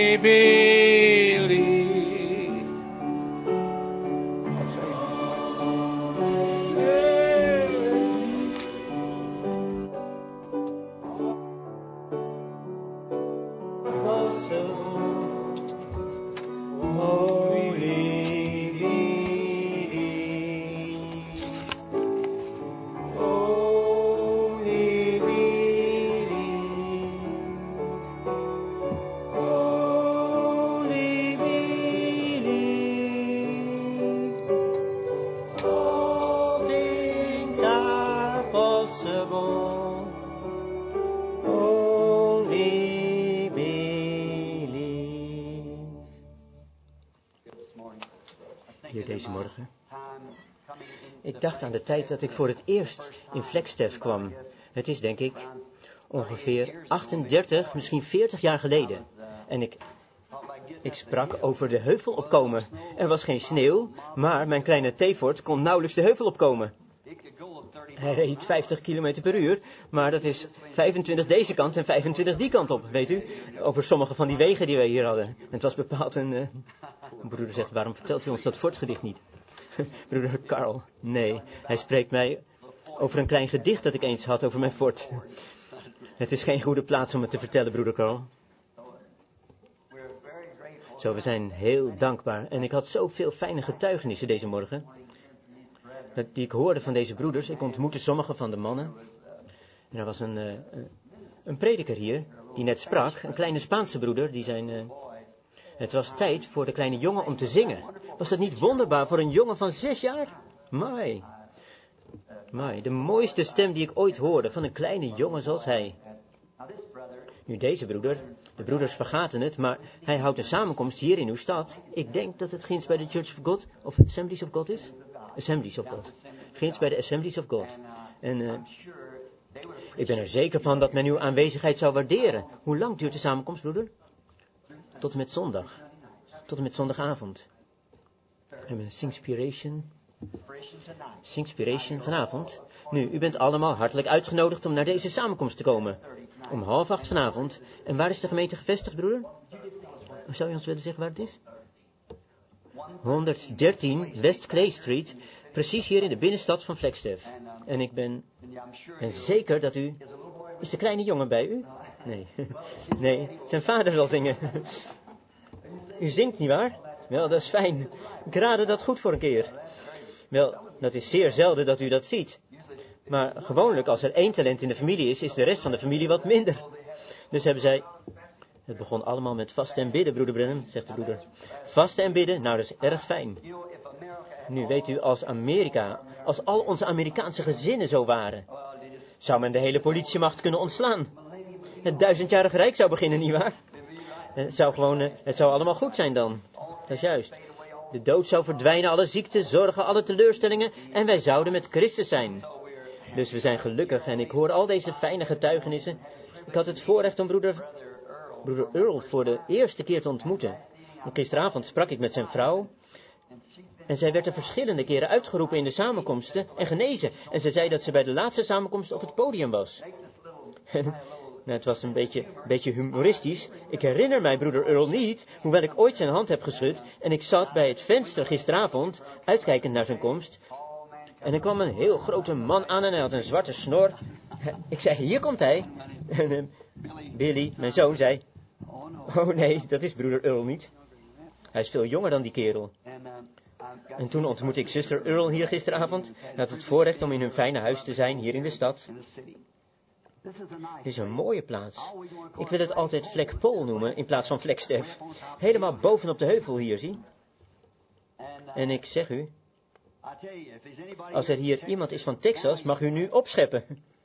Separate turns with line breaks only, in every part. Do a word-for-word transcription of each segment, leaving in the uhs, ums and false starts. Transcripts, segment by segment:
believe.
Hier deze morgen. Ik dacht aan de tijd dat ik voor het eerst in Flagstaff kwam. Het is denk ik ongeveer achtendertig, misschien veertig jaar geleden. En ik, ik sprak over de heuvel opkomen. Er was geen sneeuw, maar mijn kleine T-Ford kon nauwelijks de heuvel opkomen. Hij reed vijftig kilometer per uur, maar dat is vijfentwintig deze kant en vijfentwintig die kant op, weet u. Over sommige van die wegen die wij hier hadden. En het was bepaald een... Uh... Mijn broeder zegt, waarom vertelt u ons dat Ford-gedicht niet? Broeder Karl, nee, hij spreekt mij over een klein gedicht dat ik eens had over mijn Ford. Het is geen goede plaats om het te vertellen, broeder Karl. Zo, we zijn heel dankbaar. En ik had zoveel fijne getuigenissen deze morgen. Dat, die ik hoorde van deze broeders. Ik ontmoette sommige van de mannen. En er was een, uh, een prediker hier, die net sprak. Een kleine Spaanse broeder, die zijn... Uh, het was tijd voor de kleine jongen om te zingen. Was dat niet wonderbaar voor een jongen van zes jaar? Mai. Mai, de mooiste stem die ik ooit hoorde van een kleine jongen zoals hij. Nu deze broeder, de broeders vergaten het, maar hij houdt een samenkomst hier in uw stad. Ik denk dat het ginds bij de Church of God, of Assemblies of God is. Assemblies of God. Ginds bij de Assemblies of God. En uh, ik ben er zeker van dat men uw aanwezigheid zou waarderen. Hoe lang duurt de samenkomst, broeder? Tot en met zondag. Tot en met zondagavond. We hebben een Singspiration. Singspiration vanavond. Nu, u bent allemaal hartelijk uitgenodigd om naar deze samenkomst te komen. Om half acht vanavond. En waar is de gemeente gevestigd, broeder? Zou je ons willen zeggen waar het is? honderddertien West Clay Street. Precies hier in de binnenstad van Flagstaff. En ik ben, ben zeker dat u... Is de kleine jongen bij u? Nee. Nee, zijn vader zal zingen. U zingt, nietwaar? Wel, dat is fijn. Ik raadde dat goed voor een keer. Wel, dat is zeer zelden dat u dat ziet. Maar gewoonlijk, als er één talent in de familie is, is de rest van de familie wat minder. Dus hebben zij... Het begon allemaal met vasten en bidden, broeder Brennan, zegt de broeder. Vasten en bidden, nou, dat is erg fijn. Nu, weet u, als Amerika, als al onze Amerikaanse gezinnen zo waren, zou men de hele politiemacht kunnen ontslaan. Het duizendjarig rijk zou beginnen, nietwaar? Het zou gewoon, het zou allemaal goed zijn dan. Dat is juist. De dood zou verdwijnen, alle ziekten, zorgen, alle teleurstellingen, en wij zouden met Christus zijn. Dus we zijn gelukkig en ik hoor al deze fijne getuigenissen. Ik had het voorrecht om broeder, broeder Earl voor de eerste keer te ontmoeten. En gisteravond sprak ik met zijn vrouw. En zij werd er verschillende keren uitgeroepen in de samenkomsten en genezen. En ze zei dat ze bij de laatste samenkomst op het podium was. Nou, het was een beetje, beetje humoristisch. Ik herinner mij broeder Earl niet, hoewel ik ooit zijn hand heb geschud. En ik zat bij het venster gisteravond, uitkijkend naar zijn komst. En er kwam een heel grote man aan en hij had een zwarte snor. Ik zei, hier komt hij. En uh, Billy, mijn zoon, zei... Oh nee, dat is broeder Earl niet. Hij is veel jonger dan die kerel. En toen ontmoette ik zuster Earl hier gisteravond. Hij had het voorrecht om in hun fijne huis te zijn, hier in de stad. Het is een mooie plaats. Ik wil het altijd Flagpole noemen, in plaats van Flagstaff. Helemaal bovenop de heuvel hier, zie. En ik zeg u, als er hier iemand is van Texas, mag u nu opscheppen.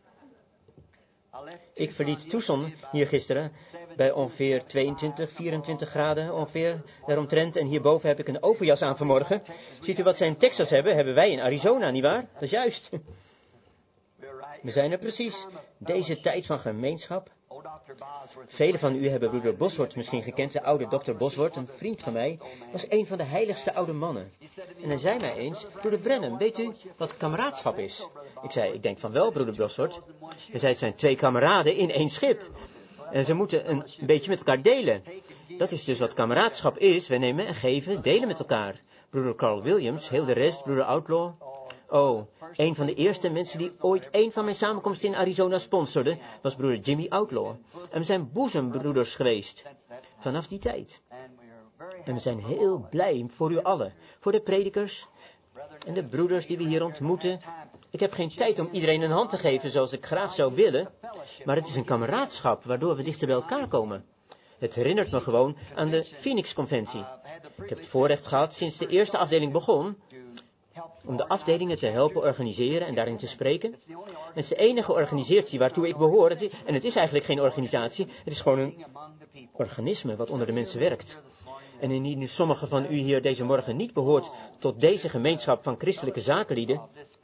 Ik verliet Tucson hier gisteren, bij ongeveer tweeëntwintig, vierentwintig graden ongeveer, daaromtrent. En hierboven heb ik een overjas aan vanmorgen. Ziet u wat zij in Texas hebben, hebben wij in Arizona, nietwaar? Dat is juist. We zijn er precies. Deze tijd van gemeenschap. Velen van u hebben broeder Bosworth misschien gekend. De oude dokter Bosworth, een vriend van mij, was een van de heiligste oude mannen. En hij zei mij eens, broeder Brennan, weet u wat kameraadschap is? Ik zei, ik denk van wel, broeder Bosworth. Hij zei, het zijn twee kameraden in één schip. En ze moeten een beetje met elkaar delen. dat is dus wat kameraadschap is. We nemen en geven, delen met elkaar. Broeder Carl Williams, heel de rest, broeder Outlaw. Oh, een van de eerste mensen die ooit een van mijn samenkomsten in Arizona sponsorde, was broeder Jimmy Outlaw. En we zijn boezembroeders geweest. Vanaf die tijd. En we zijn heel blij voor u allen. Voor de predikers en de broeders die we hier ontmoeten. Ik heb geen tijd om iedereen een hand te geven zoals ik graag zou willen. Maar het is een kameraadschap waardoor we dichter bij elkaar komen. Het herinnert me gewoon aan de Phoenix-conventie. Ik heb het voorrecht gehad sinds de eerste afdeling begon om de afdelingen te helpen organiseren en daarin te spreken. Het is de enige organisatie waartoe ik behoor. En het is eigenlijk geen organisatie. Het is gewoon een organisme wat onder de mensen werkt. En indien nu sommigen van u hier deze morgen niet behoort tot deze gemeenschap van christelijke zakenlieden,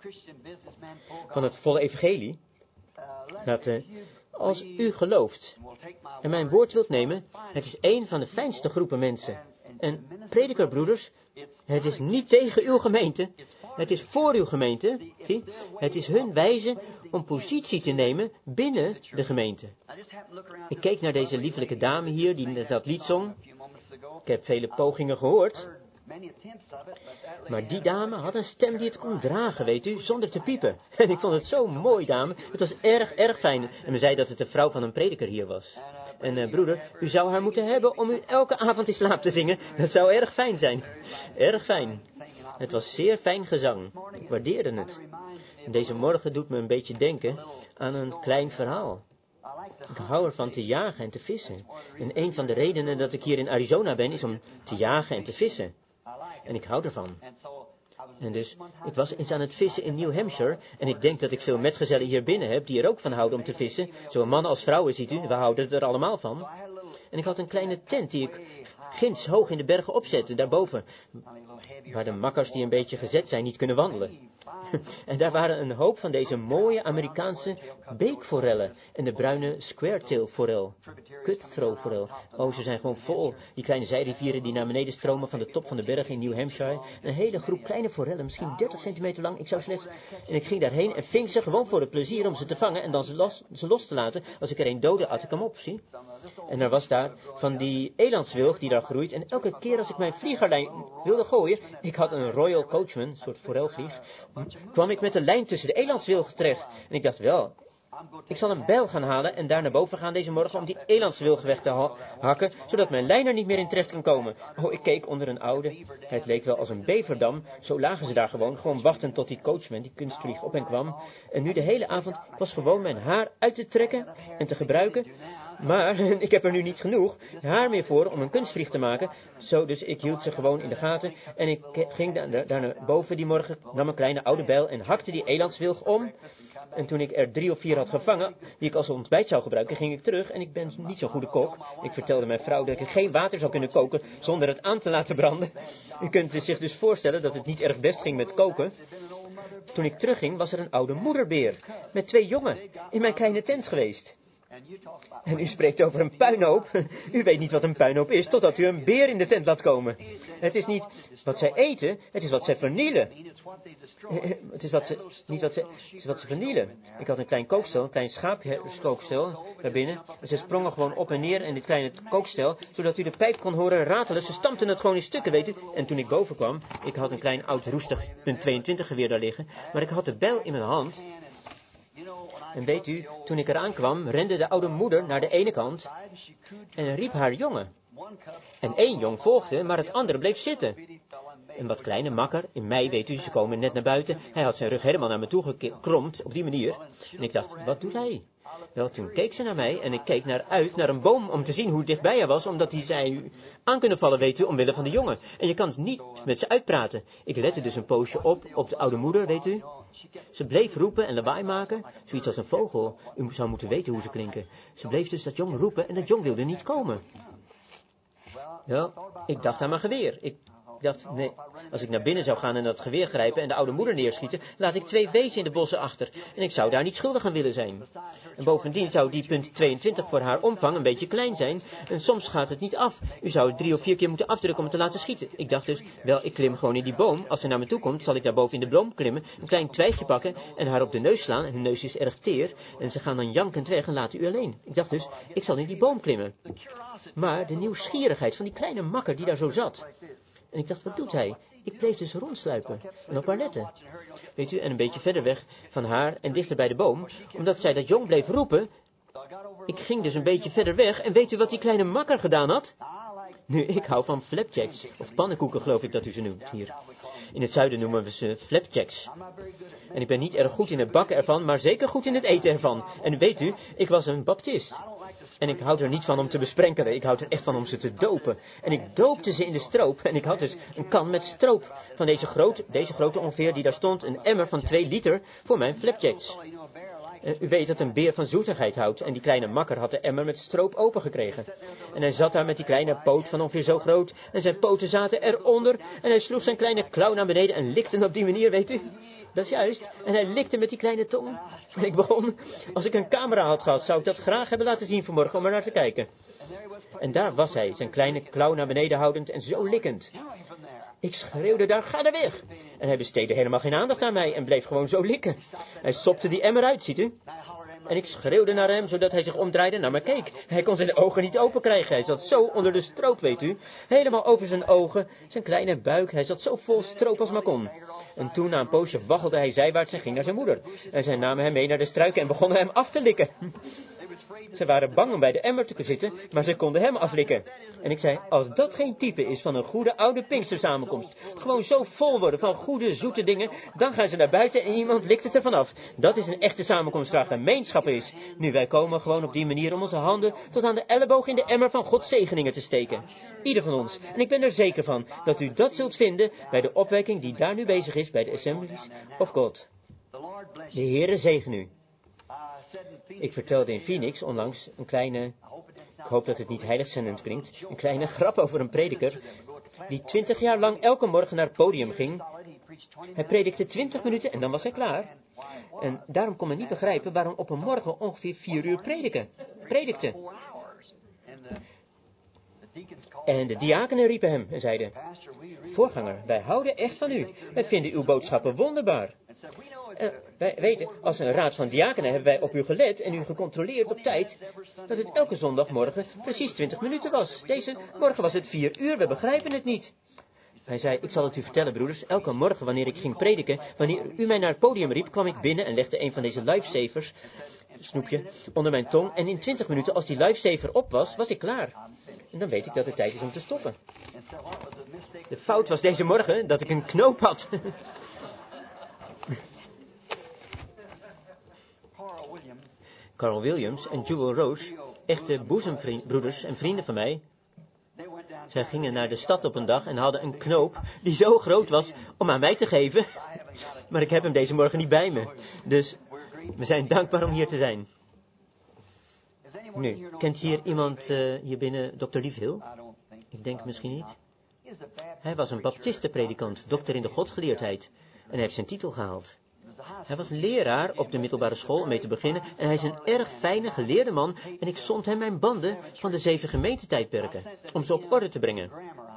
van het volle evangelie, dat uh, als u gelooft en mijn woord wilt nemen, het is een van de fijnste groepen mensen. En predikerbroeders, het is niet tegen uw gemeente, het is voor uw gemeente. Zie? Het is hun wijze om positie te nemen binnen de gemeente. Ik keek naar deze liefelijke dame hier die dat lied zong. Ik heb vele pogingen gehoord. Maar die dame had een stem die het kon dragen, weet u, zonder te piepen. En ik vond het zo mooi, dame. Het was erg, erg fijn. En men zei dat het de vrouw van een prediker hier was. En uh, broeder, u zou haar moeten hebben om u elke avond in slaap te zingen. Dat zou erg fijn zijn. Erg fijn. Het was zeer fijn gezang. Ik waardeerde het. En deze morgen doet me een beetje denken aan een klein verhaal. Ik hou ervan te jagen en te vissen. En een van de redenen dat ik hier in Arizona ben, is om te jagen en te vissen. En ik hou ervan. En dus, ik was eens aan het vissen in New Hampshire. En ik denk dat ik veel metgezellen hier binnen heb die er ook van houden om te vissen. Zowel mannen als vrouwen, ziet u. We houden er allemaal van. En ik had een kleine tent die ik ginds hoog in de bergen opzette, daarboven. Waar de makkers die een beetje gezet zijn niet kunnen wandelen. En daar waren een hoop van deze mooie Amerikaanse beekforellen en de bruine square-tail forel, cutthroat forel. Oh, ze zijn gewoon vol. Die kleine zijrivieren die naar beneden stromen van de top van de berg in New Hampshire. Een hele groep kleine forellen, misschien dertig centimeter lang. Ik zou slechts... En ik ging daarheen en ving ze gewoon voor het plezier om ze te vangen en dan ze los, ze los te laten. Als ik er een doodde, at ik hem op, zie. En er was daar van die elandswilg die daar groeit. En elke keer als ik mijn vliegerlijn wilde gooien, ik had een Royal Coachman, een soort forelvlieg, kwam ik met een lijn tussen de elandswilg terecht. En ik dacht, wel, ik zal een bijl gaan halen en daar naar boven gaan deze morgen om die elandswilg weg te ha- hakken, zodat mijn lijn er niet meer in terecht kan komen. Oh, ik keek onder een oude, het leek wel als een beverdam, zo lagen ze daar gewoon, gewoon wachtend tot die coachman, die kunstvlieg, op hen kwam. En nu de hele avond was gewoon mijn haar uit te trekken en te gebruiken. Maar ik heb er nu niet genoeg haar meer voor om een kunstvlieg te maken. Zo, dus ik hield ze gewoon in de gaten. En ik ging daar, daar naar boven die morgen, nam een kleine oude bijl en hakte die elandswilg om. En toen ik er drie of vier had gevangen, die ik als ontbijt zou gebruiken, ging ik terug. En ik ben niet zo'n goede kok. Ik vertelde mijn vrouw dat ik geen water zou kunnen koken zonder het aan te laten branden. U kunt zich dus voorstellen dat het niet erg best ging met koken. Toen ik terugging, was er een oude moederbeer met twee jongen in mijn kleine tent geweest. En u spreekt over een puinhoop. U weet niet wat een puinhoop is, totdat u een beer in de tent laat komen. Het is niet wat zij eten, het is wat zij vernielen. Het is wat ze, niet wat ze, het is wat ze vernielen. Ik had een klein kookstel, een klein schaapkookstel daarbinnen. En ze sprongen gewoon op en neer in dit kleine kookstel, zodat u de pijp kon horen ratelen. Ze stampten het gewoon in stukken, weet u. En toen ik boven kwam, ik had een klein oud roestig punt tweeëntwintig geweer daar liggen, maar ik had de bijl in mijn hand. En weet u, toen ik eraan kwam, rende de oude moeder naar de ene kant en riep haar jongen. En één jong volgde, maar het andere bleef zitten. Een wat kleine makker, in mei, weet u, ze komen net naar buiten. Hij had zijn rug helemaal naar me toe gekromd, op die manier. En ik dacht, wat doet hij? Wel, toen keek ze naar mij en ik keek naar uit, naar een boom, om te zien hoe dichtbij hij was, omdat hij zei aan kunnen vallen, weet u, omwille van de jongen. En je kan niet met ze uitpraten. Ik lette dus een poosje op, op de oude moeder, weet u. Ze bleef roepen en lawaai maken, zoiets als een vogel. U zou moeten weten hoe ze klinken. Ze bleef dus dat jong roepen en dat jong wilde niet komen. Wel, ik dacht aan mijn geweer. Ik Ik dacht, nee, als ik naar binnen zou gaan en dat geweer grijpen en de oude moeder neerschieten, laat ik twee wezen in de bossen achter. En ik zou daar niet schuldig aan willen zijn. En bovendien zou die punt tweeëntwintig voor haar omvang een beetje klein zijn. En soms gaat het niet af. U zou het drie of vier keer moeten afdrukken om het te laten schieten. Ik dacht dus, wel, ik klim gewoon in die boom. Als ze naar me toe komt, zal ik daar boven in de boom klimmen, een klein twijgje pakken en haar op de neus slaan. En hun neus is erg teer. En ze gaan dan jankend weg en laten u alleen. Ik dacht dus, ik zal in die boom klimmen. Maar de nieuwsgierigheid van die kleine makker die daar zo zat. En ik dacht, wat doet hij? Ik bleef dus rondsluipen en op haar letten. Weet u, en een beetje verder weg van haar en dichter bij de boom, omdat zij dat jong bleef roepen. Ik ging dus een beetje verder weg en weet u wat die kleine makker gedaan had? Nu, ik hou van flapjacks, of pannenkoeken geloof ik dat u ze noemt hier. In het zuiden noemen we ze flapjacks. En ik ben niet erg goed in het bakken ervan, maar zeker goed in het eten ervan. En weet u, ik was een baptist. En ik houd er niet van om te besprenkelen, ik houd er echt van om ze te dopen. En ik doopte ze in de stroop, en ik had dus een kan met stroop. Van deze grote, deze grote ongeveer, die daar stond, een emmer van twee liter voor mijn flapjacks. Uh, u weet dat een beer van zoetigheid houdt, en die kleine makker had de emmer met stroop opengekregen. En hij zat daar met die kleine poot van ongeveer zo groot, en zijn poten zaten eronder, en hij sloeg zijn kleine klauw naar beneden en likte hem op die manier, weet u. Dat is juist, en hij likte met die kleine tong. En ik begon, als ik een camera had gehad, zou ik dat graag hebben laten zien vanmorgen om er naar te kijken. En daar was hij, zijn kleine klauw naar beneden houdend en zo likkend. Ik schreeuwde daar, ga er weg! En hij besteedde helemaal geen aandacht aan mij en bleef gewoon zo likken. Hij sopte die emmer uit, ziet u? En ik schreeuwde naar hem, zodat hij zich omdraaide en naar me keek. Hij kon zijn ogen niet open krijgen. Hij zat zo onder de stroop, weet u. Helemaal over zijn ogen, zijn kleine buik. Hij zat zo vol stroop als maar kon. En toen, na een poosje, waggelde hij zijwaarts en ging naar zijn moeder. En zij namen hem mee naar de struiken en begonnen hem af te likken. Ze waren bang om bij de emmer te zitten, maar ze konden hem aflikken. En ik zei, als dat geen type is van een goede oude Pinkstersamenkomst, gewoon zo vol worden van goede, zoete dingen, dan gaan ze naar buiten en iemand likt het ervan af. Dat is een echte samenkomst waar gemeenschap is. Nu, wij komen gewoon op die manier om onze handen tot aan de elleboog in de emmer van Gods zegeningen te steken. Ieder van ons. En ik ben er zeker van dat u dat zult vinden bij de opwekking die daar nu bezig is bij de Assemblies of God. De Heere zegen u. Ik vertelde in Phoenix onlangs een kleine, ik hoop dat het niet heiligzendend klinkt, een kleine grap over een prediker die twintig jaar lang elke morgen naar het podium ging. Hij predikte twintig minuten en dan was hij klaar. En daarom kon men niet begrijpen waarom op een morgen ongeveer vier uur prediken, predikte. En de diakenen riepen hem en zeiden, voorganger, wij houden echt van u. Wij vinden uw boodschappen wonderbaar. Uh, wij weten, als een raad van diakenen hebben wij op u gelet en u gecontroleerd op tijd dat het elke zondagmorgen precies twintig minuten was. Deze morgen was het vier uur, we begrijpen het niet. Hij zei, ik zal het u vertellen, broeders, elke morgen wanneer ik ging prediken, wanneer u mij naar het podium riep, kwam ik binnen en legde een van deze lifesavers, snoepje, onder mijn tong en in twintig minuten, als die lifesaver op was, was ik klaar. En dan weet ik dat het tijd is om te stoppen. De fout was deze morgen dat ik een knoop had. Carl Williams en Jewel Rose, echte boezembroeders en vrienden van mij. Zij gingen naar de stad op een dag en hadden een knoop die zo groot was om aan mij te geven. Maar ik heb hem deze morgen niet bij me. Dus we zijn dankbaar om hier te zijn. Nu, kent hier iemand uh, hier binnen dokter Liefhill? Ik denk misschien niet. Hij was een baptistenpredikant, dokter in de godsgeleerdheid. En hij heeft zijn titel gehaald. Hij was leraar op de middelbare school om mee te beginnen en hij is een erg fijne, geleerde man en ik zond hem mijn banden van de zeven gemeentetijdperken om ze op orde te brengen.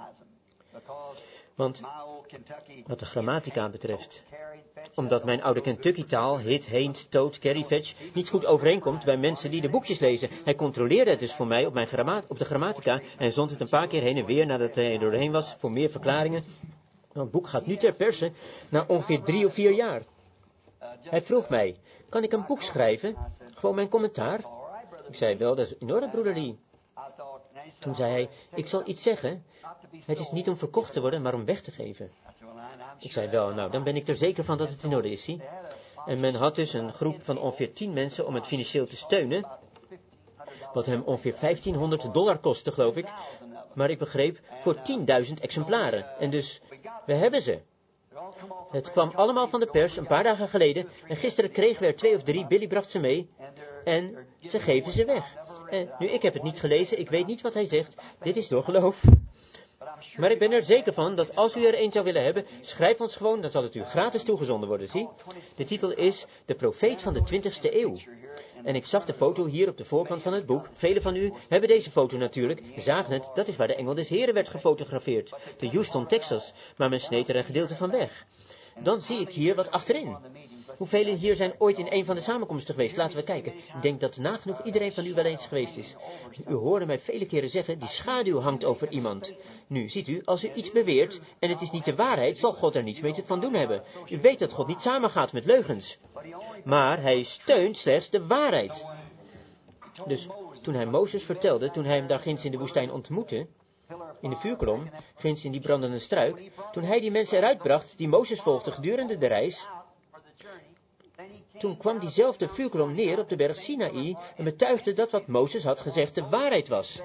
Want wat de grammatica betreft, omdat mijn oude Kentucky-taal, hit, heent, toot, carry, fetch, niet goed overeenkomt bij mensen die de boekjes lezen. Hij controleerde het dus voor mij op, mijn gramma- op de grammatica en zond het een paar keer heen en weer nadat hij er doorheen was voor meer verklaringen. Het boek gaat nu ter perse na ongeveer drie of vier jaar. Hij vroeg mij, kan ik een boek schrijven? Gewoon mijn commentaar? Ik zei, wel, dat is in orde, broeder Lee. Toen zei hij, ik zal iets zeggen. Het is niet om verkocht te worden, maar om weg te geven. Ik zei, wel, nou, dan ben ik er zeker van dat het in orde is, zie. En men had dus een groep van ongeveer tien mensen om het financieel te steunen. Wat hem ongeveer vijftienhonderd dollar kostte, geloof ik. Maar ik begreep, voor tienduizend exemplaren. En dus, we hebben ze. Het kwam allemaal van de pers een paar dagen geleden en gisteren kregen we er twee of drie, Billy bracht ze mee en ze geven ze weg. En nu, ik heb het niet gelezen, ik weet niet wat hij zegt, dit is door geloof. Maar ik ben er zeker van dat als u er een zou willen hebben, schrijf ons gewoon, dan zal het u gratis toegezonden worden, zie. De titel is De Profeet van de twintigste eeuw. En ik zag de foto hier op de voorkant van het boek. Velen van u hebben deze foto natuurlijk, zagen het, dat is waar de engel des Heren werd gefotografeerd. Te Houston, Texas, maar men sneed er een gedeelte van weg. Dan zie ik hier wat achterin. Hoeveel hier zijn ooit in een van de samenkomsten geweest? Laten we kijken. Ik denk dat nagenoeg iedereen van u wel eens geweest is. U hoorde mij vele keren zeggen, die schaduw hangt over iemand. Nu, ziet u, als u iets beweert en het is niet de waarheid, zal God er niets mee te van doen hebben. U weet dat God niet samengaat met leugens. Maar hij steunt slechts de waarheid. Dus toen hij Mozes vertelde, toen hij hem daar ginds in de woestijn ontmoette, in de vuurkolom, ginds in die brandende struik, toen hij die mensen eruit bracht die Mozes volgde gedurende de reis, toen kwam diezelfde vuurkolom neer op de berg Sinaï en betuigde dat wat Mozes had gezegd de waarheid was.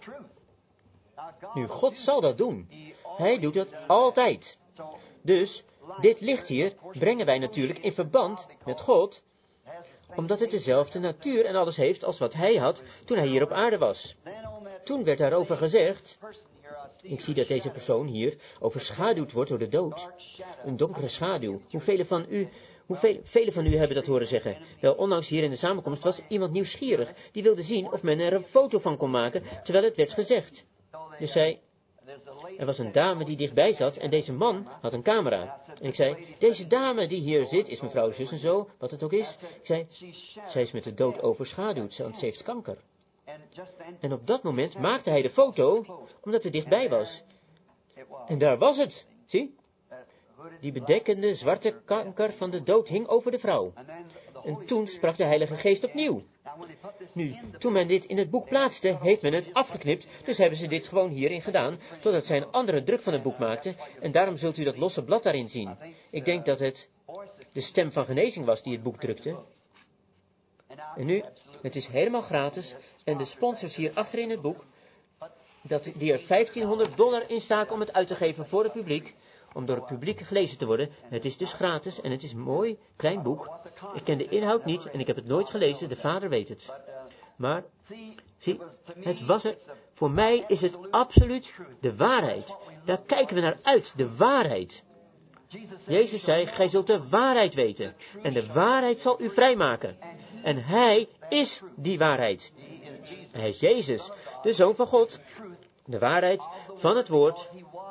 Nu, God zal dat doen. Hij doet dat altijd. Dus, dit licht hier brengen wij natuurlijk in verband met God, omdat het dezelfde natuur en alles heeft als wat hij had toen hij hier op aarde was. Toen werd daarover gezegd, ik zie dat deze persoon hier overschaduwd wordt door de dood. Een donkere schaduw. Hoeveel van u, hoeveel, velen van u hebben dat horen zeggen? Wel, onlangs hier in de samenkomst was iemand nieuwsgierig. Die wilde zien of men er een foto van kon maken, terwijl het werd gezegd. Dus zij, er was een dame die dichtbij zat en deze man had een camera. En ik zei, deze dame die hier zit is mevrouw zus en zo, wat het ook is. Ik zei, zij is met de dood overschaduwd, want ze heeft kanker. En op dat moment maakte hij de foto, omdat hij dichtbij was. En daar was het, zie? Die bedekkende zwarte kanker van de dood hing over de vrouw. En toen sprak de Heilige Geest opnieuw. Nu, toen men dit in het boek plaatste, heeft men het afgeknipt, dus hebben ze dit gewoon hierin gedaan, totdat zij een andere druk van het boek maakten, en daarom zult u dat losse blad daarin zien. Ik denk dat het de stem van genezing was die het boek drukte. En nu, het is helemaal gratis, en de sponsors hier achter in het boek, dat, die er vijftienhonderd dollar in staken om het uit te geven voor het publiek, om door het publiek gelezen te worden. Het is dus gratis en het is een mooi, klein boek. Ik ken de inhoud niet en ik heb het nooit gelezen, de vader weet het. Maar, zie, het was er. Voor mij is het absoluut de waarheid. Daar kijken we naar uit, de waarheid. Jezus zei, gij zult de waarheid weten. En de waarheid zal u vrijmaken. En hij is die waarheid. Hij is Jezus, de Zoon van God. De waarheid van het woord.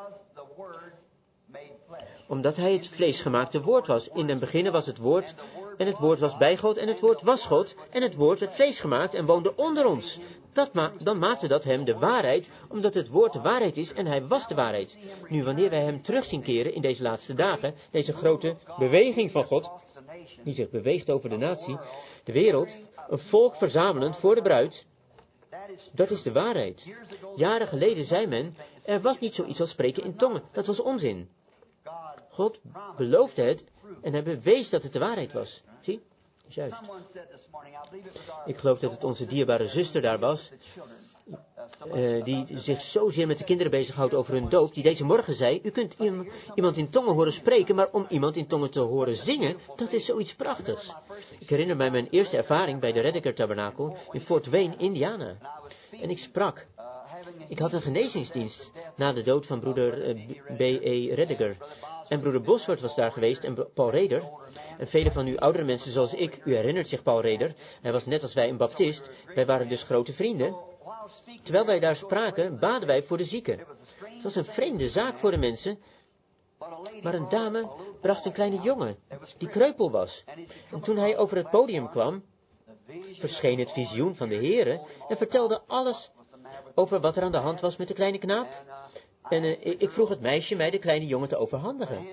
Omdat hij het vleesgemaakte woord was. In den beginnen was het woord, en het woord was bij God, en het woord was God, en het woord werd vlees gemaakt en woonde onder ons. Dat ma- dan maakte dat hem de waarheid, omdat het woord de waarheid is, en hij was de waarheid. Nu, wanneer wij hem terug zien keren in deze laatste dagen, deze grote beweging van God, die zich beweegt over de natie, de wereld, een volk verzamelend voor de bruid, dat is de waarheid. Jaren geleden zei men, er was niet zoiets als spreken in tongen, dat was onzin. God beloofde het en hij bewees dat het de waarheid was. Zie? Juist. Ik geloof dat het onze dierbare zuster daar was, uh, die zich zozeer met de kinderen bezighoudt over hun doop, die deze morgen zei, u kunt iemand in tongen horen spreken, maar om iemand in tongen te horen zingen, dat is zoiets prachtigs. Ik herinner mij mijn eerste ervaring bij de Rediger Tabernakel in Fort Wayne, Indiana. En ik sprak. Ik had een genezingsdienst na de dood van broeder uh, B E Rediger. En broeder Bosworth was daar geweest en Paul Reder. En vele van u oudere mensen zoals ik, u herinnert zich Paul Reder. Hij was net als wij een baptist. Wij waren dus grote vrienden. Terwijl wij daar spraken, baden wij voor de zieken. Het was een vreemde zaak voor de mensen. Maar een dame bracht een kleine jongen, die kreupel was. En toen hij over het podium kwam, verscheen het visioen van de Heere en vertelde alles over wat er aan de hand was met de kleine knaap. En uh, ik vroeg het meisje mij de kleine jongen te overhandigen.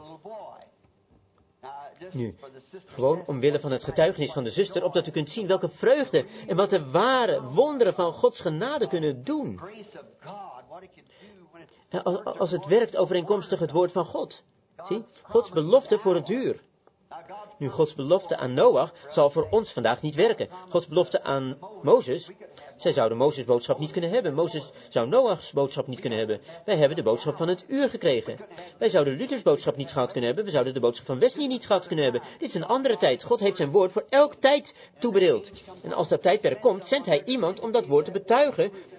Nu, gewoon omwille van het getuigenis van de zuster, opdat u kunt zien welke vreugde en wat de ware wonderen van Gods genade kunnen doen. Als het werkt overeenkomstig het woord van God. Zie, Gods belofte voor het duur. Nu, Gods belofte aan Noach zal voor ons vandaag niet werken. Gods belofte aan Mozes, zij zouden Mozes' boodschap niet kunnen hebben. Mozes zou Noachs boodschap niet kunnen hebben. Wij hebben de boodschap van het uur gekregen. Wij zouden Luthers boodschap niet gehad kunnen hebben. We zouden de boodschap van Wesley niet gehad kunnen hebben. Dit is een andere tijd. God heeft zijn woord voor elk tijd toebedeeld. En als dat tijdperk komt, zendt hij iemand om dat woord te betuigen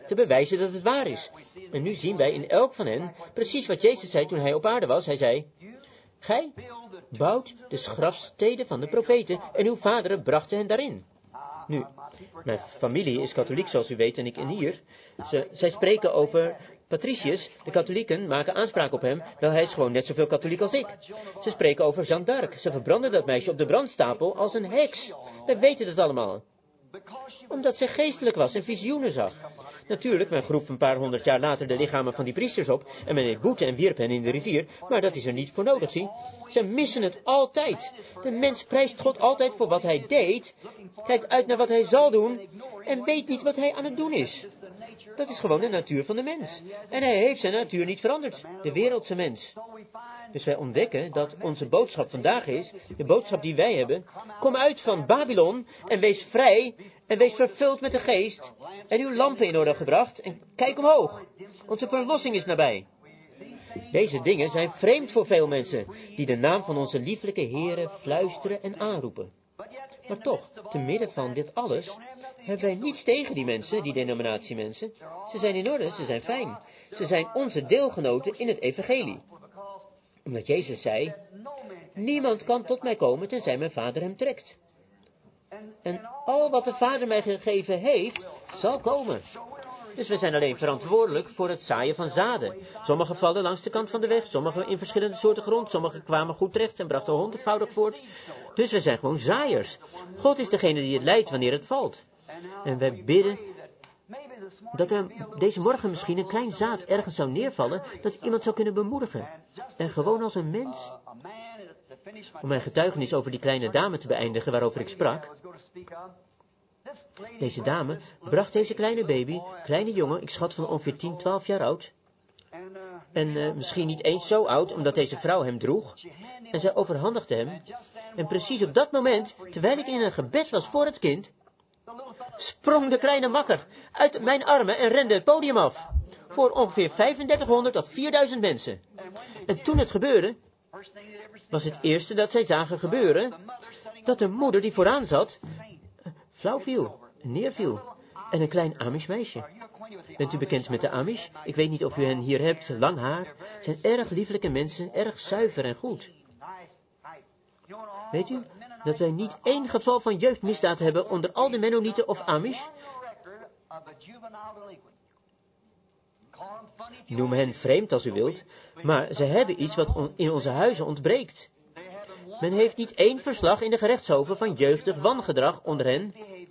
te bewijzen dat het waar is. En nu zien wij in elk van hen precies wat Jezus zei toen hij op aarde was. Hij zei, gij bouwt de grafsteden van de profeten en uw vaderen brachten hen daarin. Nu, mijn familie is katholiek zoals u weet en ik en hier. Ze, zij spreken over Patricius, de katholieken maken aanspraak op hem, wel hij is gewoon net zoveel katholiek als ik. Ze spreken over Jeanne d'Arc, ze verbranden dat meisje op de brandstapel als een heks. Wij weten dat allemaal. Omdat zij geestelijk was en visioenen zag. Natuurlijk, men groef een paar honderd jaar later de lichamen van die priesters op en men deed boete en wierp hen in de rivier, maar dat is er niet voor nodig, zie. Ze missen het altijd. De mens prijst God altijd voor wat hij deed, kijkt uit naar wat hij zal doen en weet niet wat hij aan het doen is. Dat is gewoon de natuur van de mens. En hij heeft zijn natuur niet veranderd, de wereldse mens. Dus wij ontdekken dat onze boodschap vandaag is, de boodschap die wij hebben, kom uit van Babylon en wees vrij en wees vervuld met de geest en uw lampen in orde gebracht en kijk omhoog. Onze verlossing is nabij. Deze dingen zijn vreemd voor veel mensen, die de naam van onze lieflijke Heere fluisteren en aanroepen. Maar toch, te midden van dit alles, hebben wij niets tegen die mensen, die denominatiemensen. Ze zijn in orde, ze zijn fijn. Ze zijn onze deelgenoten in het evangelie. Omdat Jezus zei, niemand kan tot mij komen tenzij mijn Vader hem trekt. En al wat de Vader mij gegeven heeft, zal komen. Dus we zijn alleen verantwoordelijk voor het zaaien van zaden. Sommige vallen langs de kant van de weg, sommige in verschillende soorten grond, sommige kwamen goed terecht en brachten honderdvoudig voort. Dus we zijn gewoon zaaiers. God is degene die het leidt wanneer het valt. En wij bidden dat er deze morgen misschien een klein zaad ergens zou neervallen, dat iemand zou kunnen bemoedigen. En gewoon als een mens. Om mijn getuigenis over die kleine dame te beëindigen waarover ik sprak. Deze dame bracht deze kleine baby, kleine jongen, ik schat van ongeveer tien, twaalf jaar oud. En uh, misschien niet eens zo oud, omdat deze vrouw hem droeg. En zij overhandigde hem. En precies op dat moment, terwijl ik in een gebed was voor het kind, sprong de kleine makker uit mijn armen en rende het podium af. Voor ongeveer vijfendertighonderd of vierduizend mensen. En toen het gebeurde, was het eerste dat zij zagen gebeuren, dat de moeder die vooraan zat, flauw viel, neerviel. En een klein Amish meisje. Bent u bekend met de Amish? Ik weet niet of u hen hier hebt, lang haar. Het zijn erg lieflijke mensen, erg zuiver en goed. Weet u dat wij niet één geval van jeugdmisdaad hebben onder al de Mennonieten of Amish? Noem hen vreemd als u wilt, maar ze hebben iets wat on- in onze huizen ontbreekt. Men heeft niet één verslag in de gerechtshoven van jeugdig wangedrag onder hen.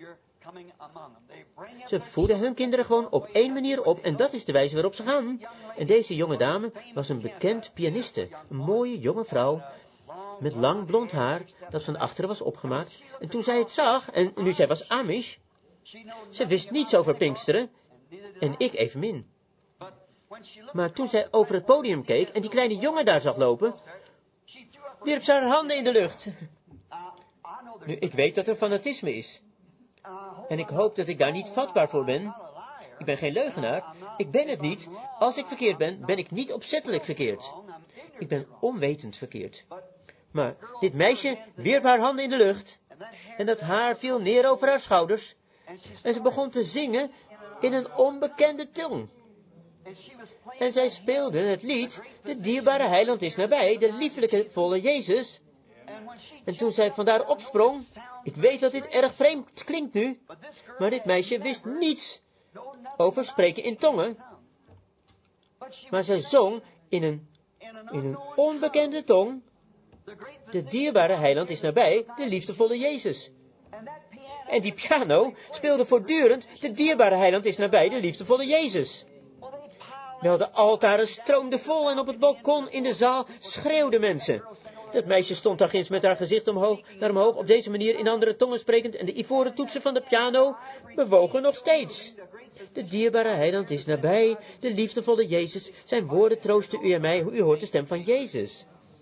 Ze voeden hun kinderen gewoon op één manier op en dat is de wijze waarop ze gaan. En deze jonge dame was een bekend pianiste, een mooie jonge vrouw met lang blond haar dat van achteren was opgemaakt. En toen zij het zag, en nu zij was Amish, ze wist niets over Pinksteren en ik evenmin. Maar toen zij over het podium keek en die kleine jongen daar zag lopen, wierp ze haar handen in de lucht. Nu, ik weet dat er fanatisme is. En ik hoop dat ik daar niet vatbaar voor ben. Ik ben geen leugenaar. Ik ben het niet. Als ik verkeerd ben, ben ik niet opzettelijk verkeerd. Ik ben onwetend verkeerd. Maar dit meisje wierp haar handen in de lucht. En dat haar viel neer over haar schouders. En ze begon te zingen in een onbekende tong. En zij speelde het lied, de dierbare heiland is nabij, de lieflijke volle Jezus. En toen zij vandaar opsprong, ik weet dat dit erg vreemd klinkt nu, maar dit meisje wist niets over spreken in tongen. Maar zij zong in een, in een onbekende tong, de dierbare heiland is nabij, de liefdevolle Jezus. En die piano speelde voortdurend, de dierbare heiland is nabij, de liefdevolle Jezus. Wel, de altaren stroomden vol en op het balkon in de zaal schreeuwden mensen. Dat meisje stond daar ginds met haar gezicht omhoog, naar omhoog, op deze manier in andere tongen sprekend en de ivoren toetsen van de piano bewogen nog steeds. De dierbare heiland is nabij, de liefdevolle Jezus, zijn woorden troosten u en mij, u hoort de stem van Jezus.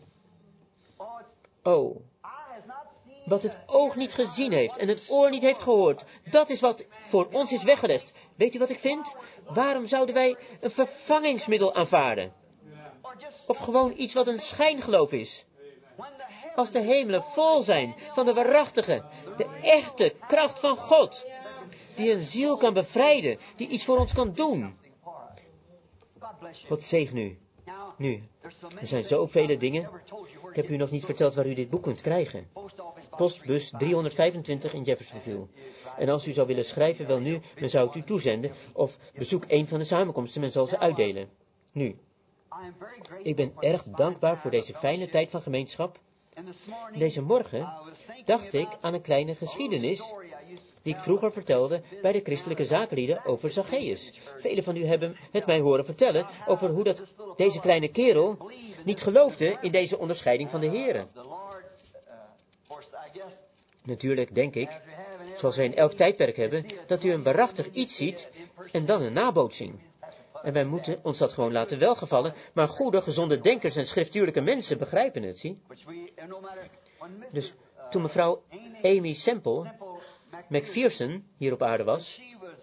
Oh, wat het oog niet gezien heeft en het oor niet heeft gehoord, dat is wat voor ons is weggelegd. Weet u wat ik vind? Waarom zouden wij een vervangingsmiddel aanvaarden? Of gewoon iets wat een schijngeloof is? Als de hemelen vol zijn van de waarachtige, de echte kracht van God, die een ziel kan bevrijden, die iets voor ons kan doen. God zegen u. Nu, er zijn zoveel dingen. Ik heb u nog niet verteld waar u dit boek kunt krijgen. Postbus driehonderdvijfentwintig in Jeffersonville. En als u zou willen schrijven, wel nu, men zou het u toezenden. Of bezoek een van de samenkomsten, men zal ze uitdelen. Nu, ik ben erg dankbaar voor deze fijne tijd van gemeenschap. Deze morgen dacht ik aan een kleine geschiedenis die ik vroeger vertelde bij de christelijke zakenlieden over Zacchaeus. Velen van u hebben het mij horen vertellen over hoe dat deze kleine kerel niet geloofde in deze onderscheiding van de Here. Natuurlijk denk ik, zoals wij in elk tijdperk hebben, dat u een waarachtig iets ziet en dan een nabootsing. En wij moeten ons dat gewoon laten welgevallen, maar goede, gezonde denkers en schriftuurlijke mensen begrijpen het, zie. Dus toen mevrouw Amy Semple McPherson hier op aarde was,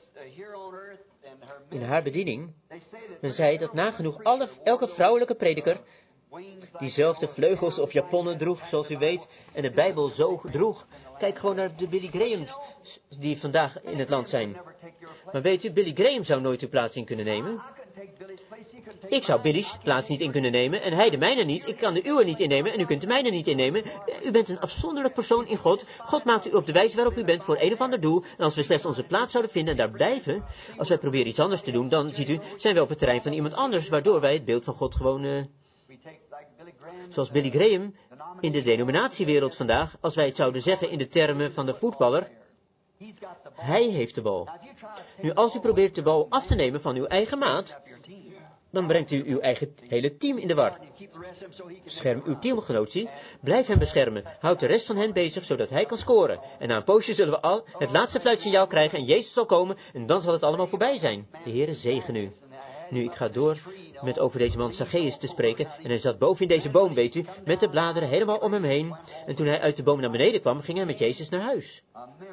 in haar bediening, men zei dat nagenoeg alle, elke vrouwelijke prediker diezelfde vleugels of japonnen droeg, zoals u weet, en de Bijbel zo droeg. Kijk gewoon naar de Billy Grahams die vandaag in het land zijn. Maar weet u, Billy Graham zou nooit uw plaats in kunnen nemen. Ik zou Billy's plaats niet in kunnen nemen en hij de mijne niet. Ik kan de uwe niet innemen en u kunt de mijne niet innemen. U bent een afzonderlijk persoon in God. God maakt u op de wijze waarop u bent voor een of ander doel. En als we slechts onze plaats zouden vinden en daar blijven, als wij proberen iets anders te doen, dan, ziet u, zijn we op het terrein van iemand anders, waardoor wij het beeld van God gewoon, uh, zoals Billy Graham in de denominatiewereld vandaag, als wij het zouden zeggen in de termen van de voetballer, hij heeft de bal. Nu, als u probeert de bal af te nemen van uw eigen maat, dan brengt u uw eigen hele team in de war. Bescherm uw teamgenoot, zie. Blijf hem beschermen. Houd de rest van hen bezig, zodat hij kan scoren. En na een poosje zullen we al het laatste fluitsignaal krijgen en Jezus zal komen en dan zal het allemaal voorbij zijn. De Heere zegen u. Nu, ik ga door met over deze man Zacchaeus te spreken. En hij zat boven in deze boom, weet u, met de bladeren helemaal om hem heen. En toen hij uit de boom naar beneden kwam, ging hij met Jezus naar huis.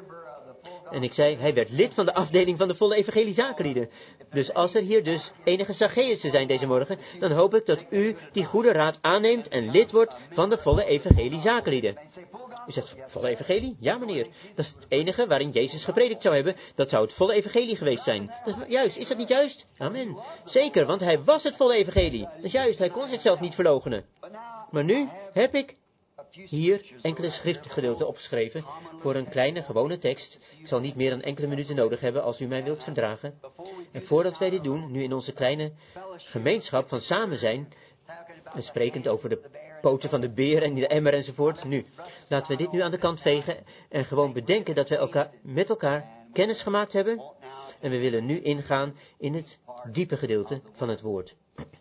En ik zei, hij werd lid van de afdeling van de volle evangelie zakenlieden. Dus als er hier dus enige Zacchaeussen zijn deze morgen, dan hoop ik dat u die goede raad aanneemt en lid wordt van de volle evangelie zakenlieden. U zegt, volle evangelie? Ja, meneer. Dat is het enige waarin Jezus gepredikt zou hebben. Dat zou het volle evangelie geweest zijn. Dat is juist. Is dat niet juist? Amen. Zeker, want hij was het volle evangelie. Dat is juist. Hij kon zichzelf niet verloochenen. Maar nu heb ik hier enkele schriftgedeelten opgeschreven voor een kleine, gewone tekst. Ik zal niet meer dan enkele minuten nodig hebben als u mij wilt verdragen. En voordat wij dit doen, nu in onze kleine gemeenschap van samen zijn, en sprekend over de poten van de beer en de emmer enzovoort. Nu, laten we dit nu aan de kant vegen en gewoon bedenken dat wij elkaar, met elkaar kennis gemaakt hebben. En we willen nu ingaan in het diepe gedeelte van het woord.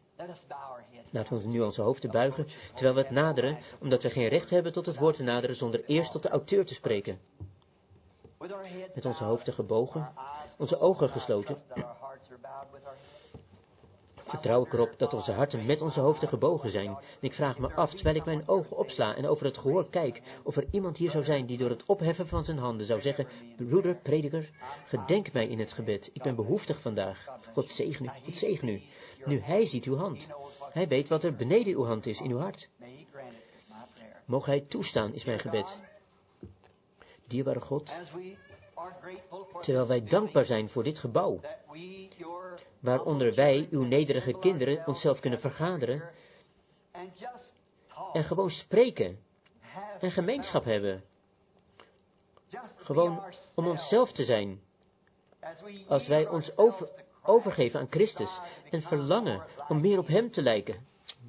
Laten we ons nu onze hoofden buigen, terwijl we het naderen, omdat we geen recht hebben tot het woord te naderen zonder eerst tot de auteur te spreken. Met onze hoofden gebogen, onze ogen gesloten, vertrouw ik erop dat onze harten met onze hoofden gebogen zijn. En ik vraag me af, terwijl ik mijn ogen opsla en over het gehoor kijk, of er iemand hier zou zijn die door het opheffen van zijn handen zou zeggen, broeder, prediker, gedenk mij in het gebed. Ik ben behoeftig vandaag. God zegen u, God zegen u. Nu, hij ziet uw hand. Hij weet wat er beneden uw hand is, in uw hart. Mogen hij toestaan, is mijn gebed. Dierbare God, terwijl wij dankbaar zijn voor dit gebouw, waaronder wij, uw nederige kinderen, onszelf kunnen vergaderen en gewoon spreken en gemeenschap hebben. Gewoon om onszelf te zijn. Als wij ons over, overgeven aan Christus en verlangen om meer op hem te lijken.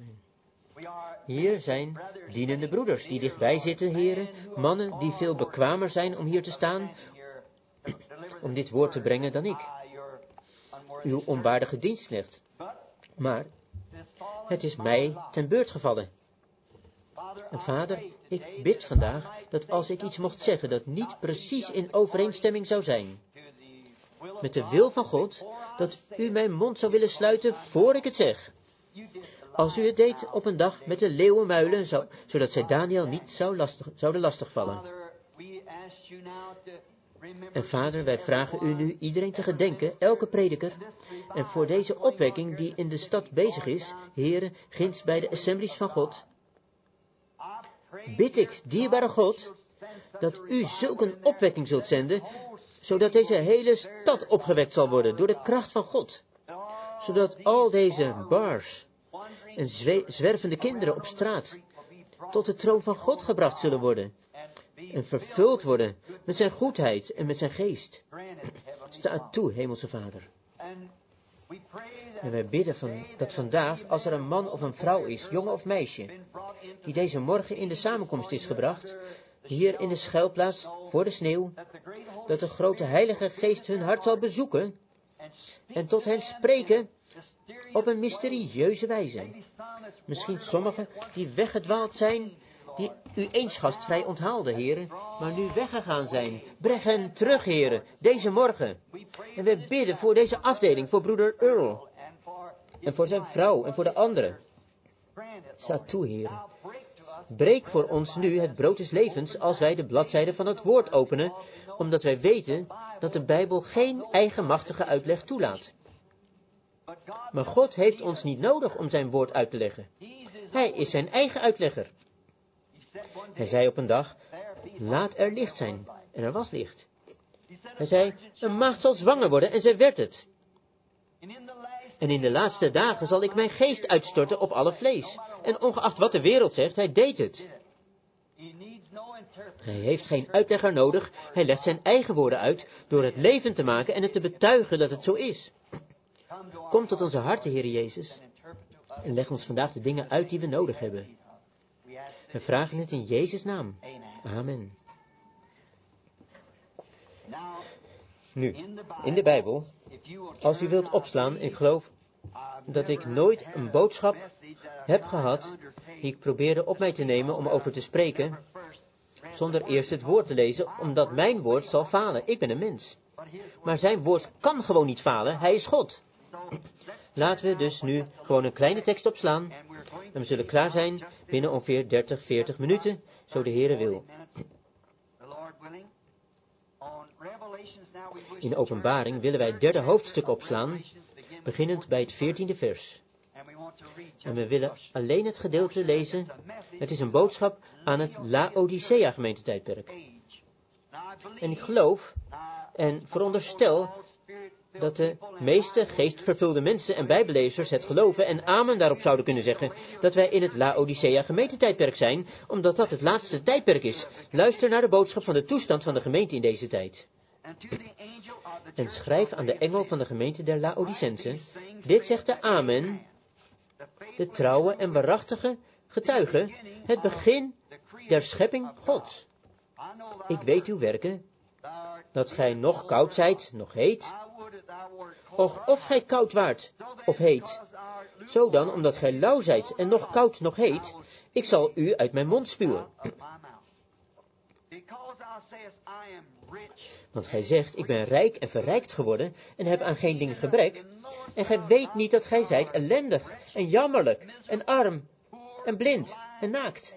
Hier zijn dienende broeders die dichtbij zitten, heren, mannen die veel bekwamer zijn om hier te staan, om dit woord te brengen dan ik, uw onwaardige dienstknecht. Maar het is mij ten beurt gevallen. En Vader, ik bid vandaag dat als ik iets mocht zeggen dat niet precies in overeenstemming zou zijn met de wil van God, dat u mijn mond zou willen sluiten voor ik het zeg. Als u het deed op een dag met de leeuwenmuilen, zou, zodat zij Daniel niet zou lastig, zouden lastigvallen. En Vader, wij vragen u nu iedereen te gedenken, elke prediker, en voor deze opwekking die in de stad bezig is, heren, ginds bij de assemblies van God, bid ik, dierbare God, dat u zulk een opwekking zult zenden, zodat deze hele stad opgewekt zal worden door de kracht van God. Zodat al deze bars en zwe- zwervende kinderen op straat tot de troon van God gebracht zullen worden. En vervuld worden met zijn goedheid en met zijn geest. Sta het toe, hemelse Vader. En wij bidden van, dat vandaag, als er een man of een vrouw is, jongen of meisje, die deze morgen in de samenkomst is gebracht, hier in de schuilplaats voor de sneeuw, dat de grote Heilige Geest hun hart zal bezoeken en tot hen spreken op een mysterieuze wijze. Misschien sommigen die weggedwaald zijn, die u eens gastvrij onthaalde, heren, maar nu weggegaan zijn. Breng hen terug, heren, deze morgen. En we bidden voor deze afdeling, voor broeder Earl, en voor zijn vrouw, en voor de anderen. Sta toe, heren. Breek voor ons nu het brood des levens, als wij de bladzijden van het woord openen, omdat wij weten dat de Bijbel geen eigenmachtige uitleg toelaat. Maar God heeft ons niet nodig om zijn woord uit te leggen. Hij is zijn eigen uitlegger. Hij zei op een dag, laat er licht zijn. En er was licht. Hij zei, een maagd zal zwanger worden en zij werd het. En in de laatste dagen zal ik mijn geest uitstorten op alle vlees. En ongeacht wat de wereld zegt, hij deed het. Hij heeft geen uitlegger nodig. Hij legt zijn eigen woorden uit door het leven te maken en het te betuigen dat het zo is. Kom tot onze harten, Heer Jezus, en leg ons vandaag de dingen uit die we nodig hebben. We vragen het in Jezus' naam. Amen. Nu, in de Bijbel, als u wilt opslaan, ik geloof dat ik nooit een boodschap heb gehad die ik probeerde op mij te nemen om over te spreken, zonder eerst het woord te lezen, omdat mijn woord zal falen. Ik ben een mens. Maar zijn woord kan gewoon niet falen. Hij is God. Laten we dus nu gewoon een kleine tekst opslaan. En we zullen klaar zijn binnen ongeveer dertig, veertig minuten, zo de Heere wil. In Openbaring willen wij het derde hoofdstuk opslaan, beginnend bij het veertiende vers. En we willen alleen het gedeelte lezen. Het is een boodschap aan het Laodicea gemeentetijdperk. En ik geloof en veronderstel dat de meeste geestvervulde mensen en bijbellezers het geloven en amen daarop zouden kunnen zeggen dat wij in het Laodicea gemeentetijdperk zijn, omdat dat het laatste tijdperk is. Luister naar de boodschap van de toestand van de gemeente in deze tijd. En schrijf aan de engel van de gemeente der Laodicensen, dit zegt de Amen, de trouwe en waarachtige getuige, het begin der schepping Gods. Ik weet uw werken, dat gij nog koud zijt, nog heet. Och, of gij koud waart, of heet. Zo dan, omdat gij lauw zijt, en nog koud, nog heet, ik zal u uit mijn mond spuwen. Want gij zegt, ik ben rijk en verrijkt geworden, en heb aan geen ding gebrek, en gij weet niet dat gij zijt ellendig, en jammerlijk, en arm, en blind, en naakt.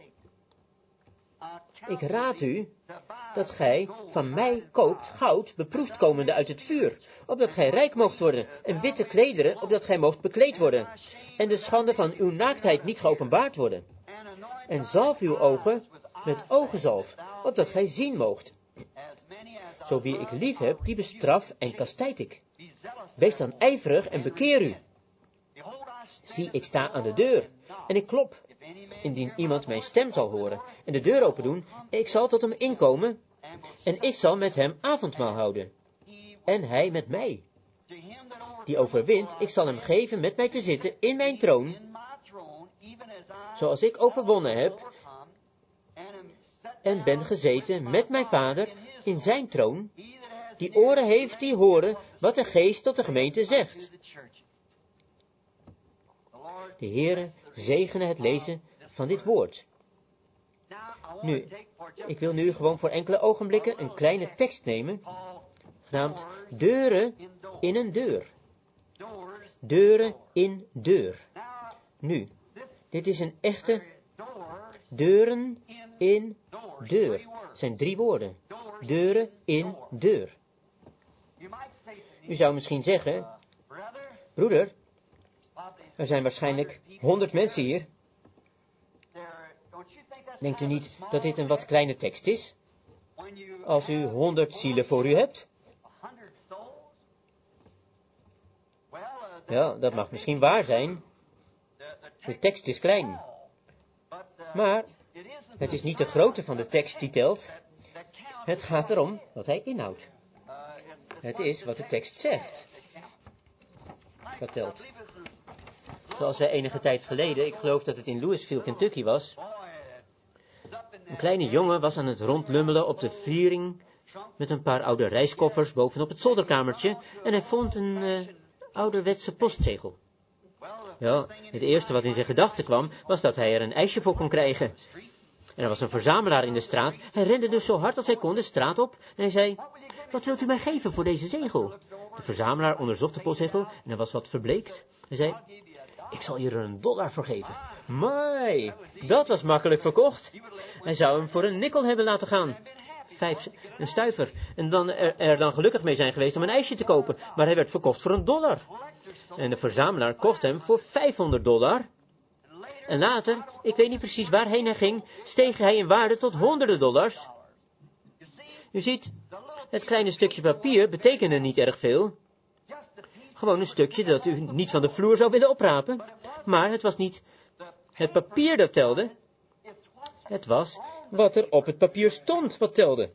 Ik raad u dat gij van mij koopt goud, beproefd komende uit het vuur, opdat gij rijk moogt worden, en witte klederen, opdat gij moogt bekleed worden, en de schande van uw naaktheid niet geopenbaard worden. En zalf uw ogen met ogenzalf, opdat gij zien moogt. Zo wie ik lief heb, die bestraf en kastijd ik. Wees dan ijverig en bekeer u. Zie, ik sta aan de deur, en ik klop. Indien iemand mijn stem zal horen en de deur open doen, ik zal tot hem inkomen, en ik zal met hem avondmaal houden. En hij met mij. Die overwint, ik zal hem geven met mij te zitten in mijn troon, zoals ik overwonnen heb, en ben gezeten met mijn Vader in zijn troon. Die oren heeft, die horen wat de Geest tot de gemeente zegt. De Heere zegene het lezen van dit woord. Nu, ik wil nu gewoon voor enkele ogenblikken een kleine tekst nemen, genaamd deuren in een deur. Deuren in deur. Nu, dit is een echte deuren in deur. Het zijn drie woorden. Deuren in deur. U zou misschien zeggen, broeder, er zijn waarschijnlijk honderd mensen hier. Denkt u niet dat dit een wat kleine tekst is? Als u honderd zielen voor u hebt, Ja, dat mag misschien waar zijn. De tekst is klein. Maar het is niet de grootte van de tekst die telt. Het gaat erom wat hij inhoudt. Het is wat de tekst zegt. Dat telt. Zoals wij enige tijd geleden, ik geloof dat het in Louisville, Kentucky was. Een kleine jongen was aan het rondlummelen op de vliering met een paar oude reiskoffers bovenop het zolderkamertje. En hij vond een uh, ouderwetse postzegel. Ja, het eerste wat in zijn gedachten kwam, was dat hij er een ijsje voor kon krijgen. En er was een verzamelaar in de straat. Hij rende dus zo hard als hij kon de straat op. En hij zei, wat wilt u mij geven voor deze zegel? De verzamelaar onderzocht de postzegel en hij was wat verbleekt. Hij zei, ik zal je er een dollar voor geven. Mai, dat was makkelijk verkocht. Hij zou hem voor een nikkel hebben laten gaan. Vijf, een stuiver. En dan er, er dan gelukkig mee zijn geweest om een ijsje te kopen. Maar hij werd verkocht voor een dollar. En de verzamelaar kocht hem voor vijfhonderd dollar. En later, ik weet niet precies waarheen hij ging, steeg hij in waarde tot honderden dollars. U ziet, het kleine stukje papier betekende niet erg veel. Gewoon een stukje dat u niet van de vloer zou willen oprapen. Maar het was niet het papier dat telde. Het was wat er op het papier stond wat telde.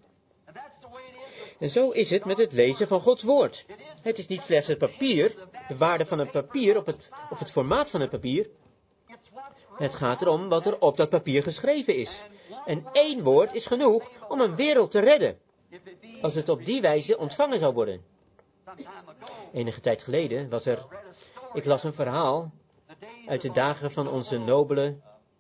En zo is het met het lezen van Gods woord. Het is niet slechts het papier, de waarde van het papier op het, of het formaat van het papier. Het gaat erom wat er op dat papier geschreven is. En één woord is genoeg om een wereld te redden, als het op die wijze ontvangen zou worden. Enige tijd geleden was er, ik las een verhaal uit de dagen van onze nobele,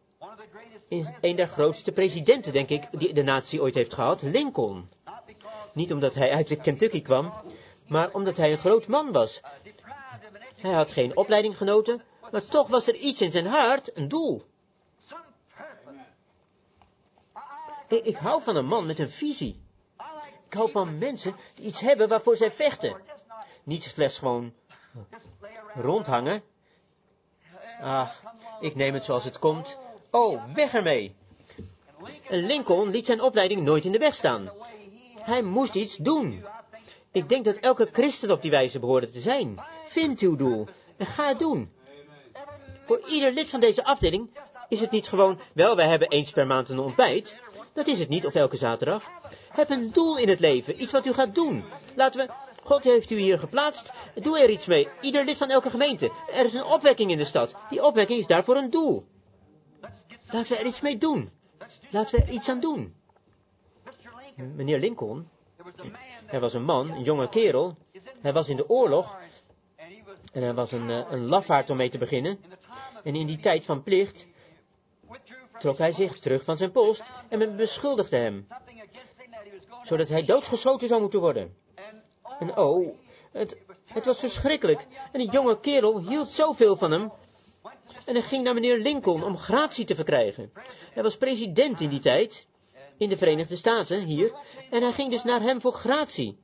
een der grootste presidenten, denk ik, die de natie ooit heeft gehad, Lincoln. Niet omdat hij uit Kentucky kwam, maar omdat hij een groot man was. Hij had geen opleiding genoten, maar toch was er iets in zijn hart, een doel. Ik, ik hou van een man met een visie. Ik hou van mensen die iets hebben waarvoor zij vechten. Niet slechts gewoon rondhangen. Ach, ik neem het zoals het komt. Oh, weg ermee. En Lincoln liet zijn opleiding nooit in de weg staan. Hij moest iets doen. Ik denk dat elke christen op die wijze behoorde te zijn. Vind uw doel en ga het doen. Voor ieder lid van deze afdeling is het niet gewoon, wel, wij hebben eens per maand een ontbijt. Dat is het niet, of elke zaterdag. Heb een doel in het leven, iets wat u gaat doen. Laten we, God heeft u hier geplaatst, doe er iets mee. Ieder lid van elke gemeente. Er is een opwekking in de stad. Die opwekking is daarvoor een doel. Laten we er iets mee doen. Laten we er iets aan doen. Meneer Lincoln, hij was een man, een jonge kerel. Hij was in de oorlog. En hij was een, een lafaard om mee te beginnen. En in die tijd van plicht trok hij zich terug van zijn post en men beschuldigde hem, zodat hij doodgeschoten zou moeten worden. En oh, het, het was verschrikkelijk. En die jonge kerel hield zoveel van hem. En hij ging naar meneer Lincoln om gratie te verkrijgen. Hij was president in die tijd, in de Verenigde Staten, hier. En hij ging dus naar hem voor gratie.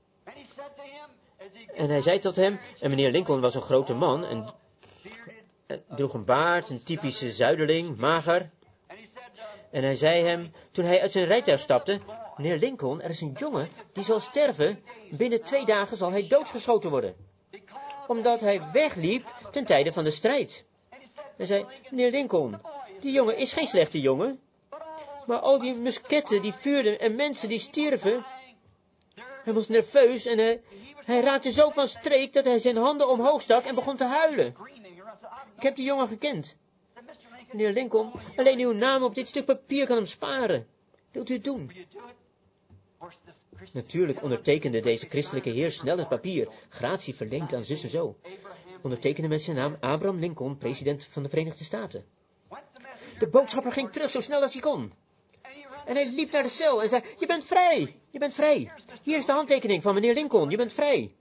En hij zei tot hem, en meneer Lincoln was een grote man, en droeg een baard, een typische zuiderling, mager. En hij zei hem, toen hij uit zijn rijtuig stapte, meneer Lincoln, er is een jongen die zal sterven, binnen twee dagen zal hij doodgeschoten worden. Omdat hij wegliep ten tijde van de strijd. Hij zei, meneer Lincoln, die jongen is geen slechte jongen, maar al die musketten die vuurden en mensen die stierven, hij was nerveus en hij, hij raakte zo van streek dat hij zijn handen omhoog stak en begon te huilen. Ik heb die jongen gekend. Meneer Lincoln, alleen uw naam op dit stuk papier kan hem sparen. Wilt u het doen? Natuurlijk ondertekende deze christelijke heer snel het papier, gratie verleend aan zus en zo. Ondertekende met zijn naam Abraham Lincoln, president van de Verenigde Staten. De boodschapper ging terug zo snel als hij kon. En hij liep naar de cel en zei, je bent vrij, je bent vrij. Hier is de handtekening van meneer Lincoln, je bent vrij.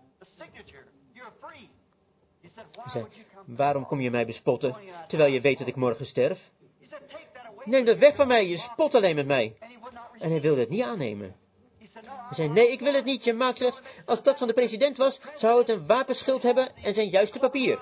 Hij zei, waarom kom je mij bespotten, terwijl je weet dat ik morgen sterf? Neem dat weg van mij, je spot alleen met mij. En hij wilde het niet aannemen. Hij zei, nee, ik wil het niet, je maakt slechts, als dat van de president was, zou het een wapenschild hebben en zijn juiste papier.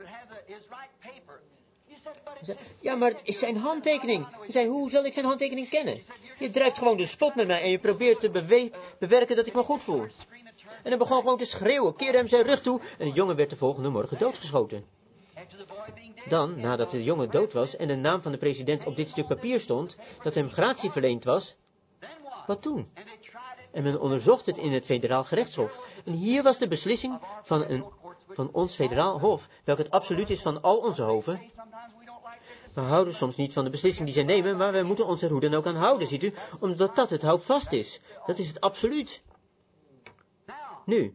Hij zei, ja, maar het is zijn handtekening. Hij zei, hoe zal ik zijn handtekening kennen? Je drijft gewoon de spot met mij en je probeert te bewe- bewerken dat ik me goed voel. En hij begon gewoon te schreeuwen, keerde hem zijn rug toe en de jongen werd de volgende morgen doodgeschoten. Dan, nadat de jongen dood was en de naam van de president op dit stuk papier stond, dat hem gratie verleend was, wat toen? En men onderzocht het in het federaal gerechtshof. En hier was de beslissing van, een, van ons federaal hof, welk het absoluut is van al onze hoven. We houden soms niet van de beslissing die zij nemen, maar wij moeten ons er hoe dan ook aan houden, ziet u, omdat dat het houvast is. Dat is het absoluut. Nu,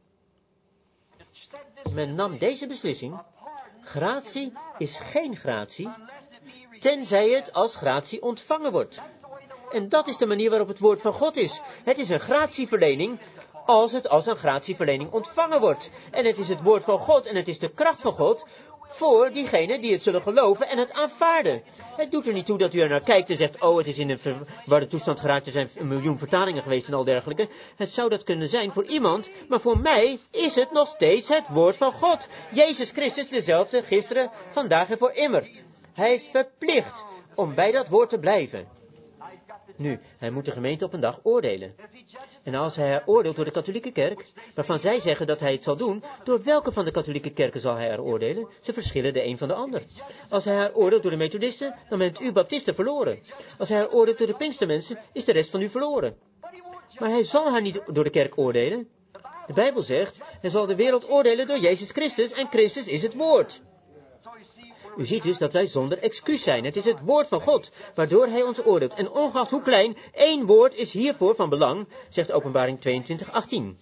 men nam deze beslissing. Gratie is geen gratie, tenzij het als gratie ontvangen wordt. En dat is de manier waarop het woord van God is. Het is een gratieverlening als het als een gratieverlening ontvangen wordt. En het is het woord van God en het is de kracht van God voor diegenen die het zullen geloven en het aanvaarden. Het doet er niet toe dat u er naar kijkt en zegt, oh, het is in een verwarde toestand geraakt, er zijn een miljoen vertalingen geweest en al dergelijke. Het zou dat kunnen zijn voor iemand, maar voor mij is het nog steeds het woord van God. Jezus Christus dezelfde gisteren, vandaag en voor immer. Hij is verplicht om bij dat woord te blijven. Nu, hij moet de gemeente op een dag oordelen. En als hij haar oordeelt door de katholieke kerk, waarvan zij zeggen dat hij het zal doen, door welke van de katholieke kerken zal hij haar oordelen? Ze verschillen de een van de ander. Als hij haar oordeelt door de methodisten, dan bent u baptisten verloren. Als hij haar oordeelt door de pinkstermensen, is de rest van u verloren. Maar hij zal haar niet door de kerk oordelen. De Bijbel zegt, hij zal de wereld oordelen door Jezus Christus en Christus is het woord. U ziet dus dat wij zonder excuus zijn. Het is het woord van God, waardoor hij ons oordeelt. En ongeacht hoe klein, één woord is hiervoor van belang, zegt Openbaring tweeëntwintig achttien.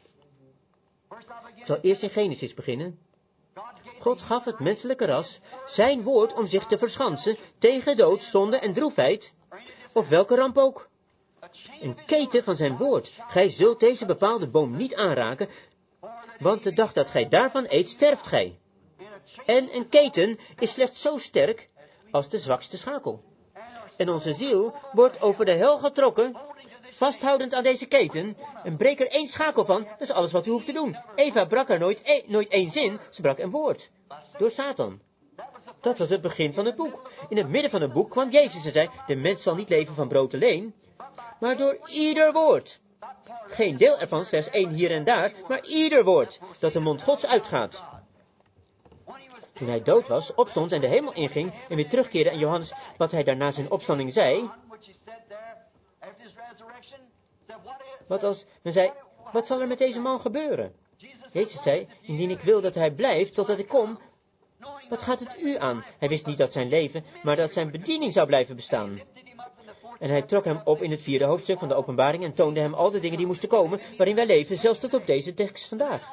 Ik zal eerst in Genesis beginnen. God gaf het menselijke ras zijn woord om zich te verschansen tegen dood, zonde en droefheid, of welke ramp ook. Een keten van zijn woord. Gij zult deze bepaalde boom niet aanraken, want de dag dat gij daarvan eet, sterft gij. En een keten is slechts zo sterk als de zwakste schakel. En onze ziel wordt over de hel getrokken, vasthoudend aan deze keten, en breek er één schakel van, dat is alles wat u hoeft te doen. Eva brak er nooit, e- nooit één zin, ze brak een woord. Door Satan. Dat was het begin van het boek. In het midden van het boek kwam Jezus en zei, de mens zal niet leven van brood alleen, maar door ieder woord. Geen deel ervan, slechts één hier en daar, maar ieder woord dat de mond Gods uitgaat. Toen hij dood was, opstond en de hemel inging en weer terugkeerde en Johannes, wat hij daarna zijn opstanding zei. Wat als men zei, wat zal er met deze man gebeuren? Jezus zei, indien ik wil dat hij blijft totdat ik kom, wat gaat het u aan? Hij wist niet dat zijn leven, maar dat zijn bediening zou blijven bestaan. En hij trok hem op in het vierde hoofdstuk van de Openbaring en toonde hem al de dingen die moesten komen, waarin wij leven, zelfs tot op deze tekst vandaag.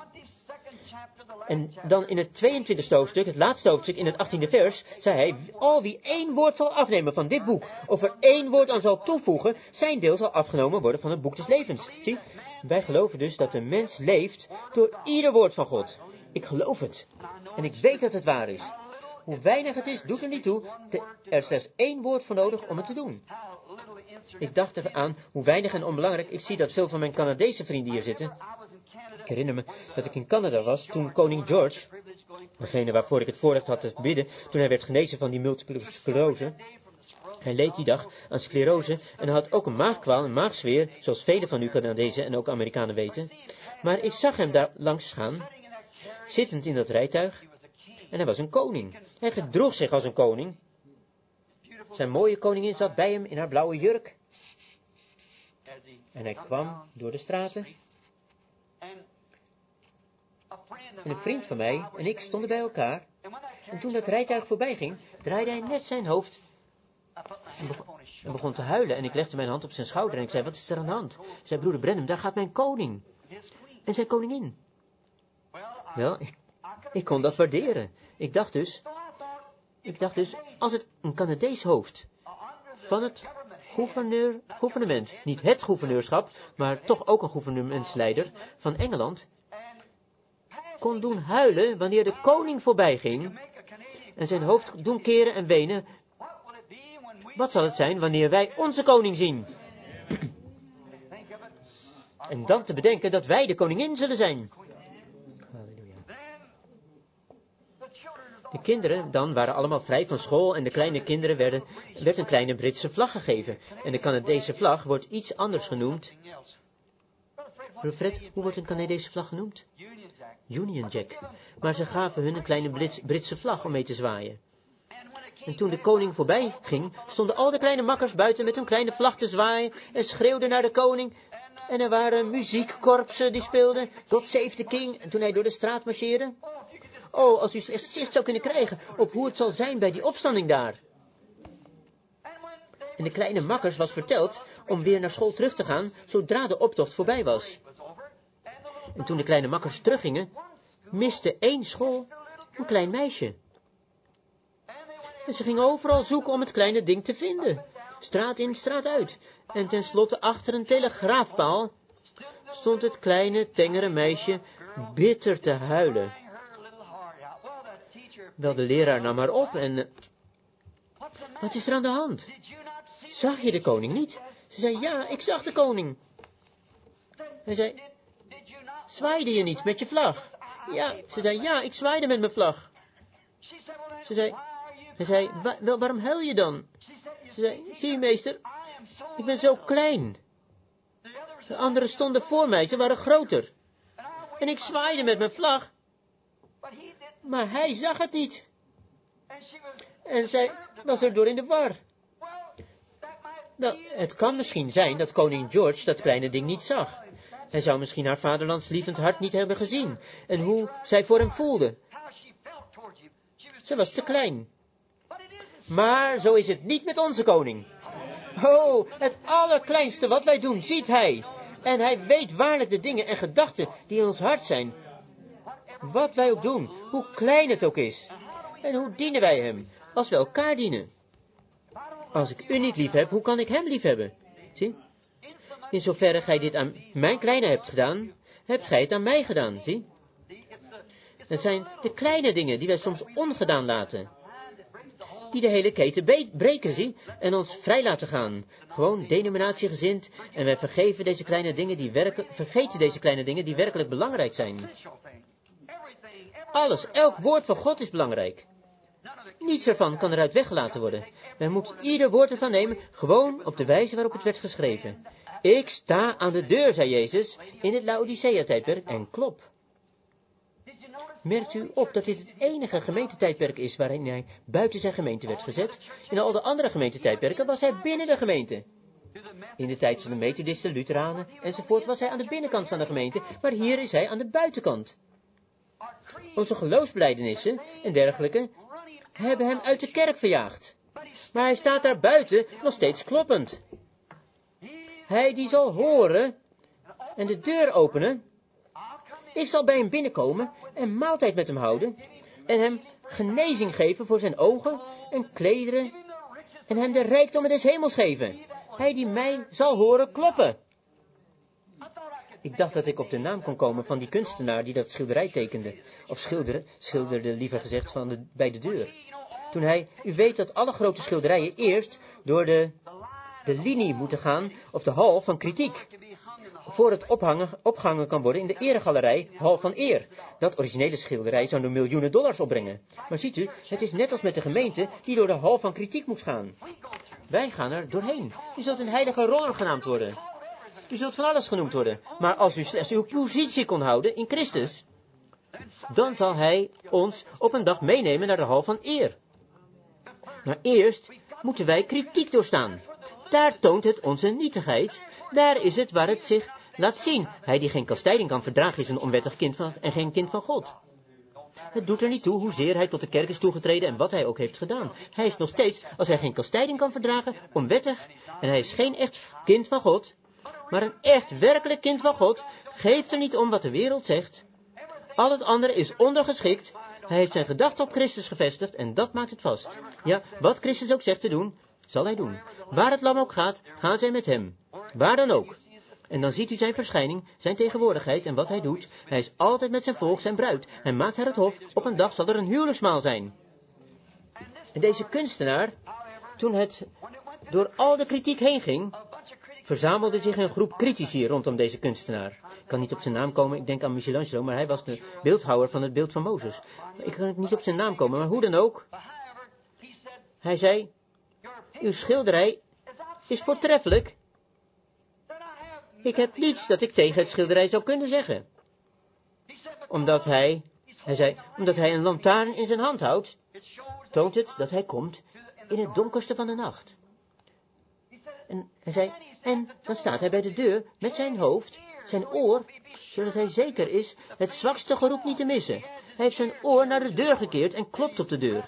En dan in het tweeëntwintigste hoofdstuk, het laatste hoofdstuk, in het achttiende vers, zei hij, al wie één woord zal afnemen van dit boek, of er één woord aan zal toevoegen, zijn deel zal afgenomen worden van het boek des levens. Zie, wij geloven dus dat de mens leeft door ieder woord van God. Ik geloof het. En ik weet dat het waar is. Hoe weinig het is, doet er niet toe. Er is slechts één woord voor nodig om het te doen. Ik dacht eraan hoe weinig en onbelangrijk. Ik zie dat veel van mijn Canadese vrienden hier zitten. Ik herinner me dat ik in Canada was toen koning George, degene waarvoor ik het voorrecht had te bidden, toen hij werd genezen van die multiple sclerose. Hij leed die dag aan sclerose en hij had ook een maagkwaal, een maagzweer, zoals velen van u Canadezen en ook Amerikanen weten. Maar ik zag hem daar langs gaan, zittend in dat rijtuig, en hij was een koning. Hij gedroeg zich als een koning. Zijn mooie koningin zat bij hem in haar blauwe jurk. En hij kwam door de straten. En een vriend van mij en ik stonden bij elkaar. En toen dat rijtuig voorbij ging, draaide hij net zijn hoofd en begon, en begon te huilen. En ik legde mijn hand op zijn schouder en ik zei, wat is er aan de hand? Ik zei, broeder Branham, daar gaat mijn koning. En zijn koningin. Wel, ik, ik kon dat waarderen. Ik dacht dus, ik dacht dus, als het een Canadees hoofd van het gouverneur, gouvernement, niet het gouverneurschap, maar toch ook een gouvernementsleider van Engeland, kon doen huilen wanneer de koning voorbij ging en zijn hoofd doen keren en wenen, wat zal het zijn wanneer wij onze koning zien? En dan te bedenken dat wij de koningin zullen zijn. Halleluja. De kinderen dan waren allemaal vrij van school en de kleine kinderen werden, werd een kleine Britse vlag gegeven. En de Canadese vlag wordt iets anders genoemd. Fred, hoe wordt een Canadese vlag genoemd? Union Jack. Maar ze gaven hun een kleine Brits, Britse vlag om mee te zwaaien. En toen de koning voorbij ging, stonden al de kleine makkers buiten met hun kleine vlag te zwaaien en schreeuwden naar de koning. En er waren muziekkorpsen die speelden God Save the King. En toen hij door de straat marcheerde. Oh, als u slechts zicht zou kunnen krijgen op hoe het zal zijn bij die opstanding daar. En de kleine makkers was verteld om weer naar school terug te gaan, zodra de optocht voorbij was. En toen de kleine makkers teruggingen, miste één school een klein meisje. En ze gingen overal zoeken om het kleine ding te vinden. Straat in, straat uit. En tenslotte achter een telegraafpaal stond het kleine, tengere meisje bitter te huilen. Wel, de leraar nam haar op en... Wat is er aan de hand? Zag je de koning niet? Ze zei, ja, ik zag de koning. Hij zei, zwaaide je niet met je vlag? Ja, ze zei, ja, ik zwaaide met mijn vlag. Ze zei, hij zei, wa, wel, waarom huil je dan? Ze zei, zie je meester, ik ben zo klein. De anderen stonden voor mij, ze waren groter. En ik zwaaide met mijn vlag. Maar hij zag het niet. En zij was erdoor in de war. Wel, het kan misschien zijn dat koning George dat kleine ding niet zag. Hij zou misschien haar vaderlandslievend hart niet hebben gezien. En hoe zij voor hem voelde. Ze was te klein. Maar zo is het niet met onze koning. Oh, het allerkleinste wat wij doen, ziet hij. En hij weet waarlijk de dingen en gedachten die in ons hart zijn. Wat wij ook doen, hoe klein het ook is. En hoe dienen wij hem, als we elkaar dienen. Als ik u niet lief heb, hoe kan ik hem lief hebben? Zie? In zoverre gij dit aan mijn kleine hebt gedaan, hebt gij het aan mij gedaan, zie? Het zijn de kleine dingen die wij soms ongedaan laten. Die de hele keten breken, zie? En ons vrij laten gaan. Gewoon denominatiegezind. En wij vergeven deze kleine dingen die werkelijk, vergeten deze kleine dingen die werkelijk belangrijk zijn. Alles, elk woord van God is belangrijk. Niets ervan kan eruit weggelaten worden. Wij moeten ieder woord ervan nemen, gewoon op de wijze waarop het werd geschreven. Ik sta aan de deur, zei Jezus, in het Laodicea-tijdperk en klop. Merkt u op dat dit het enige gemeentetijdperk is waarin hij buiten zijn gemeente werd gezet? In al de andere gemeentetijdperken was hij binnen de gemeente. In de tijd van de Methodisten, Lutheranen enzovoort was hij aan de binnenkant van de gemeente, maar hier is hij aan de buitenkant. Onze geloofsbelijdenissen en dergelijke hebben hem uit de kerk verjaagd. Maar hij staat daar buiten nog steeds kloppend. Hij die zal horen en de deur openen. Ik zal bij hem binnenkomen en maaltijd met hem houden en hem genezing geven voor zijn ogen en klederen en hem de rijkdommen des hemels geven. Hij die mij zal horen kloppen. Ik dacht dat ik op de naam kon komen van die kunstenaar die dat schilderij tekende. Of schilderde, schilderde liever gezegd van de, bij de deur. Toen hij, u weet dat alle grote schilderijen eerst door de, de linie moeten gaan, of de hal van kritiek. Voor het ophangen, opgehangen kan worden in de eregalerij, hal van eer. Dat originele schilderij zou nu miljoenen dollars opbrengen. Maar ziet u, het is net als met de gemeente die door de hal van kritiek moet gaan. Wij gaan er doorheen. U zult een heilige roller genaamd worden. U zult van alles genoemd worden. Maar als u slechts uw positie kon houden in Christus, dan zal hij ons op een dag meenemen naar de hal van eer. Maar eerst moeten wij kritiek doorstaan. Daar toont het onze nietigheid. Daar is het waar het zich laat zien. Hij die geen kastijding kan verdragen is een onwettig kind van, en geen kind van God. Het doet er niet toe hoezeer hij tot de kerk is toegetreden en wat hij ook heeft gedaan. Hij is nog steeds, als hij geen kastijding kan verdragen, onwettig. En hij is geen echt kind van God. Maar een echt werkelijk kind van God geeft er niet om wat de wereld zegt. Al het andere is ondergeschikt. Hij heeft zijn gedachten op Christus gevestigd en dat maakt het vast. Ja, wat Christus ook zegt te doen, zal hij doen. Waar het lam ook gaat, gaan zij met hem. Waar dan ook. En dan ziet u zijn verschijning, zijn tegenwoordigheid en wat hij doet. Hij is altijd met zijn volk, zijn bruid. Hij maakt haar het hof. Op een dag zal er een huwelijksmaal zijn. En deze kunstenaar, toen het door al de kritiek heen ging, verzamelde zich een groep critici rondom deze kunstenaar. Ik kan niet op zijn naam komen, ik denk aan Michelangelo, maar hij was de beeldhouwer van het beeld van Mozes. Ik kan niet op zijn naam komen, maar hoe dan ook. Hij zei, uw schilderij is voortreffelijk. Ik heb niets dat ik tegen het schilderij zou kunnen zeggen. Omdat hij, hij zei, omdat hij een lantaarn in zijn hand houdt, toont het dat hij komt in het donkerste van de nacht. En hij zei, en dan staat hij bij de deur met zijn hoofd, zijn oor, zodat hij zeker is het zwakste geroep niet te missen. Hij heeft zijn oor naar de deur gekeerd en klopt op de deur.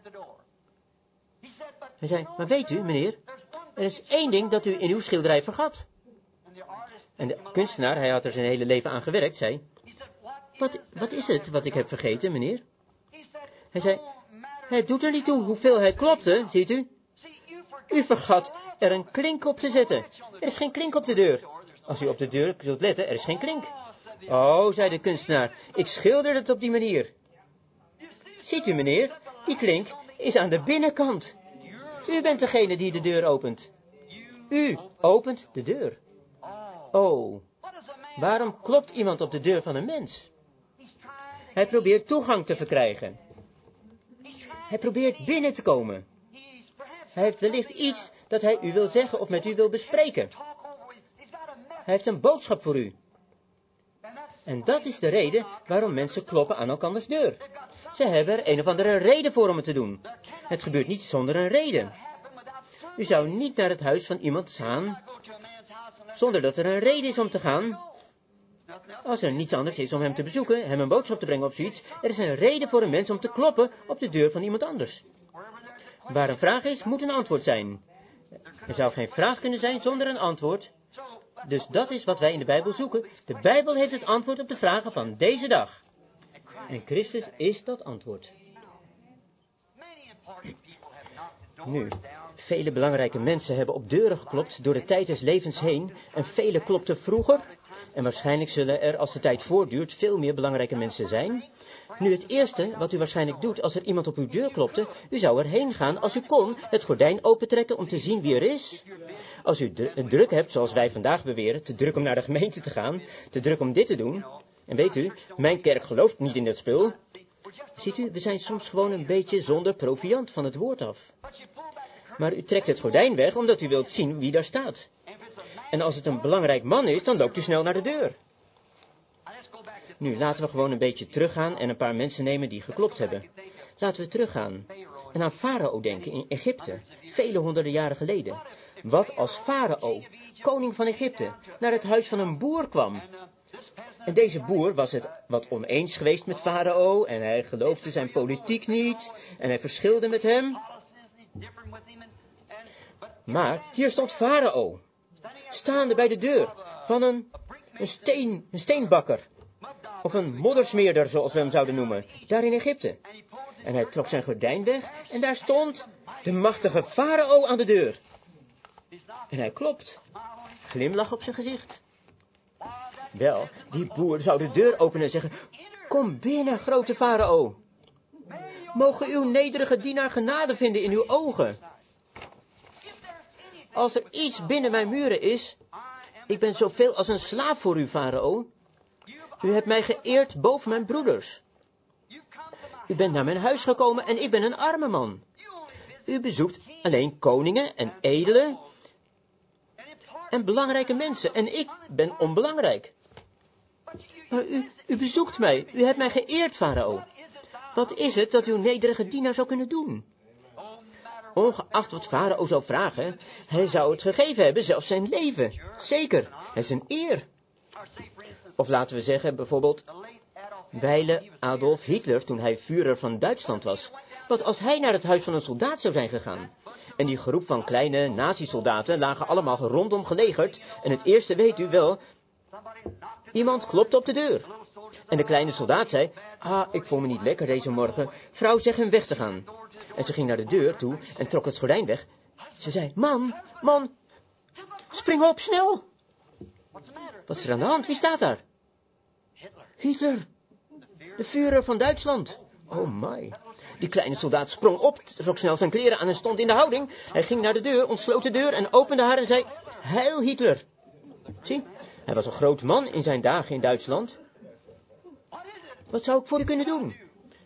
Hij zei, maar weet u, meneer, er is één ding dat u in uw schilderij vergat. En de kunstenaar, hij had er zijn hele leven aan gewerkt, zei, wat, wat is het wat ik heb vergeten, meneer? Hij zei, het doet er niet toe hoeveel hij klopte, ziet u. U vergat er een klink op te zetten. Er is geen klink op de deur. Als u op de deur zult letten, er is geen klink. Oh, zei de kunstenaar, ik schilder het op die manier. Ziet u, meneer, die klink is aan de binnenkant. U bent degene die de deur opent. U opent de deur. Oh, waarom klopt iemand op de deur van een mens? Hij probeert toegang te verkrijgen. Hij probeert binnen te komen. Hij heeft wellicht iets dat hij u wil zeggen of met u wil bespreken. Hij heeft een boodschap voor u. En dat is de reden waarom mensen kloppen aan elkanders deur. Ze hebben er een of andere reden voor om het te doen. Het gebeurt niet zonder een reden. U zou niet naar het huis van iemand gaan zonder dat er een reden is om te gaan. Als er niets anders is om hem te bezoeken, hem een boodschap te brengen of zoiets, er is een reden voor een mens om te kloppen op de deur van iemand anders. Waar een vraag is, moet een antwoord zijn. Er zou geen vraag kunnen zijn zonder een antwoord. Dus dat is wat wij in de Bijbel zoeken. De Bijbel heeft het antwoord op de vragen van deze dag. En Christus is dat antwoord. Nu, vele belangrijke mensen hebben op deuren geklopt door de tijd des levens heen. En vele klopten vroeger. En waarschijnlijk zullen er, als de tijd voortduurt, veel meer belangrijke mensen zijn. Nu, het eerste wat u waarschijnlijk doet als er iemand op uw deur klopte, u zou erheen gaan als u kon, het gordijn opentrekken om te zien wie er is. Als u het druk hebt, zoals wij vandaag beweren, te druk om naar de gemeente te gaan, te druk om dit te doen. En weet u, mijn kerk gelooft niet in dat spul. Ziet u, we zijn soms gewoon een beetje zonder proviand van het woord af. Maar u trekt het gordijn weg omdat u wilt zien wie daar staat. En als het een belangrijk man is, dan loopt u snel naar de deur. Nu, laten we gewoon een beetje teruggaan en een paar mensen nemen die geklopt hebben. Laten we teruggaan en aan Farao denken in Egypte, vele honderden jaren geleden. Wat als Farao, koning van Egypte, naar het huis van een boer kwam. En deze boer was het wat oneens geweest met Farao en hij geloofde zijn politiek niet en hij verschilde met hem. Maar hier stond Farao, staande bij de deur van een, een, steen, een steenbakker. Of een moddersmeerder, zoals we hem zouden noemen, daar in Egypte. En hij trok zijn gordijn weg en daar stond de machtige Farao aan de deur. En hij klopt, glimlach op zijn gezicht. Wel, die boer zou de deur openen en zeggen, kom binnen, grote Farao. Mogen uw nederige dienaar genade vinden in uw ogen. Als er iets binnen mijn muren is, ik ben zoveel als een slaaf voor u, Farao. U hebt mij geëerd boven mijn broeders. U bent naar mijn huis gekomen en ik ben een arme man. U bezoekt alleen koningen en edelen en belangrijke mensen en ik ben onbelangrijk. Maar u, u bezoekt mij, u hebt mij geëerd, Farao. Wat is het dat uw nederige dienaar zou kunnen doen? Ongeacht wat Farao zou vragen, hij zou het gegeven hebben, zelfs zijn leven. Zeker, het is een eer. Of laten we zeggen, bijvoorbeeld, wijle Adolf Hitler toen hij Führer van Duitsland was. Wat als hij naar het huis van een soldaat zou zijn gegaan? En die groep van kleine nazi-soldaten lagen allemaal rondom gelegerd. En het eerste weet u wel, iemand klopte op de deur. En de kleine soldaat zei, ah, ik voel me niet lekker deze morgen. Vrouw, zeg hem weg te gaan. En ze ging naar de deur toe en trok het gordijn weg. Ze zei, man, man, spring op, snel. Wat is er aan de hand? Wie staat daar? Hitler, de Führer van Duitsland. Oh my. Die kleine soldaat sprong op, trok snel zijn kleren aan en stond in de houding. Hij ging naar de deur, ontsloot de deur en opende haar en zei, heil Hitler. Zie, hij was een groot man in zijn dagen in Duitsland. Wat zou ik voor u kunnen doen?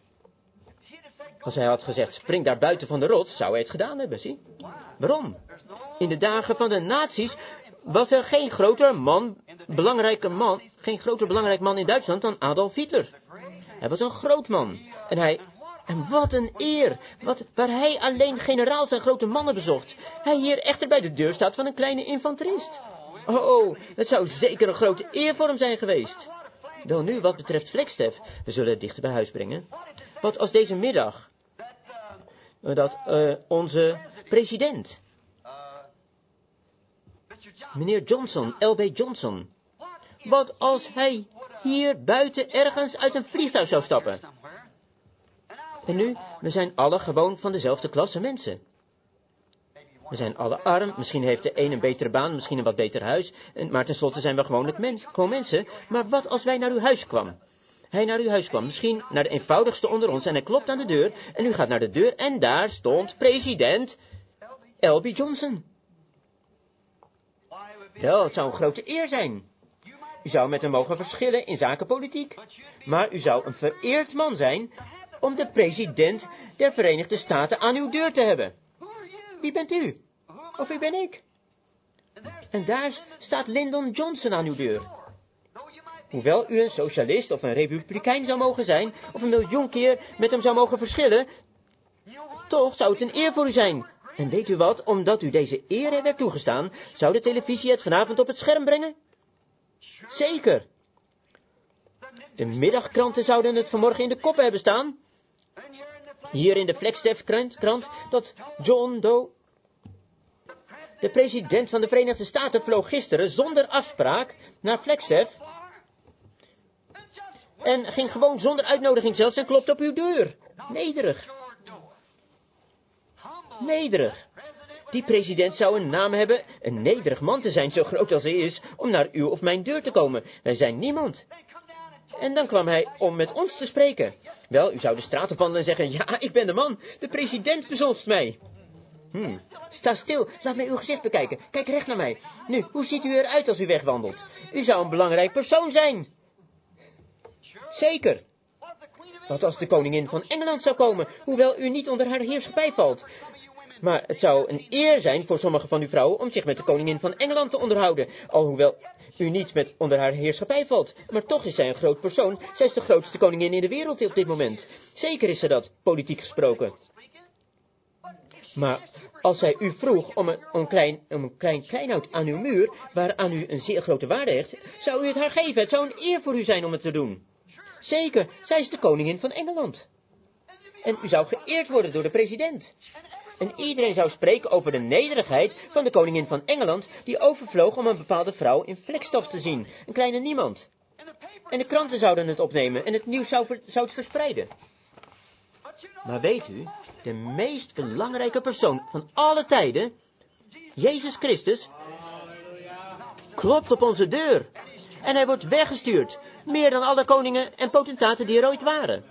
Als hij had gezegd, spring daar buiten van de rots, zou hij het gedaan hebben, zie. Waarom? In de dagen van de nazi's was er geen groter man, belangrijke man, geen groter belangrijk man in Duitsland dan Adolf Hitler. Hij was een groot man. En hij, en wat een eer, wat, waar hij alleen generaals en grote mannen bezocht. Hij hier echter bij de deur staat van een kleine infanterist. Oh, het zou zeker een grote eer voor hem zijn geweest. Wel nu, wat betreft Flagstaff, we zullen het dichter bij huis brengen. Wat als deze middag, dat uh, onze president, meneer Johnson, L B Johnson, wat als hij hier buiten ergens uit een vliegtuig zou stappen? En nu, we zijn alle gewoon van dezelfde klasse mensen. We zijn alle arm, misschien heeft de een een betere baan, misschien een wat beter huis, maar tenslotte zijn we gewoonlijk mens, gewoon mensen. Maar wat als wij naar uw huis kwam? Hij naar uw huis kwam, misschien naar de eenvoudigste onder ons, en hij klopt aan de deur, en u gaat naar de deur, en daar stond president L B Johnson. Wel, het zou een grote eer zijn. U zou met hem mogen verschillen in zaken politiek, maar u zou een vereerd man zijn om de president der Verenigde Staten aan uw deur te hebben. Wie bent u? Of wie ben ik? En daar staat Lyndon Johnson aan uw deur. Hoewel u een socialist of een republikein zou mogen zijn, of een miljoen keer met hem zou mogen verschillen, toch zou het een eer voor u zijn. En weet u wat, omdat u deze eer werd toegestaan, zou de televisie het vanavond op het scherm brengen? Zeker. De middagkranten zouden het vanmorgen in de koppen hebben staan. Hier in de Flagstaff-krant, dat John Doe, de president van de Verenigde Staten, vloog gisteren zonder afspraak naar Flagstaff en ging gewoon zonder uitnodiging zelfs en klopte op uw deur. Nederig. Nederig. Die president zou een naam hebben, een nederig man te zijn, zo groot als hij is, om naar uw of mijn deur te komen. Wij zijn niemand. En dan kwam hij om met ons te spreken. Wel, u zou de straat opwandelen en zeggen, ja, ik ben de man. De president bezolft mij. Hmm. Sta stil, laat mij uw gezicht bekijken. Kijk recht naar mij. Nu, hoe ziet u eruit als u wegwandelt? U zou een belangrijk persoon zijn. Zeker. Wat als de koningin van Engeland zou komen, hoewel u niet onder haar heerschappij valt. Maar het zou een eer zijn voor sommige van uw vrouwen om zich met de koningin van Engeland te onderhouden, alhoewel u niet met onder haar heerschappij valt. Maar toch is zij een groot persoon. Zij is de grootste koningin in de wereld op dit moment. Zeker is ze dat, politiek gesproken. Maar als zij u vroeg om een, om een, klein, om een klein kleinoud aan uw muur, waaraan u een zeer grote waarde hecht, zou u het haar geven. Het zou een eer voor u zijn om het te doen. Zeker, zij is de koningin van Engeland. En u zou geëerd worden door de president. En iedereen zou spreken over de nederigheid van de koningin van Engeland, die overvloog om een bepaalde vrouw in Flagstaff te zien. Een kleine niemand. En de kranten zouden het opnemen en het nieuws zou, ver, zou het verspreiden. Maar weet u, de meest belangrijke persoon van alle tijden, Jezus Christus, klopt op onze deur. En hij wordt weggestuurd, meer dan alle koningen en potentaten die er ooit waren.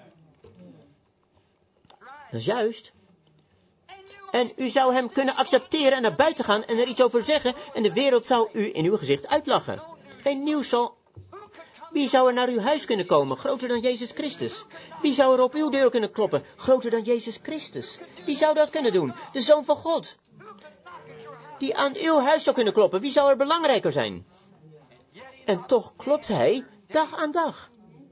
Dat is juist. En u zou hem kunnen accepteren en naar buiten gaan en er iets over zeggen, en de wereld zou u in uw gezicht uitlachen. Geen nieuws zal... Wie zou er naar uw huis kunnen komen, groter dan Jezus Christus? Wie zou er op uw deur kunnen kloppen, groter dan Jezus Christus? Wie zou dat kunnen doen? De Zoon van God. Die aan uw huis zou kunnen kloppen, wie zou er belangrijker zijn? En toch klopt hij dag aan dag.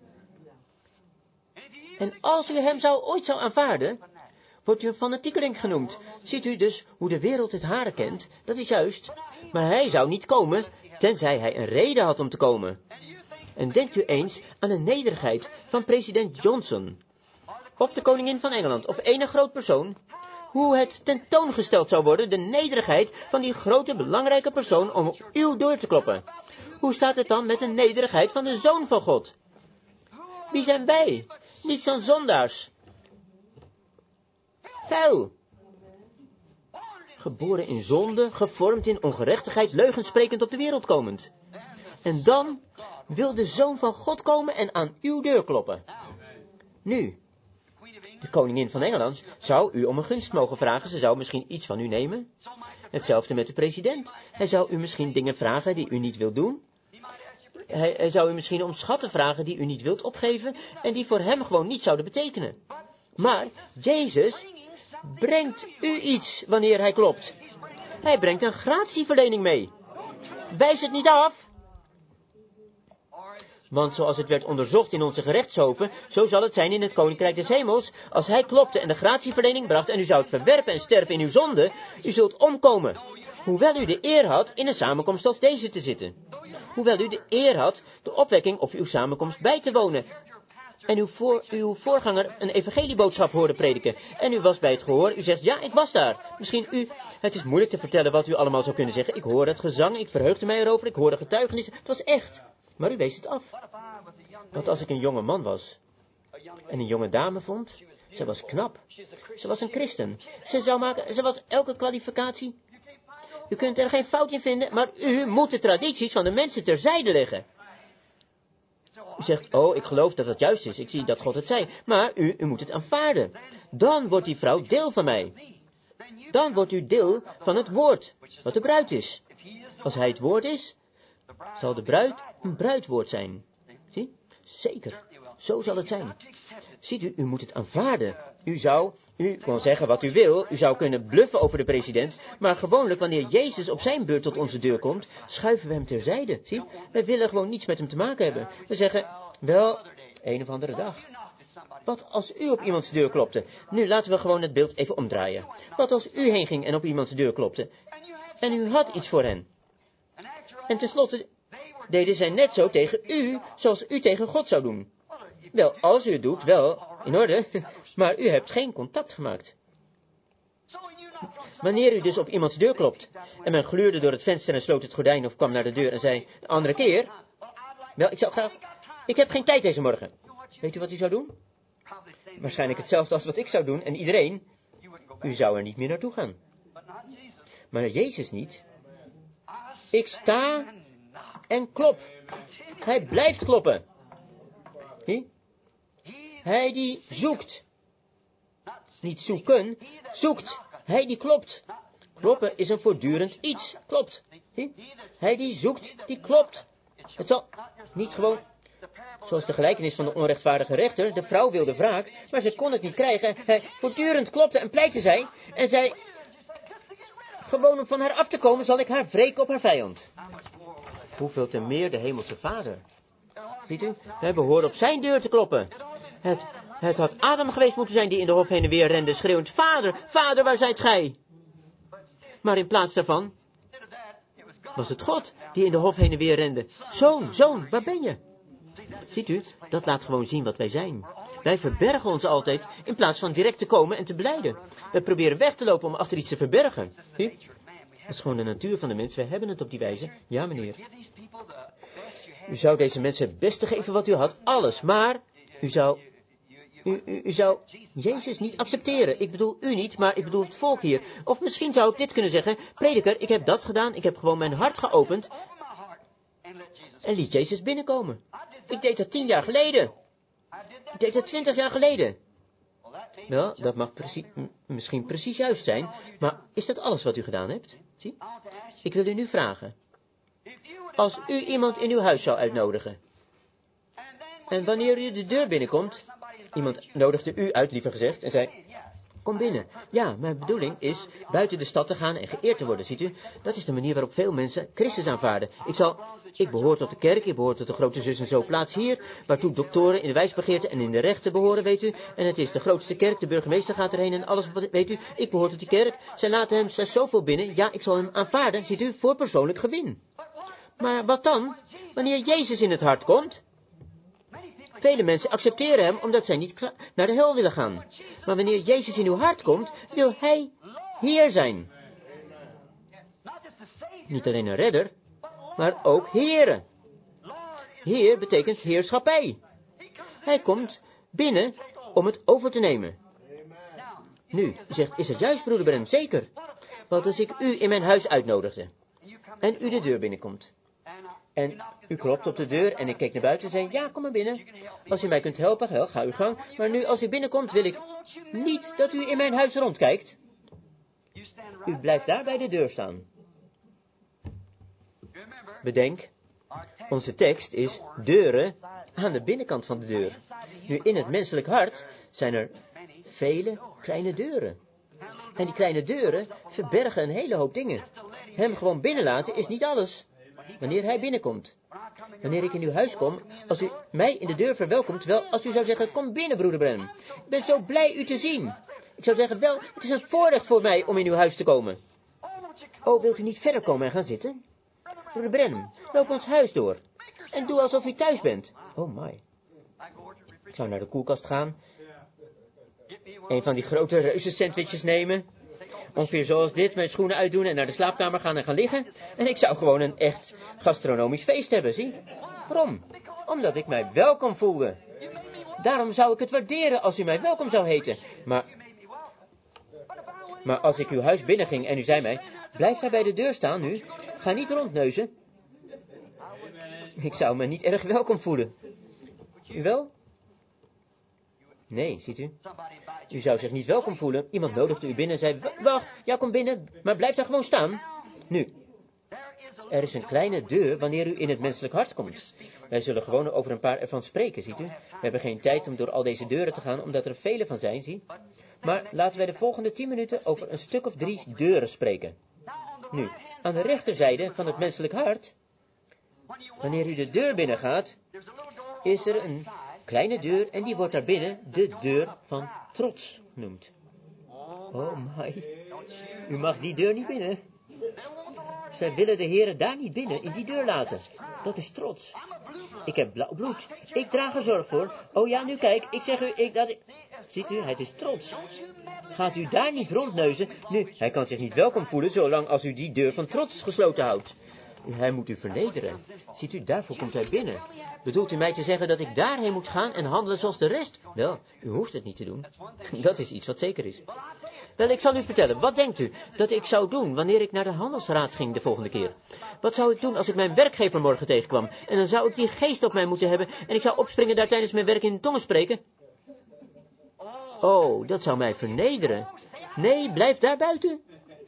En als u hem zou ooit zou aanvaarden, wordt u een fanatiekeling genoemd. Ziet u dus hoe de wereld het hare kent? Dat is juist. Maar hij zou niet komen, tenzij hij een reden had om te komen. En denkt u eens aan de nederigheid van president Johnson, of de koningin van Engeland, of enig groot persoon, hoe het tentoongesteld zou worden, de nederigheid van die grote belangrijke persoon om op uw deur te kloppen. Hoe staat het dan met de nederigheid van de Zoon van God? Wie zijn wij? Niets dan zondaars. Vuil. Geboren in zonde, gevormd in ongerechtigheid, leugensprekend op de wereld komend. En dan wil de Zoon van God komen en aan uw deur kloppen. Nu, de koningin van Engeland zou u om een gunst mogen vragen. Ze zou misschien iets van u nemen. Hetzelfde met de president. Hij zou u misschien dingen vragen die u niet wilt doen. Hij, hij zou u misschien om schatten vragen die u niet wilt opgeven en die voor hem gewoon niet zouden betekenen. Maar Jezus brengt u iets wanneer hij klopt. Hij brengt een gratieverlening mee. wijs het niet af. Want zoals het werd onderzocht in onze gerechtshoven, zo zal het zijn in het koninkrijk des hemels. Als hij klopte en de gratieverlening bracht en u zou het verwerpen en sterven in uw zonde, u zult omkomen. Hoewel u de eer had in een samenkomst als deze te zitten. Hoewel u de eer had de opwekking of uw samenkomst bij te wonen. En uw, voor, uw voorganger een evangelieboodschap hoorde prediken. En u was bij het gehoor, u zegt, ja, ik was daar. Misschien u, het is moeilijk te vertellen wat u allemaal zou kunnen zeggen. Ik hoorde het gezang, ik verheugde mij erover, ik hoorde getuigenissen. Het was echt. Maar u wees het af. Want als ik een jonge man was en een jonge dame vond, ze was knap. Ze was een christen. Ze zou maken, ze was elke kwalificatie. U kunt er geen fout in vinden, maar u moet de tradities van de mensen terzijde leggen. U zegt, oh, ik geloof dat het juist is. Ik zie dat God het zei. Maar u, u moet het aanvaarden. Dan wordt die vrouw deel van mij. Dan wordt u deel van het woord, wat de bruid is. Als hij het woord is, zal de bruid een bruidwoord zijn. Zie? Zeker. Zo zal het zijn. Ziet u, u moet het aanvaarden. U zou, u kon zeggen wat u wil, u zou kunnen bluffen over de president, maar gewoonlijk wanneer Jezus op zijn beurt tot onze deur komt, schuiven we hem terzijde. Zie? Wij willen gewoon niets met hem te maken hebben. We zeggen, wel, een of andere dag. Wat als u op iemands deur klopte? Nu, laten we gewoon het beeld even omdraaien. Wat als u heen ging en op iemands deur klopte? En u had iets voor hen. En tenslotte deden zij net zo tegen u, zoals u tegen God zou doen. Wel, als u het doet, wel, in orde, maar u hebt geen contact gemaakt. Wanneer u dus op iemands deur klopt, en men gluurde door het venster en sloot het gordijn of kwam naar de deur en zei, de andere keer, wel, ik zou graag, ik heb geen tijd deze morgen. Weet u wat u zou doen? Waarschijnlijk hetzelfde als wat ik zou doen, en iedereen, u zou er niet meer naartoe gaan. Maar Jezus niet. Ik sta en klop. Hij blijft kloppen. Zie? Hij die zoekt. Niet zoeken, zoekt. Hij die klopt. Kloppen is een voortdurend iets. Klopt. Zie? Hij die zoekt, die klopt. Het zal niet gewoon, zoals de gelijkenis van de onrechtvaardige rechter. De vrouw wilde wraak, maar ze kon het niet krijgen. Hij voortdurend klopte en pleitte zij. En zij, gewoon om van haar af te komen, zal ik haar wreken op haar vijand. Hoeveel te meer de hemelse Vader. Ziet u, wij behoren op zijn deur te kloppen. Het, het had Adam geweest moeten zijn die in de hof heen en weer rende, schreeuwend, Vader, Vader, waar zijt gij? Maar in plaats daarvan was het God die in de hof heen en weer rende. Zoon, zoon, waar ben je? Ziet u, dat laat gewoon zien wat wij zijn. Wij verbergen ons altijd in plaats van direct te komen en te belijden. Wij proberen weg te lopen om achter iets te verbergen. Zie? Dat is gewoon de natuur van de mens. Wij hebben het op die wijze. Ja, meneer. U zou deze mensen het beste geven wat u had. Alles. Maar u zou, u, u, u zou Jezus niet accepteren. Ik bedoel u niet, maar ik bedoel het volk hier. Of misschien zou ik dit kunnen zeggen. Prediker, ik heb dat gedaan. Ik heb gewoon mijn hart geopend. En liet Jezus binnenkomen. Ik deed dat tien jaar geleden. Ik deed dat twintig jaar geleden. Wel, dat mag precies, m- misschien precies juist zijn. Maar is dat alles wat u gedaan hebt? Zie? Ik wil u nu vragen. Als u iemand in uw huis zou uitnodigen. En wanneer u de deur binnenkomt. Iemand nodigde u uit, liever gezegd. En zei, kom binnen. Ja, mijn bedoeling is buiten de stad te gaan en geëerd te worden, ziet u. Dat is de manier waarop veel mensen Christus aanvaarden. Ik zal, ik behoor tot de kerk, ik behoor tot de grote zus en zo plaats hier, waartoe doktoren in de wijsbegeerte en in de rechten behoren, weet u. En het is de grootste kerk, de burgemeester gaat erheen en alles, wat, weet u. Ik behoor tot die kerk. Zij laten hem slechts zoveel binnen. Ja, ik zal hem aanvaarden, ziet u, voor persoonlijk gewin. Maar wat dan, wanneer Jezus in het hart komt? Vele mensen accepteren hem omdat zij niet naar de hel willen gaan. Maar wanneer Jezus in uw hart komt, wil hij Heer zijn. Niet alleen een redder, maar ook Heere. Heer betekent heerschappij. Hij komt binnen om het over te nemen. Nu, u zegt, is het juist, broeder Branham? Zeker. Want als ik u in mijn huis uitnodigde en u de deur binnenkomt. En u klopt op de deur en ik keek naar buiten en zei, ja, kom maar binnen. Als u mij kunt helpen, wel, ga uw gang. Maar nu, als u binnenkomt, wil ik niet dat u in mijn huis rondkijkt. U blijft daar bij de deur staan. Bedenk, onze tekst is deuren aan de binnenkant van de deur. Nu, in het menselijk hart zijn er vele kleine deuren. En die kleine deuren verbergen een hele hoop dingen. Hem gewoon binnenlaten is niet alles. wanneer hij binnenkomt. Wanneer ik in uw huis kom, als u mij in de deur verwelkomt, wel, als u zou zeggen, kom binnen, broeder Branham. Ik ben zo blij u te zien. Ik zou zeggen, wel, het is een voorrecht voor mij om in uw huis te komen. Oh, wilt u niet verder komen en gaan zitten? Broeder Branham, loop ons huis door. En doe alsof u thuis bent. Oh my. Ik zou naar de koelkast gaan. Een van die grote reuzen sandwiches nemen. Ongeveer zoals dit, mijn schoenen uitdoen en naar de slaapkamer gaan en gaan liggen. En ik zou gewoon een echt gastronomisch feest hebben, zie. Waarom? Omdat ik mij welkom voelde. Daarom zou ik het waarderen als u mij welkom zou heten. Maar, maar als ik uw huis binnenging en u zei mij, blijf daar bij de deur staan nu. Ga niet rondneuzen. Ik zou me niet erg welkom voelen. U wel? Nee, ziet u. U zou zich niet welkom voelen. Iemand nodigde u binnen en zei, wacht, ja, kom binnen, maar blijf daar gewoon staan. Nu, er is een kleine deur wanneer u in het menselijk hart komt. Wij zullen gewoon over een paar ervan spreken, ziet u. We hebben geen tijd om door al deze deuren te gaan, omdat er vele van zijn, zie. Maar laten wij de volgende tien minuten over een stuk of drie deuren spreken. Nu, aan de rechterzijde van het menselijk hart, wanneer u de deur binnengaat, is er een kleine deur en die wordt daarbinnen de deur van trots genoemd. Oh my, u mag die deur niet binnen. Zij willen de heren daar niet binnen, in die deur laten. Dat is trots. Ik heb blauw bloed. Ik draag er zorg voor. Oh ja, nu kijk, ik zeg u, ik, dat ik... Ziet u, het is trots. Gaat u daar niet rondneuzen? Nu, hij kan zich niet welkom voelen, zolang als u die deur van trots gesloten houdt. Hij moet u vernederen. Ziet u, daarvoor komt hij binnen. Bedoelt u mij te zeggen dat ik daarheen moet gaan en handelen zoals de rest? Wel, u hoeft het niet te doen. Dat is iets wat zeker is. Wel, ik zal u vertellen, wat denkt u dat ik zou doen wanneer ik naar de handelsraad ging de volgende keer? Wat zou ik doen als ik mijn werkgever morgen tegenkwam? En dan zou ik die geest op mij moeten hebben en ik zou opspringen daar tijdens mijn werk in de tongen spreken? Oh, dat zou mij vernederen. Nee, blijf daar buiten.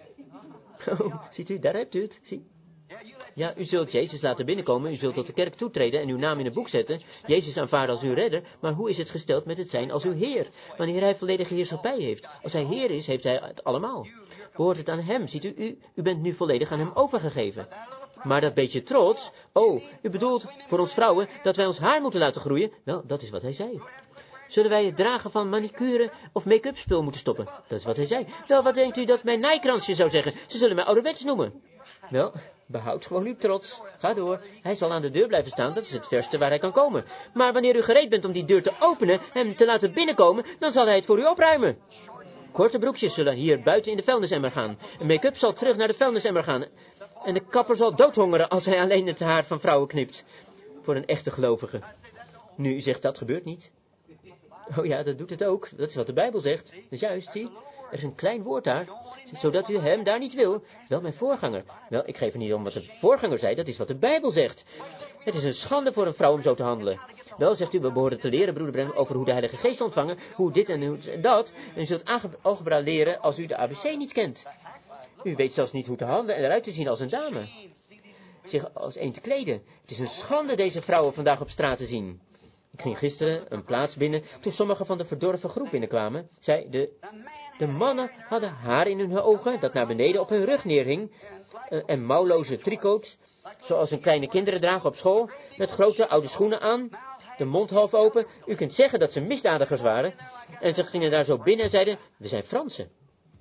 Oh, ziet u, daar hebt u het, zie. Ja, u zult Jezus laten binnenkomen, u zult tot de kerk toetreden en uw naam in het boek zetten. Jezus aanvaarden als uw redder, maar hoe is het gesteld met het zijn als uw Heer? Wanneer hij volledige heerschappij heeft. Als hij Heer is, heeft hij het allemaal. Behoort het aan hem, ziet u, u, u bent nu volledig aan hem overgegeven. Maar dat beetje trots, oh, u bedoelt voor ons vrouwen dat wij ons haar moeten laten groeien? Wel, dat is wat hij zei. Zullen wij het dragen van manicure of make-up spul moeten stoppen? Dat is wat hij zei. Wel, wat denkt u dat mijn naaikransje zou zeggen? Ze zullen mij ouderwets noemen. Wel, behoud gewoon uw trots. Ga door. Hij zal aan de deur blijven staan, dat is het verste waar hij kan komen. Maar wanneer u gereed bent om die deur te openen, hem te laten binnenkomen, dan zal hij het voor u opruimen. Korte broekjes zullen hier buiten in de vuilnisemmer gaan. En make-up zal terug naar de vuilnisemmer gaan. En de kapper zal doodhongeren als hij alleen het haar van vrouwen knipt. Voor een echte gelovige. Nu, u zegt dat gebeurt niet. Oh ja, dat doet het ook. Dat is wat de Bijbel zegt. Dat is juist, zie. Er is een klein woord daar. Zodat u hem daar niet wil. Wel, mijn voorganger. Wel, ik geef er niet om wat de voorganger zei. Dat is wat de Bijbel zegt. Het is een schande voor een vrouw om zo te handelen. Wel, zegt u, we behoren te leren, broeder Branham, over hoe de Heilige Geest ontvangen. Hoe dit en hoe dat. En u zult algebra leren als u de A B C niet kent. U weet zelfs niet hoe te handelen en eruit te zien als een dame. Zich als een te kleden. Het is een schande deze vrouwen vandaag op straat te zien. Ik ging gisteren een plaats binnen toen sommige van de verdorven groep binnenkwamen. Zij, de, de mannen hadden haar in hun ogen dat naar beneden op hun rug neerhing. Uh, en mouwloze tricots, zoals een kleine kinderen dragen op school, met grote oude schoenen aan, de mond half open. U kunt zeggen dat ze misdadigers waren. En ze gingen daar zo binnen en zeiden, we zijn Fransen.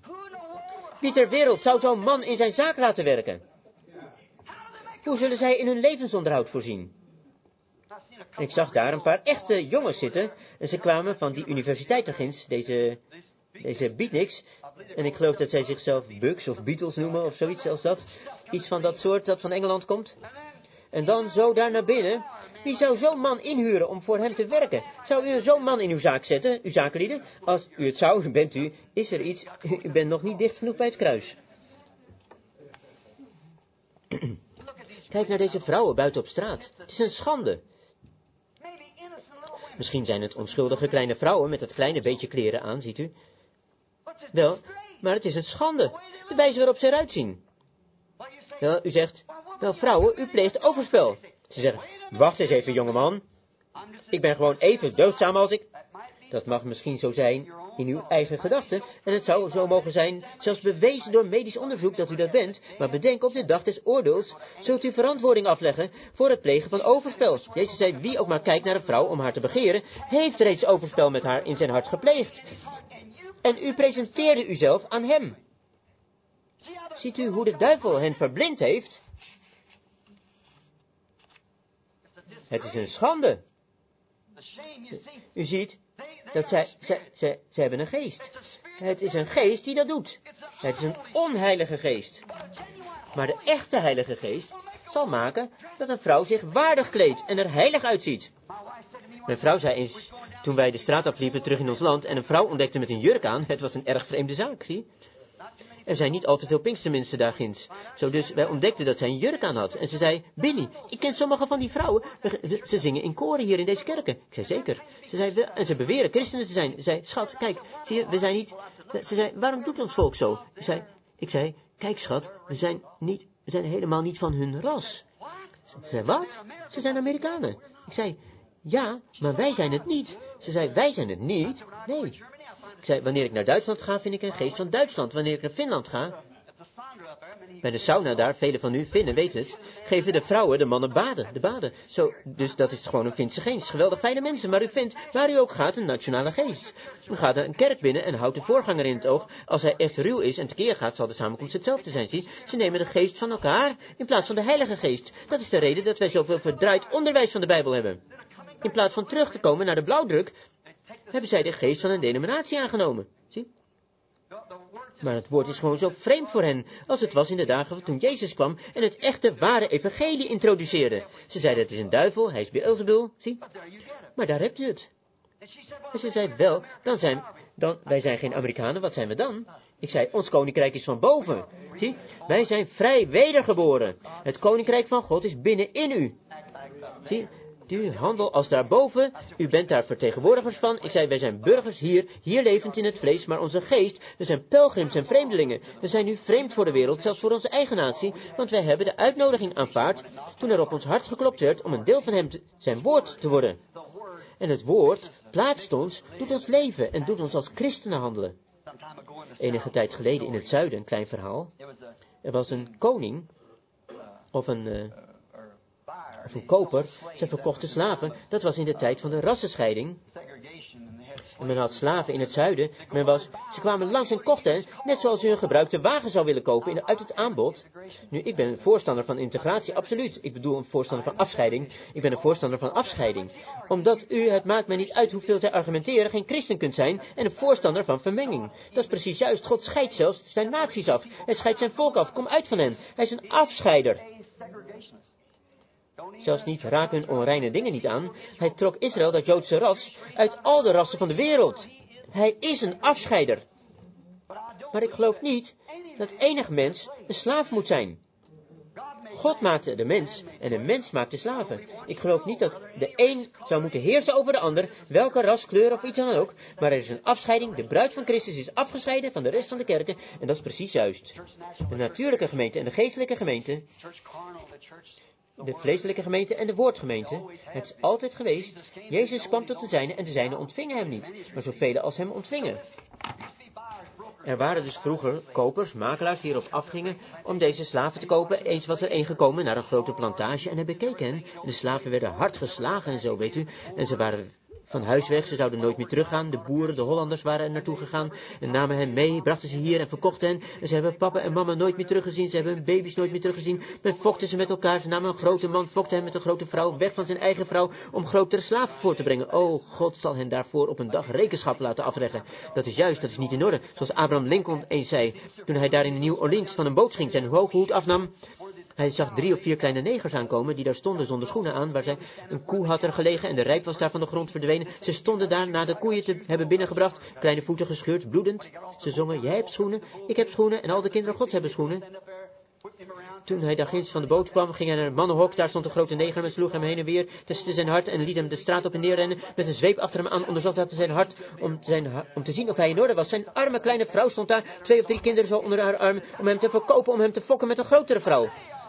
Wie ter wereld zou zo'n man in zijn zaak laten werken? Hoe zullen zij in hun levensonderhoud voorzien? Ik zag daar een paar echte jongens zitten. En ze kwamen van die universiteit nog eens, deze, deze beatniks. En ik geloof dat zij zichzelf Bugs of Beatles noemen of zoiets als dat. Iets van dat soort dat van Engeland komt. En dan zo daar naar binnen. Wie zou zo'n man inhuren om voor hem te werken? Zou u zo'n man in uw zaak zetten, uw zakenlieden? Als u het zou, bent u, is er iets. U bent nog niet dicht genoeg bij het kruis. Kijk naar deze vrouwen buiten op straat. Het is een schande. Misschien zijn het onschuldige kleine vrouwen met dat kleine beetje kleren aan, ziet u. Wel, maar het is een schande. De wijze waarop ze eruit zien. Wel, u zegt, wel vrouwen, u pleegt overspel. Ze zeggen, wacht eens even jongeman. Ik ben gewoon even deugdzaam als ik... Dat mag misschien zo zijn in uw eigen gedachten, en het zou zo mogen zijn, zelfs bewezen door medisch onderzoek dat u dat bent, maar bedenk op de dag des oordeels, zult u verantwoording afleggen voor het plegen van overspel. Jezus zei, wie ook maar kijkt naar een vrouw om haar te begeren, heeft reeds overspel met haar in zijn hart gepleegd. En u presenteerde uzelf aan hem. Ziet u hoe de duivel hen verblind heeft? Het is een schande. U ziet dat zij, zij, zij, zij hebben een geest. Het is een geest die dat doet. Het is een onheilige geest. Maar de echte heilige geest zal maken dat een vrouw zich waardig kleedt en er heilig uitziet. Mijn vrouw zei eens, toen wij de straat afliepen terug in ons land en een vrouw ontdekte met een jurk aan, het was een erg vreemde zaak, zie. Er zijn niet al te veel Pinkstermensen daar ginds. Zo dus, wij ontdekten dat zij een jurk aan had. En ze zei, Billy, ik ken sommige van die vrouwen. Ze zingen in koren hier in deze kerken. Ik zei, zeker. Ze zei, en ze beweren christenen te zijn. Ze zei, schat, kijk, zie je, we zijn niet... Ze zei, waarom doet ons volk zo? Ik zei, ik zei, kijk schat, we zijn niet, we zijn helemaal niet van hun ras. Ze zei, wat? Ze zijn Amerikanen. Ik zei, ja, maar wij zijn het niet. Ze zei, wij zijn het niet? Nee. Ik zei, wanneer ik naar Duitsland ga, vind ik een geest van Duitsland. Wanneer ik naar Finland ga, bij de sauna daar, velen van u, Finnen, weten het, geven de vrouwen de mannen baden, de baden. Zo, dus dat is gewoon een Finse geest. Geweldig fijne mensen, maar u vindt, waar u ook gaat, een nationale geest. U gaat naar een kerk binnen en houdt de voorganger in het oog. Als hij echt ruw is en tekeer gaat, zal de samenkomst hetzelfde zijn. Zie, ze nemen de geest van elkaar in plaats van de heilige geest. Dat is de reden dat wij zoveel verdraaid onderwijs van de Bijbel hebben. In plaats van terug te komen naar de blauwdruk, hebben zij de geest van een denominatie aangenomen. Zie? Maar het woord is gewoon zo vreemd voor hen, als het was in de dagen toen Jezus kwam en het echte, ware evangelie introduceerde. Ze zeiden, het is een duivel, hij is Beelzebul, zie? Maar daar hebt u het. En ze zei, wel, dan zijn, dan, wij zijn geen Amerikanen, wat zijn we dan? Ik zei, ons koninkrijk is van boven. Zie? Wij zijn vrij wedergeboren. Het koninkrijk van God is binnenin u. Zie? U handelt als daarboven, u bent daar vertegenwoordigers van. Ik zei, wij zijn burgers hier, hier levend in het vlees, maar onze geest, we zijn pelgrims en vreemdelingen. We zijn nu vreemd voor de wereld, zelfs voor onze eigen natie, want wij hebben de uitnodiging aanvaard toen er op ons hart geklopt werd om een deel van hem, te, zijn woord te worden. En het woord plaatst ons, doet ons leven en doet ons als christenen handelen. Enige tijd geleden in het zuiden, een klein verhaal. Er was een koning, of een... Uh, Of een koper, ze verkochten slaven. Dat was in de tijd van de rassenscheiding. En men had slaven in het zuiden. Men was, ze kwamen langs en kochten hen, net zoals u een gebruikte wagen zou willen kopen in, uit het aanbod. Nu, ik ben een voorstander van integratie, absoluut. Ik bedoel een voorstander van afscheiding. Ik ben een voorstander van afscheiding. Omdat u, het maakt mij niet uit hoeveel zij argumenteren, geen christen kunt zijn en een voorstander van vermenging. Dat is precies juist. God scheidt zelfs zijn naties af. Hij scheidt zijn volk af. Kom uit van hen. Hij is een afscheider. Zelfs niet raak hun onreine dingen niet aan. Hij trok Israël, dat Joodse ras, uit al de rassen van de wereld. Hij is een afscheider. Maar ik geloof niet dat enig mens een slaaf moet zijn. God maakte de mens en de mens maakt de slaven. Ik geloof niet dat de een zou moeten heersen over de ander, welke ras, kleur of iets dan ook. Maar er is een afscheiding, de bruid van Christus is afgescheiden van de rest van de kerken. En dat is precies juist. De natuurlijke gemeente en de geestelijke gemeente, de vleeselijke gemeente en de woordgemeente. Het is altijd geweest. Jezus kwam tot de zijnen en de zijnen ontvingen hem niet, maar zoveel als hem ontvingen. Er waren dus vroeger kopers, makelaars die erop afgingen om deze slaven te kopen. Eens was er een gekomen naar een grote plantage en hij bekeek hen. En de slaven werden hard geslagen en zo, weet u. En ze waren van huis weg, ze zouden nooit meer teruggaan. De boeren, de Hollanders waren er naartoe gegaan en namen hen mee, brachten ze hier en verkochten hen. En ze hebben papa en mama nooit meer teruggezien, ze hebben hun baby's nooit meer teruggezien. Men vochten ze met elkaar, ze namen een grote man, vochten hem met een grote vrouw, weg van zijn eigen vrouw, om grotere slaven voor te brengen. Oh, God zal hen daarvoor op een dag rekenschap laten afleggen. Dat is juist, dat is niet in orde. Zoals Abraham Lincoln eens zei, toen hij daar in New Orleans van een boot ging, zijn hoge hoed afnam. Hij zag drie of vier kleine negers aankomen, die daar stonden zonder schoenen aan, waar zij, een koe had er gelegen en de rijp was daar van de grond verdwenen. Ze stonden daar na de koeien te hebben binnengebracht, kleine voeten gescheurd, bloedend. Ze zongen, jij hebt schoenen, ik heb schoenen en al de kinderen Gods hebben schoenen. Toen hij daar ginds van de boot kwam, ging hij naar een mannenhok, daar stond een grote neger en sloeg hem heen en weer tussen zijn hart en liet hem de straat op en neer rennen, met een zweep achter hem aan, onderzocht hij zijn hart om, zijn, om te zien of hij in orde was. Zijn arme kleine vrouw stond daar, twee of drie kinderen zo onder haar arm, om hem te verkopen, om hem te fokken met een grotere vrouw.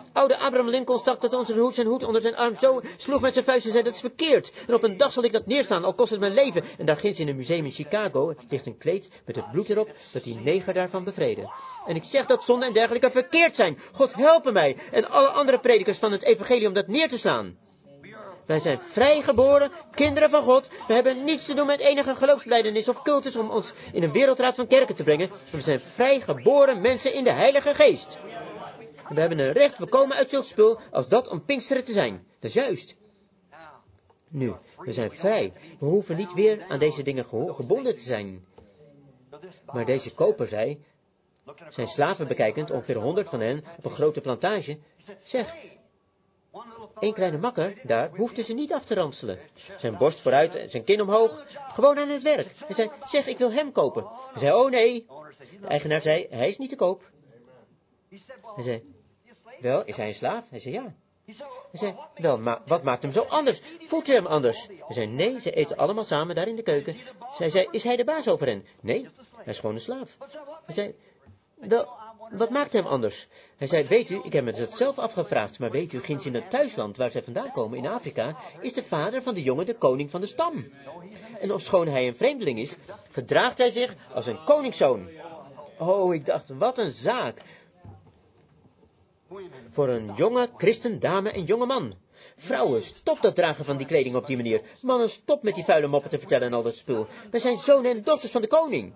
Oude Abraham Lincoln stak dat onze hoed zijn hoed onder zijn arm zo, sloeg met zijn vuist en zei dat is verkeerd. En op een dag zal ik dat neerstaan, al kost het mijn leven. En daar ginds in een museum in Chicago ligt een kleed met het bloed erop, dat die neger daarvan bevrede. En ik zeg dat zonde en dergelijke verkeerd zijn. God helpe mij en alle andere predikers van het evangelie om dat neer te slaan. Wij zijn vrijgeboren, kinderen van God. We hebben niets te doen met enige geloofsbelijdenis of cultus om ons in een wereldraad van kerken te brengen. We zijn vrijgeboren mensen in de Heilige Geest. We hebben een recht, we komen uit zulk spul als dat om Pinksteren te zijn. Dat is juist. Nu, we zijn vrij. We hoeven niet weer aan deze dingen gebonden te zijn. Maar deze koper zei, zijn slaven bekijkend, ongeveer honderd van hen, op een grote plantage. Zeg, één kleine makker, daar hoefde ze niet af te ranselen. Zijn borst vooruit en zijn kin omhoog, gewoon aan het werk. Hij zei, zeg, ik wil hem kopen. Hij zei, oh nee. De eigenaar zei, hij is niet te koop. Hij zei, wel, is hij een slaaf? Hij zei, ja. Hij zei, wel, maar wat maakt hem zo anders? Voedt u hem anders? Hij zei, nee, ze eten allemaal samen daar in de keuken. Zij zei, is hij de baas over hen? Nee, hij is gewoon een slaaf. Hij zei, wel, wat maakt hem anders? Hij zei, weet u, ik heb me dat zelf afgevraagd, maar weet u, ginds in het thuisland waar zij vandaan komen, in Afrika, is de vader van de jongen de koning van de stam. En ofschoon hij een vreemdeling is, gedraagt hij zich als een koningszoon. Oh, ik dacht, wat een zaak. Voor een jonge christendame en jonge man. Vrouwen, stop dat dragen van die kleding op die manier. Mannen, stop met die vuile moppen te vertellen en al dat spul. Wij zijn zonen en dochters van de koning.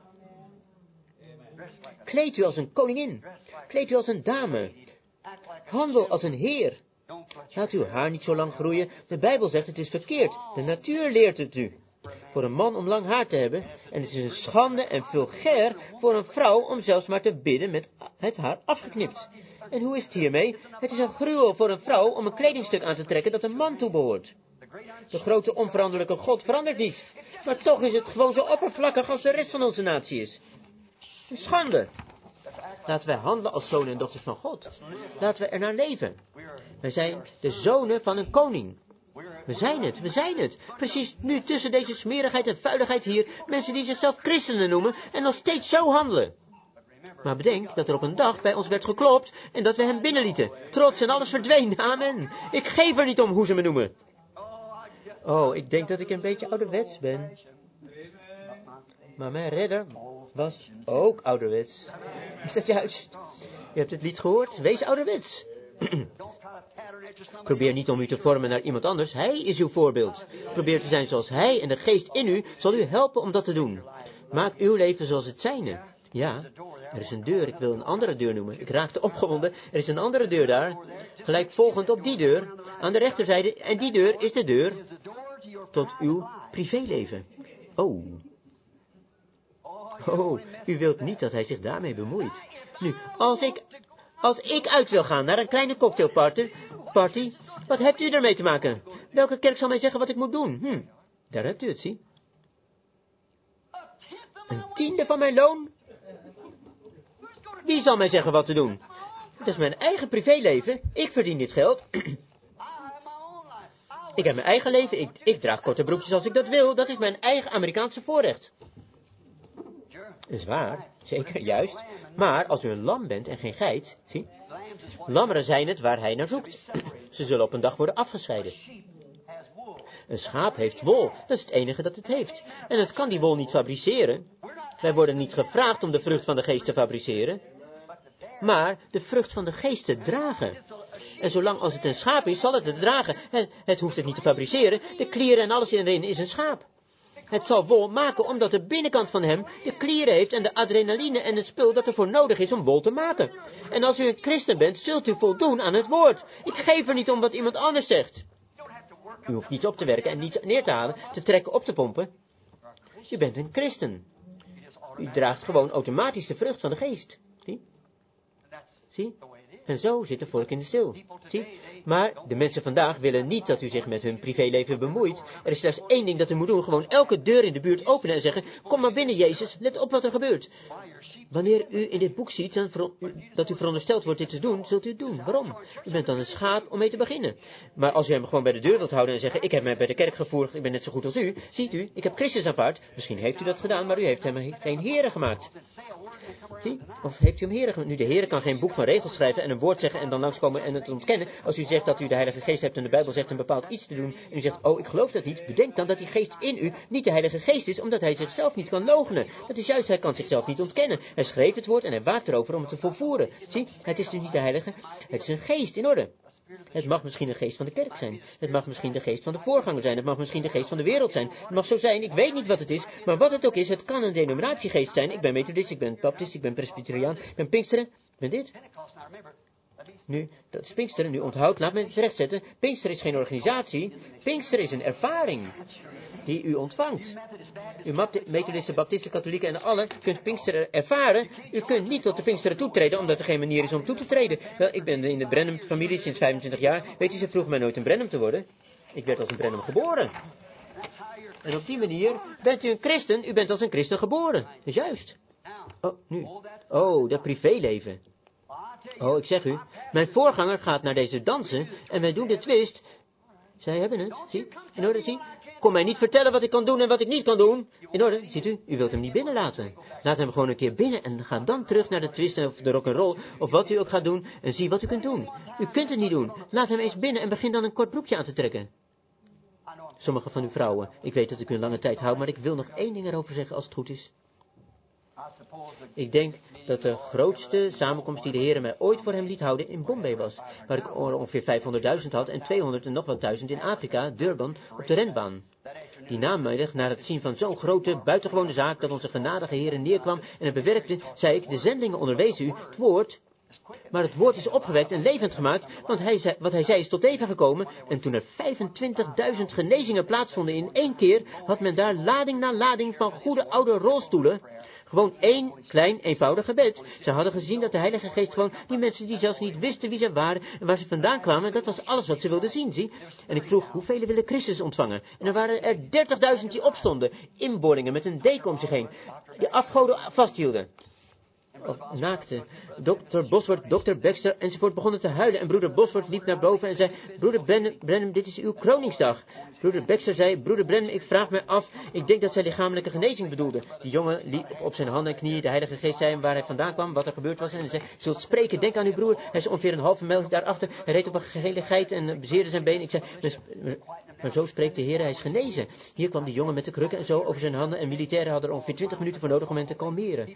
Kleed u als een koningin. Kleed u als een dame. Handel als een heer. Laat uw haar niet zo lang groeien. De Bijbel zegt het is verkeerd. De natuur leert het u. Voor een man om lang haar te hebben. En het is een schande en vulgair voor een vrouw om zelfs maar te bidden met het haar afgeknipt. En hoe is het hiermee? Het is een gruwel voor een vrouw om een kledingstuk aan te trekken dat een man toebehoort. De grote onveranderlijke God verandert niet. Maar toch is het gewoon zo oppervlakkig als de rest van onze natie is. Een schande. Laten wij handelen als zonen en dochters van God. Laten we er naar leven. Wij zijn de zonen van een koning. We zijn het, we zijn het. Precies nu tussen deze smerigheid en vuiligheid hier, mensen die zichzelf christenen noemen en nog steeds zo handelen. Maar bedenk dat er op een dag bij ons werd geklopt en dat we hem binnenlieten. Trots en alles verdween. Amen. Ik geef er niet om hoe ze me noemen. Oh, ik denk dat ik een beetje ouderwets ben. Maar mijn redder was ook ouderwets. Is dat juist? Je hebt het lied gehoord? Wees ouderwets. Probeer niet om u te vormen naar iemand anders. Hij is uw voorbeeld. Probeer te zijn zoals hij en de geest in u zal u helpen om dat te doen. Maak uw leven zoals het zijne. Ja, er is een deur. Ik wil een andere deur noemen. Ik raakte opgewonden. Er is een andere deur daar. Gelijk volgend op die deur. Aan de rechterzijde. En die deur is de deur tot uw privéleven. Oh. Oh, u wilt niet dat hij zich daarmee bemoeit. Nu, als ik, als ik uit wil gaan naar een kleine cocktailparty, party, wat hebt u ermee te maken? Welke kerk zal mij zeggen wat ik moet doen? Hm, daar hebt u het, zie. Een tiende van mijn loon? Wie zal mij zeggen wat te doen? Het is mijn eigen privéleven. Ik verdien dit geld. Ik heb mijn eigen leven. Ik, ik draag korte broekjes als ik dat wil. Dat is mijn eigen Amerikaanse voorrecht. Dat is waar, zeker, juist. Maar als u een lam bent en geen geit, zie, lammeren zijn het waar hij naar zoekt. Ze zullen op een dag worden afgescheiden. Een schaap heeft wol, dat is het enige dat het heeft. En het kan die wol niet fabriceren. Wij worden niet gevraagd om de vrucht van de geest te fabriceren, maar de vrucht van de geest te dragen. En zolang als het een schaap is, zal het het dragen. Het, het hoeft het niet te fabriceren. De klieren en alles erin is een schaap. Het zal wol maken omdat de binnenkant van hem de klieren heeft en de adrenaline en het spul dat ervoor nodig is om wol te maken. En als u een christen bent, zult u voldoen aan het woord. Ik geef er niet om wat iemand anders zegt. U hoeft niets op te werken en niets neer te halen, te trekken, op te pompen. U bent een christen. U draagt gewoon automatisch de vrucht van de geest. Zie? Zie? En zo zit het volk in de stil. Zie? Maar de mensen vandaag willen niet dat u zich met hun privéleven bemoeit. Er is slechts één ding dat u moet doen. Gewoon elke deur in de buurt openen en zeggen, kom maar binnen, Jezus, let op wat er gebeurt. Wanneer u in dit boek ziet dan ver, u, dat u verondersteld wordt dit te doen, zult u het doen. Waarom? U bent dan een schaap om mee te beginnen. Maar als u hem gewoon bij de deur wilt houden en zeggen, ik heb mij bij de kerk gevoerd, ik ben net zo goed als u. Ziet u, ik heb Christus aanvaard. Misschien heeft u dat gedaan, maar u heeft hem geen heren gemaakt. Zie? Of heeft u hem Heere? Nu, de Heere kan geen boek van regels schrijven en een woord zeggen en dan langskomen en het ontkennen. Als u zegt dat u de Heilige Geest hebt en de Bijbel zegt een bepaald iets te doen en u zegt, oh, ik geloof dat niet. Bedenk dan dat die geest in u niet de Heilige Geest is, omdat hij zichzelf niet kan loochenen. Dat is juist, hij kan zichzelf niet ontkennen. Hij schreef het woord en hij waakt erover om het te volvoeren. Zie? Het is dus niet de Heilige, het is een geest in orde. Het mag misschien de geest van de kerk zijn. Het mag misschien de geest van de voorganger zijn. Het mag misschien de geest van de wereld zijn. Het mag zo zijn, ik weet niet wat het is. Maar wat het ook is, het kan een denominatiegeest zijn. Ik ben methodist, ik ben baptist, ik ben presbyteriaan, ik ben pinksteren. Ik ben dit. Nu, dat is Pinksteren. Nu onthoud, laat me het eens rechtzetten. Pinksteren is geen organisatie. Pinksteren is een ervaring die u ontvangt. U methodisten, baptisten, katholieken en alle kunt Pinksteren ervaren. U kunt niet tot de Pinksteren toetreden, omdat er geen manier is om toe te treden. Wel, ik ben in de Brenham-familie sinds vijfentwintig jaar. Weet u, ze vroeg mij nooit een Brenham te worden. Ik werd als een Brenham geboren. En op die manier bent u een christen. U bent als een christen geboren. Dat is juist. Oh, nu. Oh, dat privéleven. Oh, ik zeg u, mijn voorganger gaat naar deze dansen en wij doen de twist. Zij hebben het, zie, in orde, zie. Kom mij niet vertellen wat ik kan doen en wat ik niet kan doen. In orde, ziet u, u wilt hem niet binnenlaten. Laat hem gewoon een keer binnen en ga dan terug naar de twist of de rock'n'roll of wat u ook gaat doen en zie wat u kunt doen. U kunt het niet doen. Laat hem eens binnen en begin dan een kort broekje aan te trekken. Sommige van uw vrouwen, ik weet dat ik u een lange tijd houd, maar ik wil nog één ding erover zeggen als het goed is. Ik denk dat de grootste samenkomst die de Heer mij ooit voor hem liet houden in Bombay was. Waar ik ongeveer vijfhonderdduizend had en tweehonderd en nog wat duizend in Afrika, Durban, op de renbaan. Die namiddag, na het zien van zo'n grote, buitengewone zaak, dat onze genadige Heer neerkwam en het bewerkte, zei ik, de zendelingen onderwezen u het woord. Maar het woord is opgewekt en levend gemaakt, want hij zei, wat hij zei is tot leven gekomen. En toen er vijfentwintigduizend genezingen plaatsvonden in één keer, had men daar lading na lading van goede oude rolstoelen. Gewoon één klein, eenvoudig gebed. Ze hadden gezien dat de Heilige Geest gewoon die mensen die zelfs niet wisten wie ze waren en waar ze vandaan kwamen, dat was alles wat ze wilden zien, zie. En ik vroeg, hoeveel willen Christus ontvangen? En er waren er dertigduizend die opstonden, inboorlingen met een deken om zich heen, die afgoden vasthielden. Of naakte. Dokter Bosworth, dokter Baxter enzovoort begonnen te huilen. En broeder Bosworth liep naar boven en zei, broeder Brenham, Brenham, dit is uw kroningsdag. Broeder Baxter zei, broeder Brenham, ik vraag mij af, ik denk dat zij lichamelijke genezing bedoelde. Die jongen liep op zijn handen en knieën, de Heilige Geest zei hem waar hij vandaan kwam, wat er gebeurd was. En hij zei, zult spreken, denk aan uw broer. Hij is ongeveer een halve mijl daarachter. Hij reed op een gele geit en bezeerde zijn been. Ik zei, maar zo spreekt de Heer, hij is genezen. Hier kwam die jongen met de krukken en zo over zijn handen en militairen hadden er ongeveer twintig minuten voor nodig om hem te kalmeren.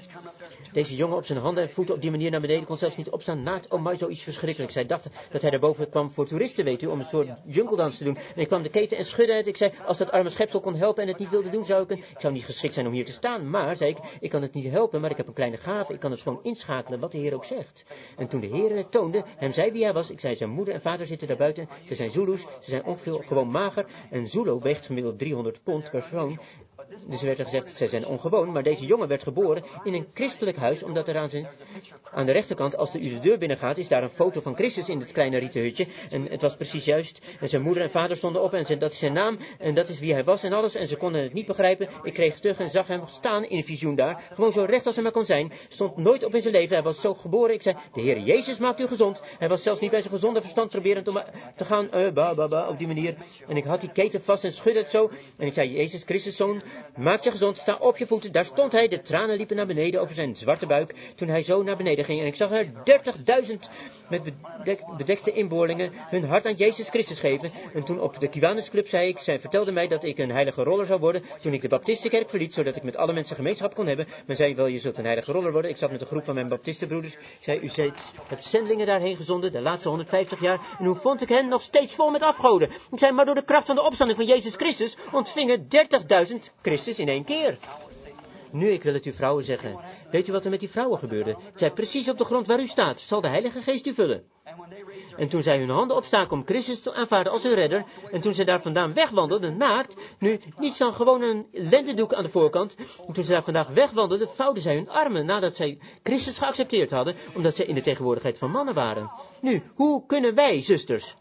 Deze jongen op zijn handen en voeten op die manier naar beneden kon zelfs niet opstaan, naakt. Oh my, zoiets verschrikkelijks. Zij dachten dat hij daarboven kwam voor toeristen, weet u, om een soort jungeldans te doen. En ik kwam de keten en schudde het. Ik zei, als dat arme schepsel kon helpen en het niet wilde doen, zou ik een... Ik zou niet geschikt zijn om hier te staan, maar, zei ik, ik kan het niet helpen, maar ik heb een kleine gave. Ik kan het gewoon inschakelen, wat de Heer ook zegt. En toen de Heer het toonde, hem zei wie hij was, ik zei, zijn moeder en vader zitten daar buiten. Ze zijn Zulus, ze zijn ongeveer gewoon mager. En Zulu weegt gemiddeld driehonderd pond per persoon. Dus er werd er gezegd, zij zijn ongewoon, maar deze jongen werd geboren in een christelijk huis, omdat er aan, zijn, aan de rechterkant, als de, u de deur binnengaat, is daar een foto van Christus in het kleine rieten hutje. En het was precies juist. En zijn moeder en vader stonden op en zeiden, dat is zijn naam, en dat is wie hij was en alles. En ze konden het niet begrijpen. Ik kreeg terug en zag hem staan in een visioen daar, gewoon zo recht als hij maar kon zijn. Stond nooit op in zijn leven, hij was zo geboren. Ik zei, de Heer Jezus maakt u gezond. Hij was zelfs niet bij zijn gezonde verstand proberend om te gaan, uh, ba, ba, ba, op die manier. En ik had die keten vast en schudde het zo. En ik zei, Jezus Christus, zoon, maak je gezond, sta op je voeten. Daar stond hij, de tranen liepen naar beneden over zijn zwarte buik, toen hij zo naar beneden ging. En ik zag er dertigduizend met bedek, bedekte inboorlingen hun hart aan Jezus Christus geven. En toen op de Kiwanis Club zei ik, zij vertelde mij dat ik een heilige roller zou worden, toen ik de Baptistenkerk verliet, zodat ik met alle mensen gemeenschap kon hebben. Men zei, wel, je zult een heilige roller worden. Ik zat met een groep van mijn Baptistenbroeders. Ik zei, u hebt zendelingen daarheen gezonden, de laatste honderdvijftig jaar. En hoe vond ik hen nog steeds vol met afgoden? Ik zei, maar door de kracht van de opstanding van Jezus Christus ontvingen dertigduizend Christus in één keer. Nu, ik wil het u vrouwen zeggen. Weet u wat er met die vrouwen gebeurde? Zij precies op de grond waar u staat, zal de Heilige Geest u vullen. En toen zij hun handen opstaken om Christus te aanvaarden als hun redder, en toen zij daar vandaan wegwandelden, naakt, nu niets dan gewoon een lendendoek aan de voorkant, en toen zij daar vandaag wegwandelden, vouwden zij hun armen nadat zij Christus geaccepteerd hadden, omdat zij in de tegenwoordigheid van mannen waren. Nu, hoe kunnen wij, zusters,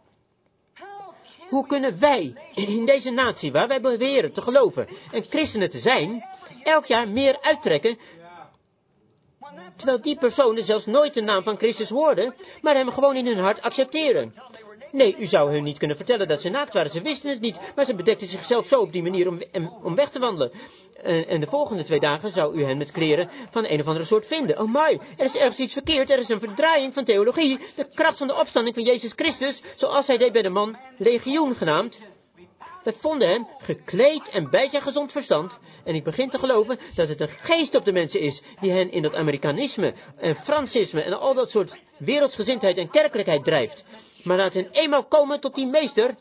hoe kunnen wij in deze natie, waar wij beweren te geloven en christenen te zijn, elk jaar meer uittrekken, terwijl die personen zelfs nooit de naam van Christus hoorden, maar hem gewoon in hun hart accepteren? Nee, u zou hun niet kunnen vertellen dat ze naakt waren. Ze wisten het niet, maar ze bedekten zichzelf zo op die manier om, om weg te wandelen. en, en de volgende twee dagen zou u hen met kleren van een of andere soort vinden. Oh my, er is ergens iets verkeerd, er is een verdraaiing van theologie. De kracht van de opstanding van Jezus Christus, zoals hij deed bij de man Legioen genaamd. We vonden hem gekleed en bij zijn gezond verstand. En ik begin te geloven dat het een geest op de mensen is die hen in dat Amerikanisme en Fransisme en al dat soort wereldsgezindheid en kerkelijkheid drijft. Maar laat hen eenmaal komen tot die meester.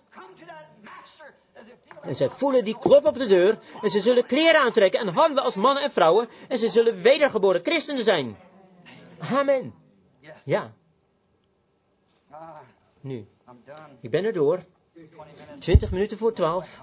En zij voelen die klop op de deur en ze zullen kleren aantrekken en handelen als mannen en vrouwen en ze zullen wedergeboren christenen zijn. Amen. Ja. Nu, ik ben er door. Twintig minuten voor twaalf.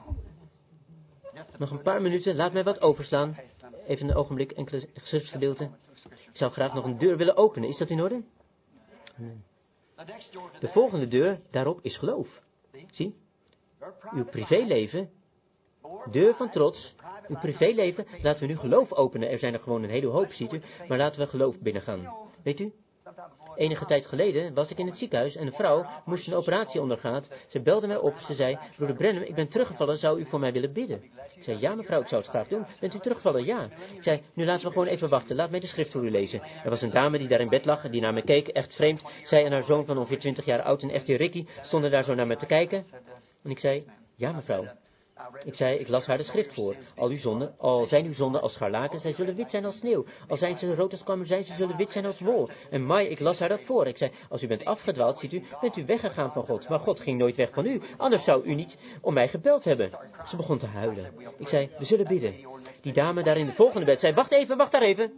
Nog een paar minuten, laat mij wat overslaan. Even een ogenblik, enkele geschriftsgedeelte. Ik zou graag nog een deur willen openen, is dat in orde? Amen. De volgende deur daarop is geloof. Zie? Uw privéleven, deur van trots, uw privéleven, laten we nu geloof openen. Er zijn er gewoon een hele hoop, ziet u, maar laten we geloof binnengaan. Weet u? Enige tijd geleden was ik in het ziekenhuis en een vrouw moest een operatie ondergaan. Ze belde mij op, ze zei, broeder Branham, ik ben teruggevallen, zou u voor mij willen bidden? Ik zei, ja mevrouw, ik zou het graag doen. Bent u teruggevallen? Ja. Ik zei, nu laten we gewoon even wachten, laat mij de schrift voor u lezen. Er was een dame die daar in bed lag, die naar me keek, echt vreemd. Zij en haar zoon van ongeveer twintig jaar oud, een echte Ricky, stonden daar zo naar me te kijken. En ik zei, ja mevrouw. Ik zei, ik las haar de schrift voor. Al uw zonden, al zijn uw zonden als scharlaken, zij zullen wit zijn als sneeuw. Al zijn ze rood als karmozijn, zij zullen wit zijn als wol. En Mai, ik las haar dat voor. Ik zei, als u bent afgedwaald, ziet u, bent u weggegaan van God. Maar God ging nooit weg van u. Anders zou u niet om mij gebeld hebben. Ze begon te huilen. Ik zei, we zullen bidden. Die dame daar in het volgende bed zei, wacht even, wacht daar even.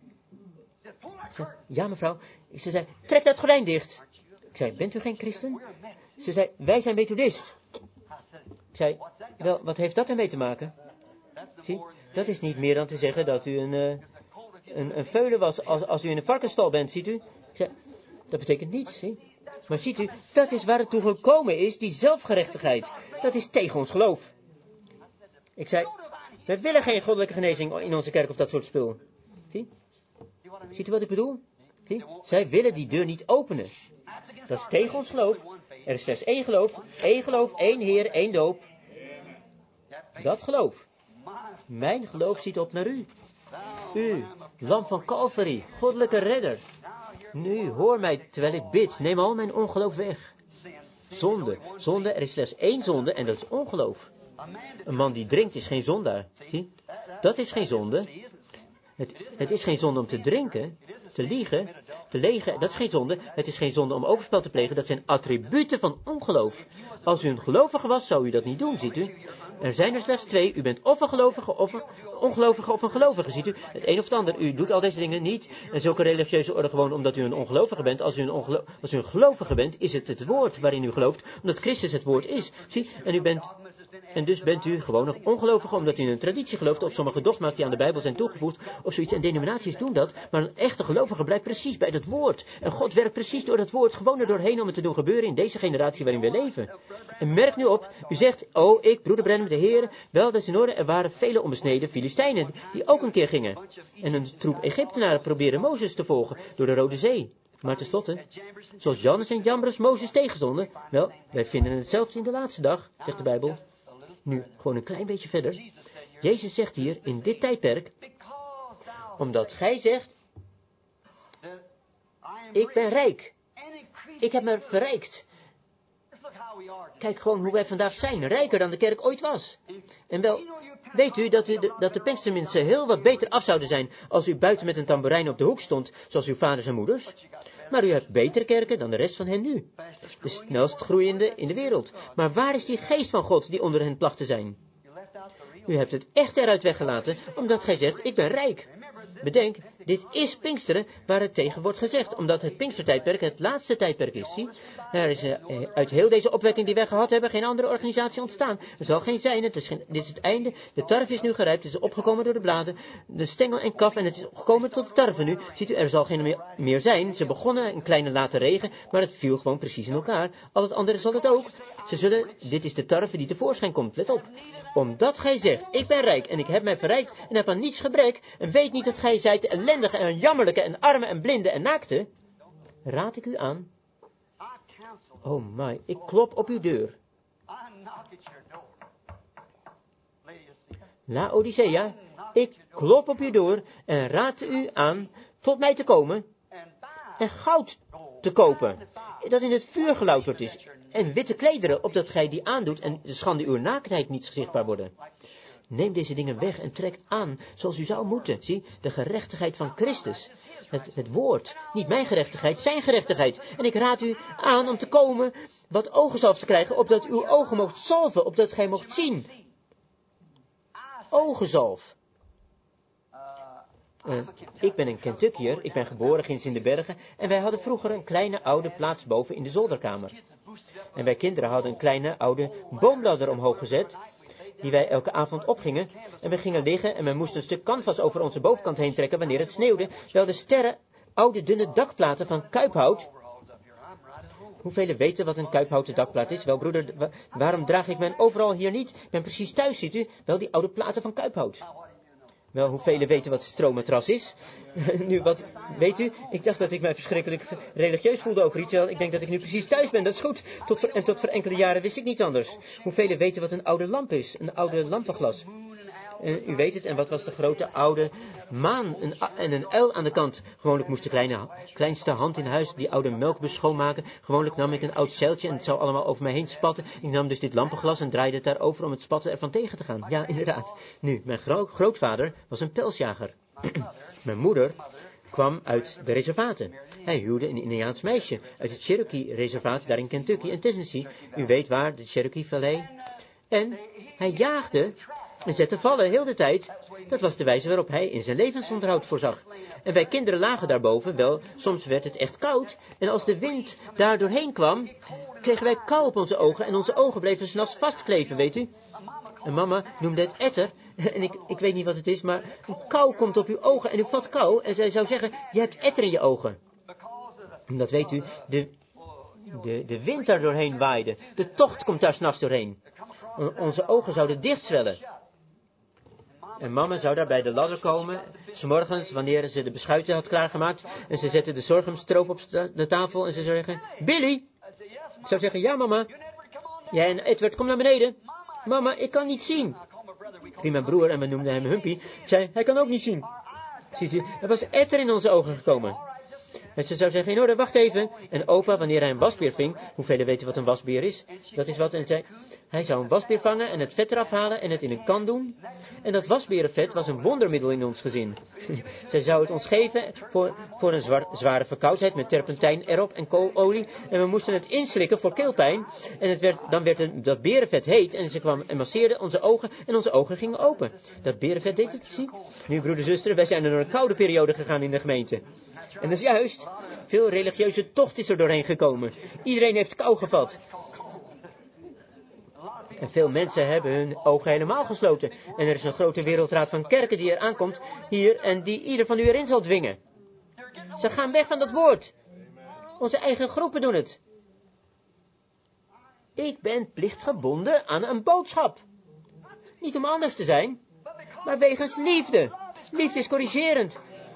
Ik zei, ja mevrouw. Ze zei, trek dat gordijn dicht. Ik zei, bent u geen christen? Ze zei, wij zijn methodist. Ik zei, wel, wat heeft dat ermee te maken? Zie, dat is niet meer dan te zeggen dat u een, uh, een, een veulen was als, als u in een varkensstal bent, ziet u? Ik zei, dat betekent niets, zie. Maar ziet u, dat is waar het toe gekomen is, die zelfgerechtigheid. Dat is tegen ons geloof. Ik zei, we willen geen goddelijke genezing in onze kerk of dat soort spul. Zie? Ziet u wat ik bedoel? Zie? Zij willen die deur niet openen. Dat is tegen ons geloof. Er is slechts één geloof, één geloof, één Heer, één doop. Dat geloof. Mijn geloof ziet op naar u. U, lam van Calvary, goddelijke redder. Nu, hoor mij terwijl ik bid. Neem al mijn ongeloof weg. Zonde, zonde, er is slechts één zonde en dat is ongeloof. Een man die drinkt is geen zondaar. Zie? Dat is geen zonde. Het, het is geen zonde om te drinken, te liegen, te legen, dat is geen zonde. Het is geen zonde om overspel te plegen, dat zijn attributen van ongeloof. Als u een gelovige was, zou u dat niet doen, ziet u. Er zijn er slechts twee, u bent of een gelovige of een ongelovige of een gelovige, ziet u. Het een of het ander, u doet al deze dingen niet. En zulke religieuze orde gewoon omdat u een ongelovige bent. Als u een, ongelo- als u een gelovige bent, is het het woord waarin u gelooft, omdat Christus het woord is. Zie, en u bent... En dus bent u gewoon nog ongelovig omdat u in een traditie gelooft of sommige dogma's die aan de Bijbel zijn toegevoegd of zoiets. En denominaties doen dat, maar een echte gelovige blijft precies bij dat woord. En God werkt precies door dat woord gewoon er doorheen om het te doen gebeuren in deze generatie waarin we leven. En merk nu op, u zegt, oh ik, broeder Branham, de Heer, wel dat is in orde, er waren vele onbesneden Filistijnen die ook een keer gingen. En een troep Egyptenaren probeerden Mozes te volgen door de Rode Zee. Maar tenslotte, zoals Jannes en Jambres Mozes tegenstonden, wel, wij vinden hetzelfde in de laatste dag, zegt de Bijbel. Nu, gewoon een klein beetje verder. Jezus zegt hier, in dit tijdperk, omdat gij zegt, ik ben rijk. Ik heb me verrijkt. Kijk gewoon hoe wij vandaag zijn, rijker dan de kerk ooit was. En wel, weet u dat, u de, dat de Pinkstermensen heel wat beter af zouden zijn als u buiten met een tamboerijn op de hoek stond, zoals uw vaders en moeders? Maar u hebt betere kerken dan de rest van hen nu. De snelst groeiende in de wereld. Maar waar is die geest van God die onder hen placht te zijn? U hebt het echt eruit weggelaten, omdat gij zegt, ik ben rijk. Bedenk, dit is Pinksteren waar het tegen wordt gezegd, omdat het Pinkstertijdperk het laatste tijdperk is. Zie? Er is uh, uit heel deze opwekking die wij gehad hebben geen andere organisatie ontstaan. Er zal geen zijn, het is geen, dit is het einde. De tarwe is nu gerijpt, het is opgekomen door de bladen, de stengel en kaf en het is gekomen tot de tarwe nu. Ziet u, er zal geen meer, meer zijn. Ze begonnen een kleine late regen, maar het viel gewoon precies in elkaar. Al het andere zal het ook. Ze zullen, dit is de tarwe die tevoorschijn komt, let op. Omdat gij zegt, ik ben rijk en ik heb mij verrijkt en heb aan niets gebrek en weet niet dat gij zijt ellendige en jammerlijke en arme en blinde en naakte, raad ik u aan. Oh my, ik klop op uw deur. Laodicea, Ik klop op uw deur en raad u aan tot mij te komen en goud te kopen, dat in het vuur gelouterd is, en witte klederen, opdat gij die aandoet en de schande uw naaktheid niet zichtbaar worden. Neem deze dingen weg en trek aan, zoals u zou moeten. Zie, de gerechtigheid van Christus. Het, het woord, niet mijn gerechtigheid, zijn gerechtigheid. En ik raad u aan om te komen wat ogenzalf te krijgen, opdat uw ogen moogt zalven, opdat gij moogt zien. Ogenzalf. Uh, ik ben een Kentuckiër, ik ben geboren ginds in de bergen, en wij hadden vroeger een kleine oude plaats boven in de zolderkamer. En wij kinderen hadden een kleine oude boomladder omhoog gezet, die wij elke avond opgingen, en we gingen liggen en men moest een stuk canvas over onze bovenkant heen trekken wanneer het sneeuwde, wel de sterren oude dunne dakplaten van kuiphout. Hoeveel weten wat een kuiphouten dakplaat is? Wel broeder, wa- waarom draag ik men overal hier niet? Ik ben precies thuis, ziet u, wel die oude platen van kuiphout. Wel, hoeveel weten wat stroommatras is? Nu, wat, weet u, ik dacht dat ik mij verschrikkelijk religieus voelde over iets, wel, ik denk dat ik nu precies thuis ben, dat is goed. Tot voor, en tot voor enkele jaren wist ik niets anders. Hoeveel weten wat een oude lamp is, een oude lampenglas? Uh, u weet het, en wat was de grote oude maan een, en een uil aan de kant. Gewoonlijk moest de kleine, kleinste hand in huis die oude melkbus schoonmaken. Gewoonlijk nam ik een oud zeiltje en het zou allemaal over mij heen spatten. Ik nam dus dit lampenglas en draaide het daarover om het spatten ervan tegen te gaan. Ja, inderdaad. Nu, mijn gro- grootvader was een pelsjager. Mijn moeder kwam uit de reservaten. Hij huwde een Indiaans meisje uit het Cherokee-reservaat daar in Kentucky en Tennessee. U weet waar, de Cherokee-vallei. En hij jaagde en zette vallen heel de tijd. Dat was de wijze waarop hij in zijn levensonderhoud voorzag. En wij kinderen lagen daarboven, wel, soms werd het echt koud. En als de wind daar doorheen kwam, kregen wij kou op onze ogen en onze ogen bleven 's nachts vastkleven, weet u. En mama noemde het etter. En ik, ik weet niet wat het is, maar een kou komt op uw ogen en u vat kou. En zij zou zeggen, je hebt etter in je ogen. En dat weet u, de, de, de wind daar doorheen waaide. De tocht komt daar 's nachts doorheen. O, onze ogen zouden dichtzwellen. En mama zou daar bij de ladder komen, 's morgens, wanneer ze de beschuiten had klaargemaakt. En ze zette de zorgemstroop op de tafel en ze zou zeggen, Billy! Ik zou zeggen, ja mama. Jij en Edward, kom naar beneden. Mama, ik kan niet zien. Ik riep mijn broer en we noemden hem Humpy. Ik zei, hij kan ook niet zien. Ziet u, er was etter in onze ogen gekomen. En ze zou zeggen, in orde, wacht even. En opa, wanneer hij een wasbeer ving, hoeveel weten wat een wasbeer is? Dat is wat, en zei, hij zou een wasbeer vangen en het vet eraf halen en het in een kan doen. En dat wasberenvet was een wondermiddel in ons gezin. Zij zou het ons geven voor, voor een zwaar, zware verkoudheid met terpentijn erop en koololie. En we moesten het inslikken voor keelpijn. En het werd, dan werd het, dat berenvet heet en ze kwam en masseerde onze ogen en onze ogen gingen open. Dat berenvet deed het, zie. Nu, broeder, zuster, wij zijn er door een koude periode gegaan in de gemeente. En dat is juist, veel religieuze tocht is er doorheen gekomen. Iedereen heeft kou gevat. En veel mensen hebben hun ogen helemaal gesloten. En er is een grote wereldraad van kerken die er aankomt hier en die ieder van u erin zal dwingen. Ze gaan weg van dat woord. Onze eigen groepen doen het. Ik ben plichtgebonden aan een boodschap. Niet om anders te zijn, maar wegens liefde. Liefde is corrigerend.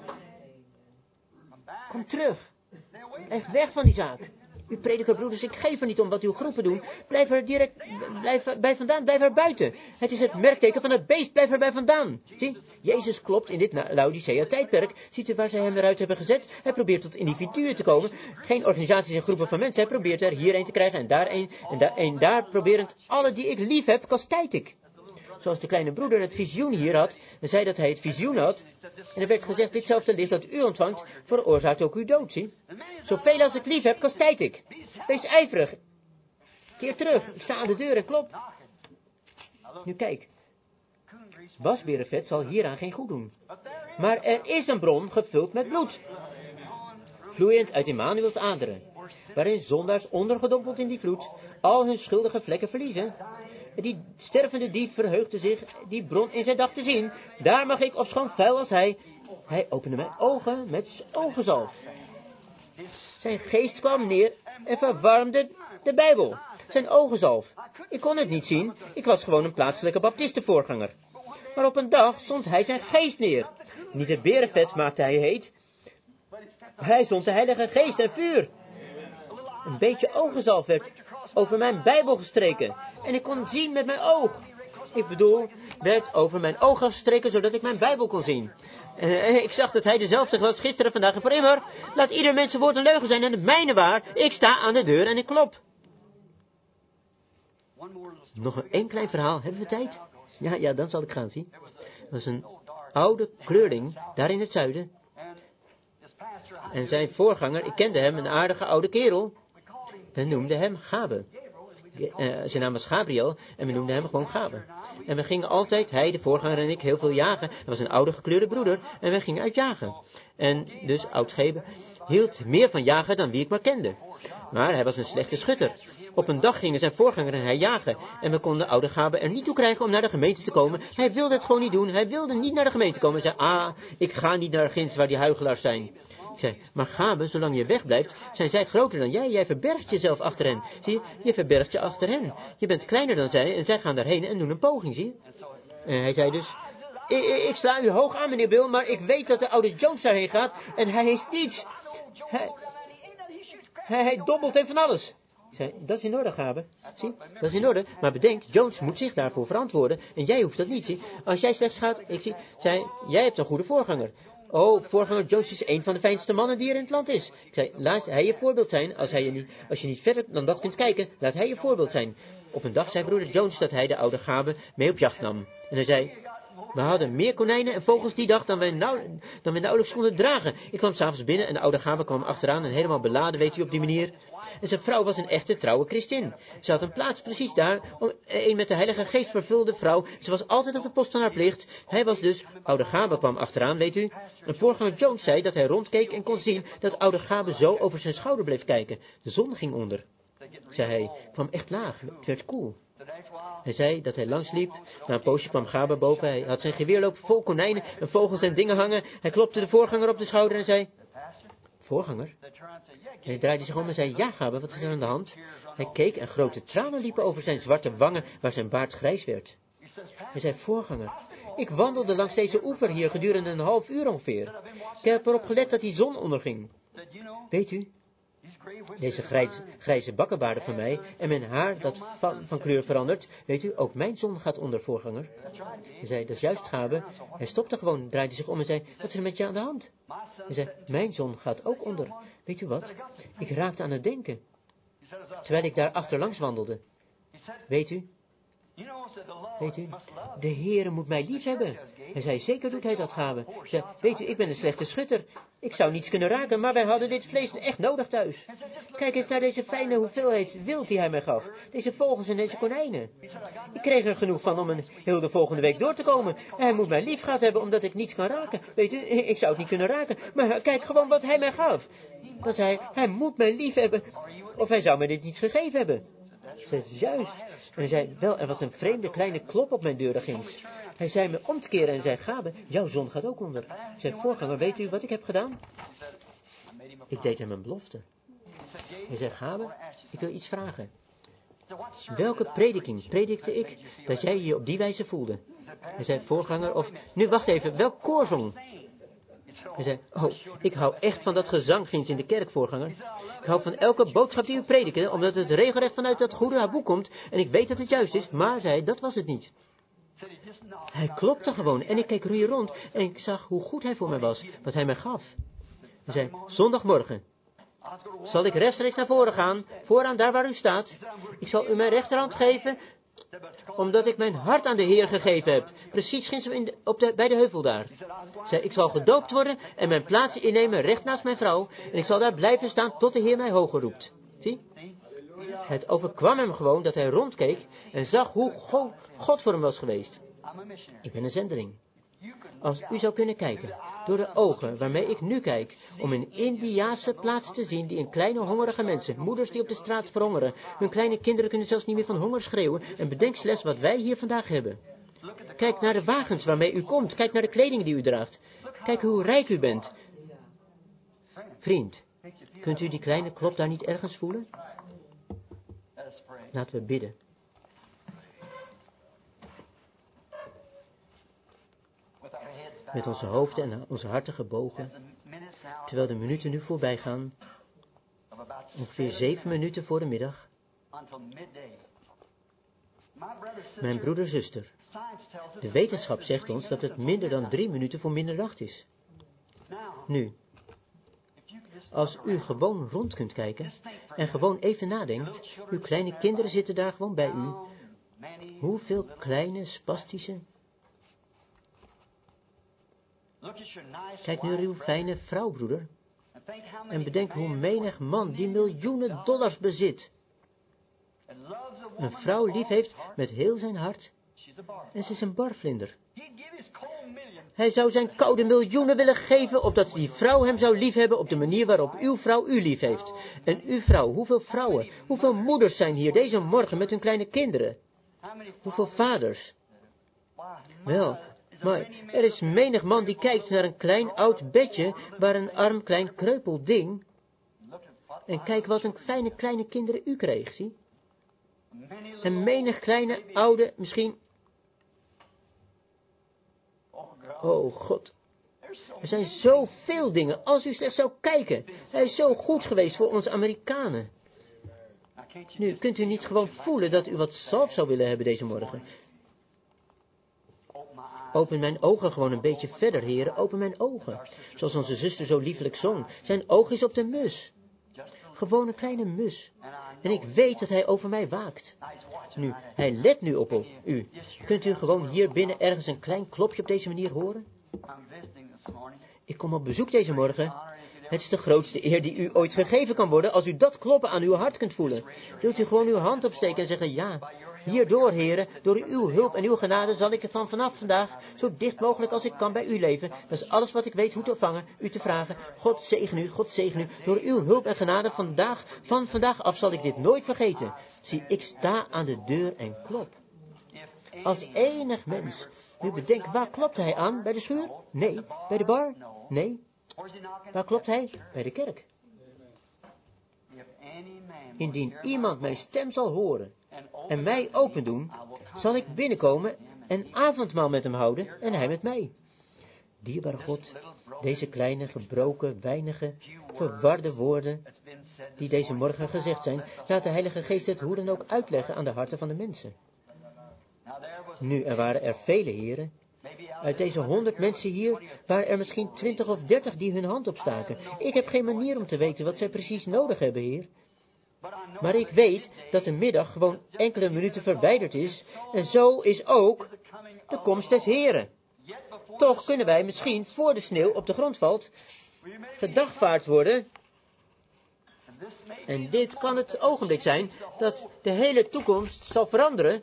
Kom terug. Blijf weg van die zaak. U predikerbroeders, ik geef er niet om wat uw groepen doen. Blijf er direct, blijf er bij vandaan, blijf er buiten. Het is het merkteken van het beest, blijf er bij vandaan. Zie, Jezus klopt in dit Laodicea-tijdperk. Ziet u waar zij hem eruit hebben gezet? Hij probeert tot individuen te komen. Geen organisaties en groepen van mensen. Hij probeert er hierheen te krijgen en daar een. En, da en daar proberend alle die ik lief heb, kastijd ik. Zoals de kleine broeder het visioen hier had, en zei dat hij het visioen had. En er werd gezegd, ditzelfde licht dat u ontvangt, veroorzaakt ook uw dood, zie. Zoveel als ik lief heb, kastijd ik. Wees ijverig. Keer terug, ik sta aan de deur en klop. Nu kijk, wasberenvet zal hieraan geen goed doen. Maar er is een bron gevuld met bloed. Vloeiend uit Immanuels aderen, waarin zondaars ondergedompeld in die vloed al hun schuldige vlekken verliezen. Die stervende dief verheugde zich die bron in zijn dag te zien. Daar mag ik, ofschoon vuil als hij, hij opende mijn ogen met ogenzalf. Zijn geest kwam neer en verwarmde de Bijbel. Zijn ogenzalf. Ik kon het niet zien, ik was gewoon een plaatselijke baptistenvoorganger. Maar op een dag zond hij zijn geest neer. Niet het berenvet maakte hij heet. Hij zond de Heilige Geest en vuur. Een beetje ogenzalf werd over mijn Bijbel gestreken. En ik kon zien met mijn oog. Ik bedoel, werd over mijn ogen gestreken zodat ik mijn Bijbel kon zien. Uh, ik zag dat hij dezelfde was gisteren, vandaag en voor immer. Laat ieder mens zijn woord een leugen zijn en het mijne waar. Ik sta aan de deur en ik klop. Nog een één klein verhaal. Hebben we tijd? Ja, ja, dan zal ik gaan, zie. Dat was een oude kleurling, daar in het zuiden. En zijn voorganger, ik kende hem, een aardige oude kerel. We noemden hem Gabe. Uh, zijn naam was Gabriel en we noemden hem gewoon Gabe. En we gingen altijd, hij, de voorganger en ik, heel veel jagen. Hij was een oude gekleurde broeder en we gingen uitjagen. En dus oud Gabe hield meer van jagen dan wie ik maar kende. Maar hij was een slechte schutter. Op een dag gingen zijn voorganger en hij jagen. En we konden oude Gabe er niet toe krijgen om naar de gemeente te komen. Hij wilde het gewoon niet doen. Hij wilde niet naar de gemeente komen. Hij zei, ah, ik ga niet naar ginds waar die huigelaars zijn. Ik zei, maar Gabe, zolang je wegblijft, zijn zij groter dan jij. Jij verbergt jezelf achter hen. Zie je, je verbergt je achter hen. Je bent kleiner dan zij en zij gaan daarheen en doen een poging, zie je. En hij zei dus, ik, ik sla u hoog aan, meneer Bill, maar ik weet dat de oude Jones daarheen gaat en hij is niets. Hij, hij, hij dobbelt en van alles. Ik zei, dat is in orde, Gabe. Zie, dat is in orde. Maar bedenk, Jones moet zich daarvoor verantwoorden. En jij hoeft dat niet, zie. Als jij slechts gaat, ik zie, zei, jij hebt een goede voorganger. Oh, voorganger Jones is een van de fijnste mannen die er in het land is. Ik zei, laat hij je voorbeeld zijn. Als, hij je niet, als je niet verder dan dat kunt kijken, laat hij je voorbeeld zijn. Op een dag zei broeder Jones dat hij de oude Gabe mee op jacht nam. En hij zei, we hadden meer konijnen en vogels die dag dan wij, nou, dan wij nauwelijks konden dragen. Ik kwam s'avonds binnen en de oude Gabe kwam achteraan en helemaal beladen, weet u, op die manier. En zijn vrouw was een echte trouwe christin. Ze had een plaats precies daar, een met de heilige geest vervulde vrouw. Ze was altijd op de post van haar plicht. Hij was dus, oude Gabe kwam achteraan, weet u. En voorganger Jones zei dat hij rondkeek en kon zien dat oude Gabe zo over zijn schouder bleef kijken. De zon ging onder. Zei hij, kwam echt laag, het werd koel. Hij zei dat hij langsliep. Na een poosje kwam Gabe boven. Hij had zijn geweerloop vol konijnen en vogels en dingen hangen. Hij klopte de voorganger op de schouder en zei, voorganger? Hij draaide zich om en zei, ja Gabe, wat is er aan de hand? Hij keek en grote tranen liepen over zijn zwarte wangen waar zijn baard grijs werd. Hij zei, voorganger, ik wandelde langs deze oever hier gedurende een half uur ongeveer. Ik heb erop gelet dat die zon onderging. Weet u, deze grijze, grijze bakkenbaarden van mij en mijn haar dat van, van kleur verandert, weet u, ook mijn zon gaat onder, voorganger. Hij zei, dat is juist, Gabe. Hij stopte gewoon, draaide zich om en zei, wat is er met je aan de hand? Hij zei, mijn zon gaat ook onder. Weet u wat? Ik raakte aan het denken, terwijl ik daar achterlangs wandelde. Weet u, weet u, de Heere moet mij lief hebben. Hij zei, zeker doet hij dat, Gabe. Hij zei, weet u, ik ben een slechte schutter. Ik zou niets kunnen raken, maar wij hadden dit vlees echt nodig thuis. Kijk eens naar deze fijne hoeveelheid wild die hij mij gaf. Deze vogels en deze konijnen. Ik kreeg er genoeg van om een heel de volgende week door te komen. Hij moet mij lief gehad hebben, omdat ik niets kan raken. Weet u, ik zou het niet kunnen raken. Maar kijk gewoon wat hij mij gaf. Dat hij, hij moet mij lief hebben, of hij zou mij dit niet gegeven hebben. Zei, juist. En hij zei, wel, er was een vreemde kleine klop op mijn deur daar ginds. Hij zei me om te keren en zei, Gabe, jouw zon gaat ook onder. Ik zei, voorganger, weet u wat ik heb gedaan? Ik deed hem een belofte. Hij zei, Gabe, ik wil iets vragen. Welke prediking predikte ik dat jij je op die wijze voelde? Hij zei, voorganger, of, nu wacht even, welk koor zong? Hij zei, oh, ik hou echt van dat gezang ginds in de kerk, voorganger. Ik hou van elke boodschap die u prediken, omdat het regelrecht vanuit dat goede boek komt, en ik weet dat het juist is, maar, zei hij, dat was het niet. Hij klopte gewoon, en ik keek hier rond, en ik zag hoe goed hij voor mij was, wat hij mij gaf. Hij zei, zondagmorgen zal ik rechtstreeks naar voren gaan, vooraan daar waar u staat. Ik zal u mijn rechterhand geven, omdat ik mijn hart aan de Heer gegeven heb. Precies ginds in de, op de, bij de heuvel daar. Zei, ik zal gedoopt worden en mijn plaats innemen recht naast mijn vrouw. En ik zal daar blijven staan tot de Heer mij hoger roept. Zie? Het overkwam hem gewoon dat hij rondkeek en zag hoe go- God voor hem was geweest. Ik ben een zendeling. Als u zou kunnen kijken, door de ogen waarmee ik nu kijk, om een Indiase plaats te zien die in kleine hongerige mensen, moeders die op de straat verhongeren, hun kleine kinderen kunnen zelfs niet meer van honger schreeuwen, en bedenk slechts wat wij hier vandaag hebben. Kijk naar de wagens waarmee u komt, kijk naar de kleding die u draagt, kijk hoe rijk u bent. Vriend, kunt u die kleine klop daar niet ergens voelen? Laten we bidden. Met onze hoofden en onze harten gebogen, terwijl de minuten nu voorbij gaan, ongeveer zeven minuten voor de middag. Mijn broeder, zuster, De wetenschap zegt ons dat het minder dan drie minuten voor middernacht is. Nu, als u gewoon rond kunt kijken en gewoon even nadenkt, uw kleine kinderen zitten daar gewoon bij u. Hoeveel kleine, spastische... Kijk nu naar uw fijne vrouw, broeder. En bedenk hoe menig man die miljoenen dollars bezit. Een vrouw lief heeft met heel zijn hart. En ze is een barvlinder. Hij zou zijn koude miljoenen willen geven, opdat die vrouw hem zou liefhebben op de manier waarop uw vrouw u lief heeft. En uw vrouw, hoeveel vrouwen, hoeveel moeders zijn hier deze morgen met hun kleine kinderen? Hoeveel vaders? Wel, maar er is menig man die kijkt naar een klein oud bedje, waar een arm klein kreupel ding. En kijk wat een fijne kleine kinderen u kreeg, zie. En menig kleine oude, misschien... Oh God, er zijn zoveel dingen, als u slechts zou kijken. Hij is zo goed geweest voor ons Amerikanen. Nu, kunt u niet gewoon voelen dat u wat zalf zou willen hebben deze morgen? Open mijn ogen gewoon een beetje verder, heren, open mijn ogen. Zoals onze zuster zo liefelijk zong. Zijn oog is op de mus. Gewoon een kleine mus. En ik weet dat hij over mij waakt. Nu, hij let nu op u. Kunt u gewoon hier binnen ergens een klein klopje op deze manier horen? Ik kom op bezoek deze morgen. Het is de grootste eer die u ooit gegeven kan worden, als u dat kloppen aan uw hart kunt voelen. Wilt u gewoon uw hand opsteken en zeggen, ja, hierdoor, heren, door uw hulp en uw genade zal ik van vanaf vandaag zo dicht mogelijk als ik kan bij u leven. Dat is alles wat ik weet hoe te vangen, u te vragen. God zegen u, God zegen u. Door uw hulp en genade vandaag, van vandaag af zal ik dit nooit vergeten. Zie, ik sta aan de deur en klop. Als enig mens. U bedenkt, waar klopt hij aan? Bij de schuur? Nee. Bij de bar? Nee. Waar klopt hij? Bij de kerk. Indien iemand mijn stem zal horen en mij open doen, zal ik binnenkomen en avondmaal met hem houden en hij met mij. Dierbare God, deze kleine, gebroken, weinige, verwarde woorden die deze morgen gezegd zijn, laat de Heilige Geest het hoe dan ook uitleggen aan de harten van de mensen. Nu, er waren er vele, heren. Uit deze honderd mensen hier waren er misschien twintig of dertig die hun hand opstaken. Ik heb geen manier om te weten wat zij precies nodig hebben, Heer. Maar ik weet dat de middag gewoon enkele minuten verwijderd is. En zo is ook de komst des Heren. Toch kunnen wij misschien, voor de sneeuw op de grond valt, gedagvaard worden. En dit kan het ogenblik zijn dat de hele toekomst zal veranderen.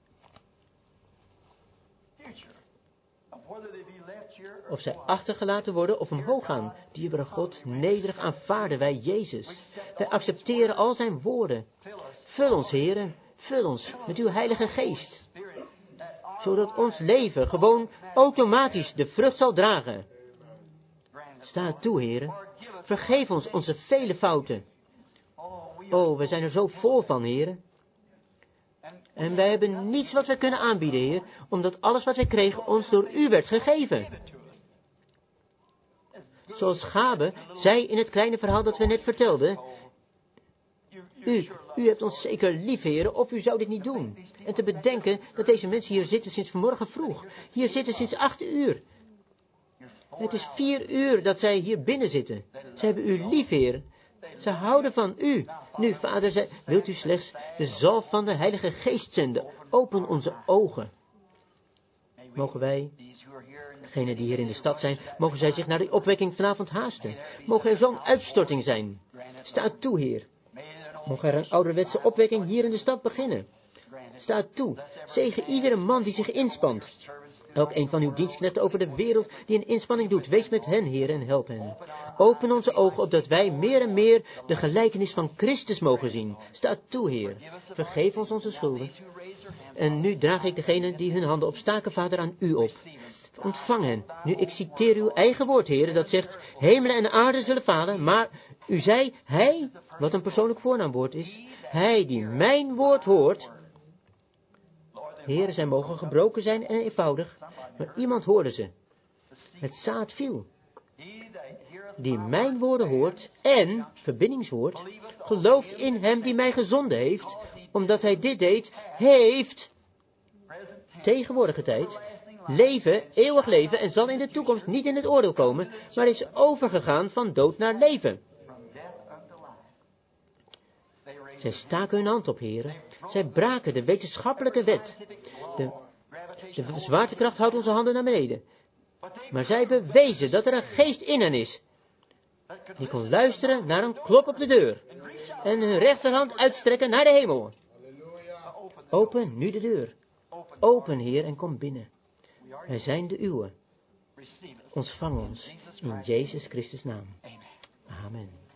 Of zij achtergelaten worden of omhoog gaan. Dierbare God, nederig aanvaarden wij Jezus. Wij accepteren al zijn woorden. Vul ons, heren, vul ons met uw Heilige Geest. Zodat ons leven gewoon automatisch de vrucht zal dragen. Sta het toe, heren. Vergeef ons onze vele fouten. Oh, we zijn er zo vol van, heren. En wij hebben niets wat wij kunnen aanbieden, Heer, omdat alles wat wij kregen ons door u werd gegeven. Zoals Gabe zei in het kleine verhaal dat we net vertelden. U, u hebt ons zeker lief, Heer, of u zou dit niet doen. En te bedenken dat deze mensen hier zitten sinds vanmorgen vroeg. Hier zitten sinds acht uur. Het is vier uur dat zij hier binnen zitten. Ze hebben u lief, Heer. Ze houden van u. Nu, Vader, zij, wilt u slechts de zalf van de Heilige Geest zenden. Open onze ogen. Mogen wij, degenen die hier in de stad zijn, mogen zij zich naar de opwekking vanavond haasten. Mogen er zo'n uitstorting zijn. Sta het toe, Heer. Mogen er een ouderwetse opwekking hier in de stad beginnen. Sta het toe. Zegen iedere man die zich inspant. Elk een van uw dienstknechten over de wereld die een inspanning doet. Wees met hen, Heer, en help hen. Open onze ogen opdat wij meer en meer de gelijkenis van Christus mogen zien. Sta toe, Heer. Vergeef ons onze schulden. En nu draag ik degenen die hun handen opstaken, Vader, aan u op. Ontvang hen. Nu, ik citeer uw eigen woord, Heer, dat zegt, hemelen en aarde zullen falen, maar u zei, hij, wat een persoonlijk voornaamwoord is, hij die mijn woord hoort. Heer, zij mogen gebroken zijn en eenvoudig, maar iemand hoorde ze. Het zaad viel. Die mijn woorden hoort en, verbindingswoord, gelooft in hem die mij gezonden heeft, omdat hij dit deed, heeft tegenwoordige tijd, leven, eeuwig leven, en zal in de toekomst niet in het oordeel komen, maar is overgegaan van dood naar leven. Zij staken hun hand op, heren. Zij braken de wetenschappelijke wet. De, de zwaartekracht houdt onze handen naar beneden. Maar zij bewezen dat er een geest in hen is. Die kon luisteren naar een klop op de deur. En hun rechterhand uitstrekken naar de hemel. Open nu de deur. Open, Heer, en kom binnen. Wij zijn de uwe. Ontvang ons in Jezus Christus' naam. Amen.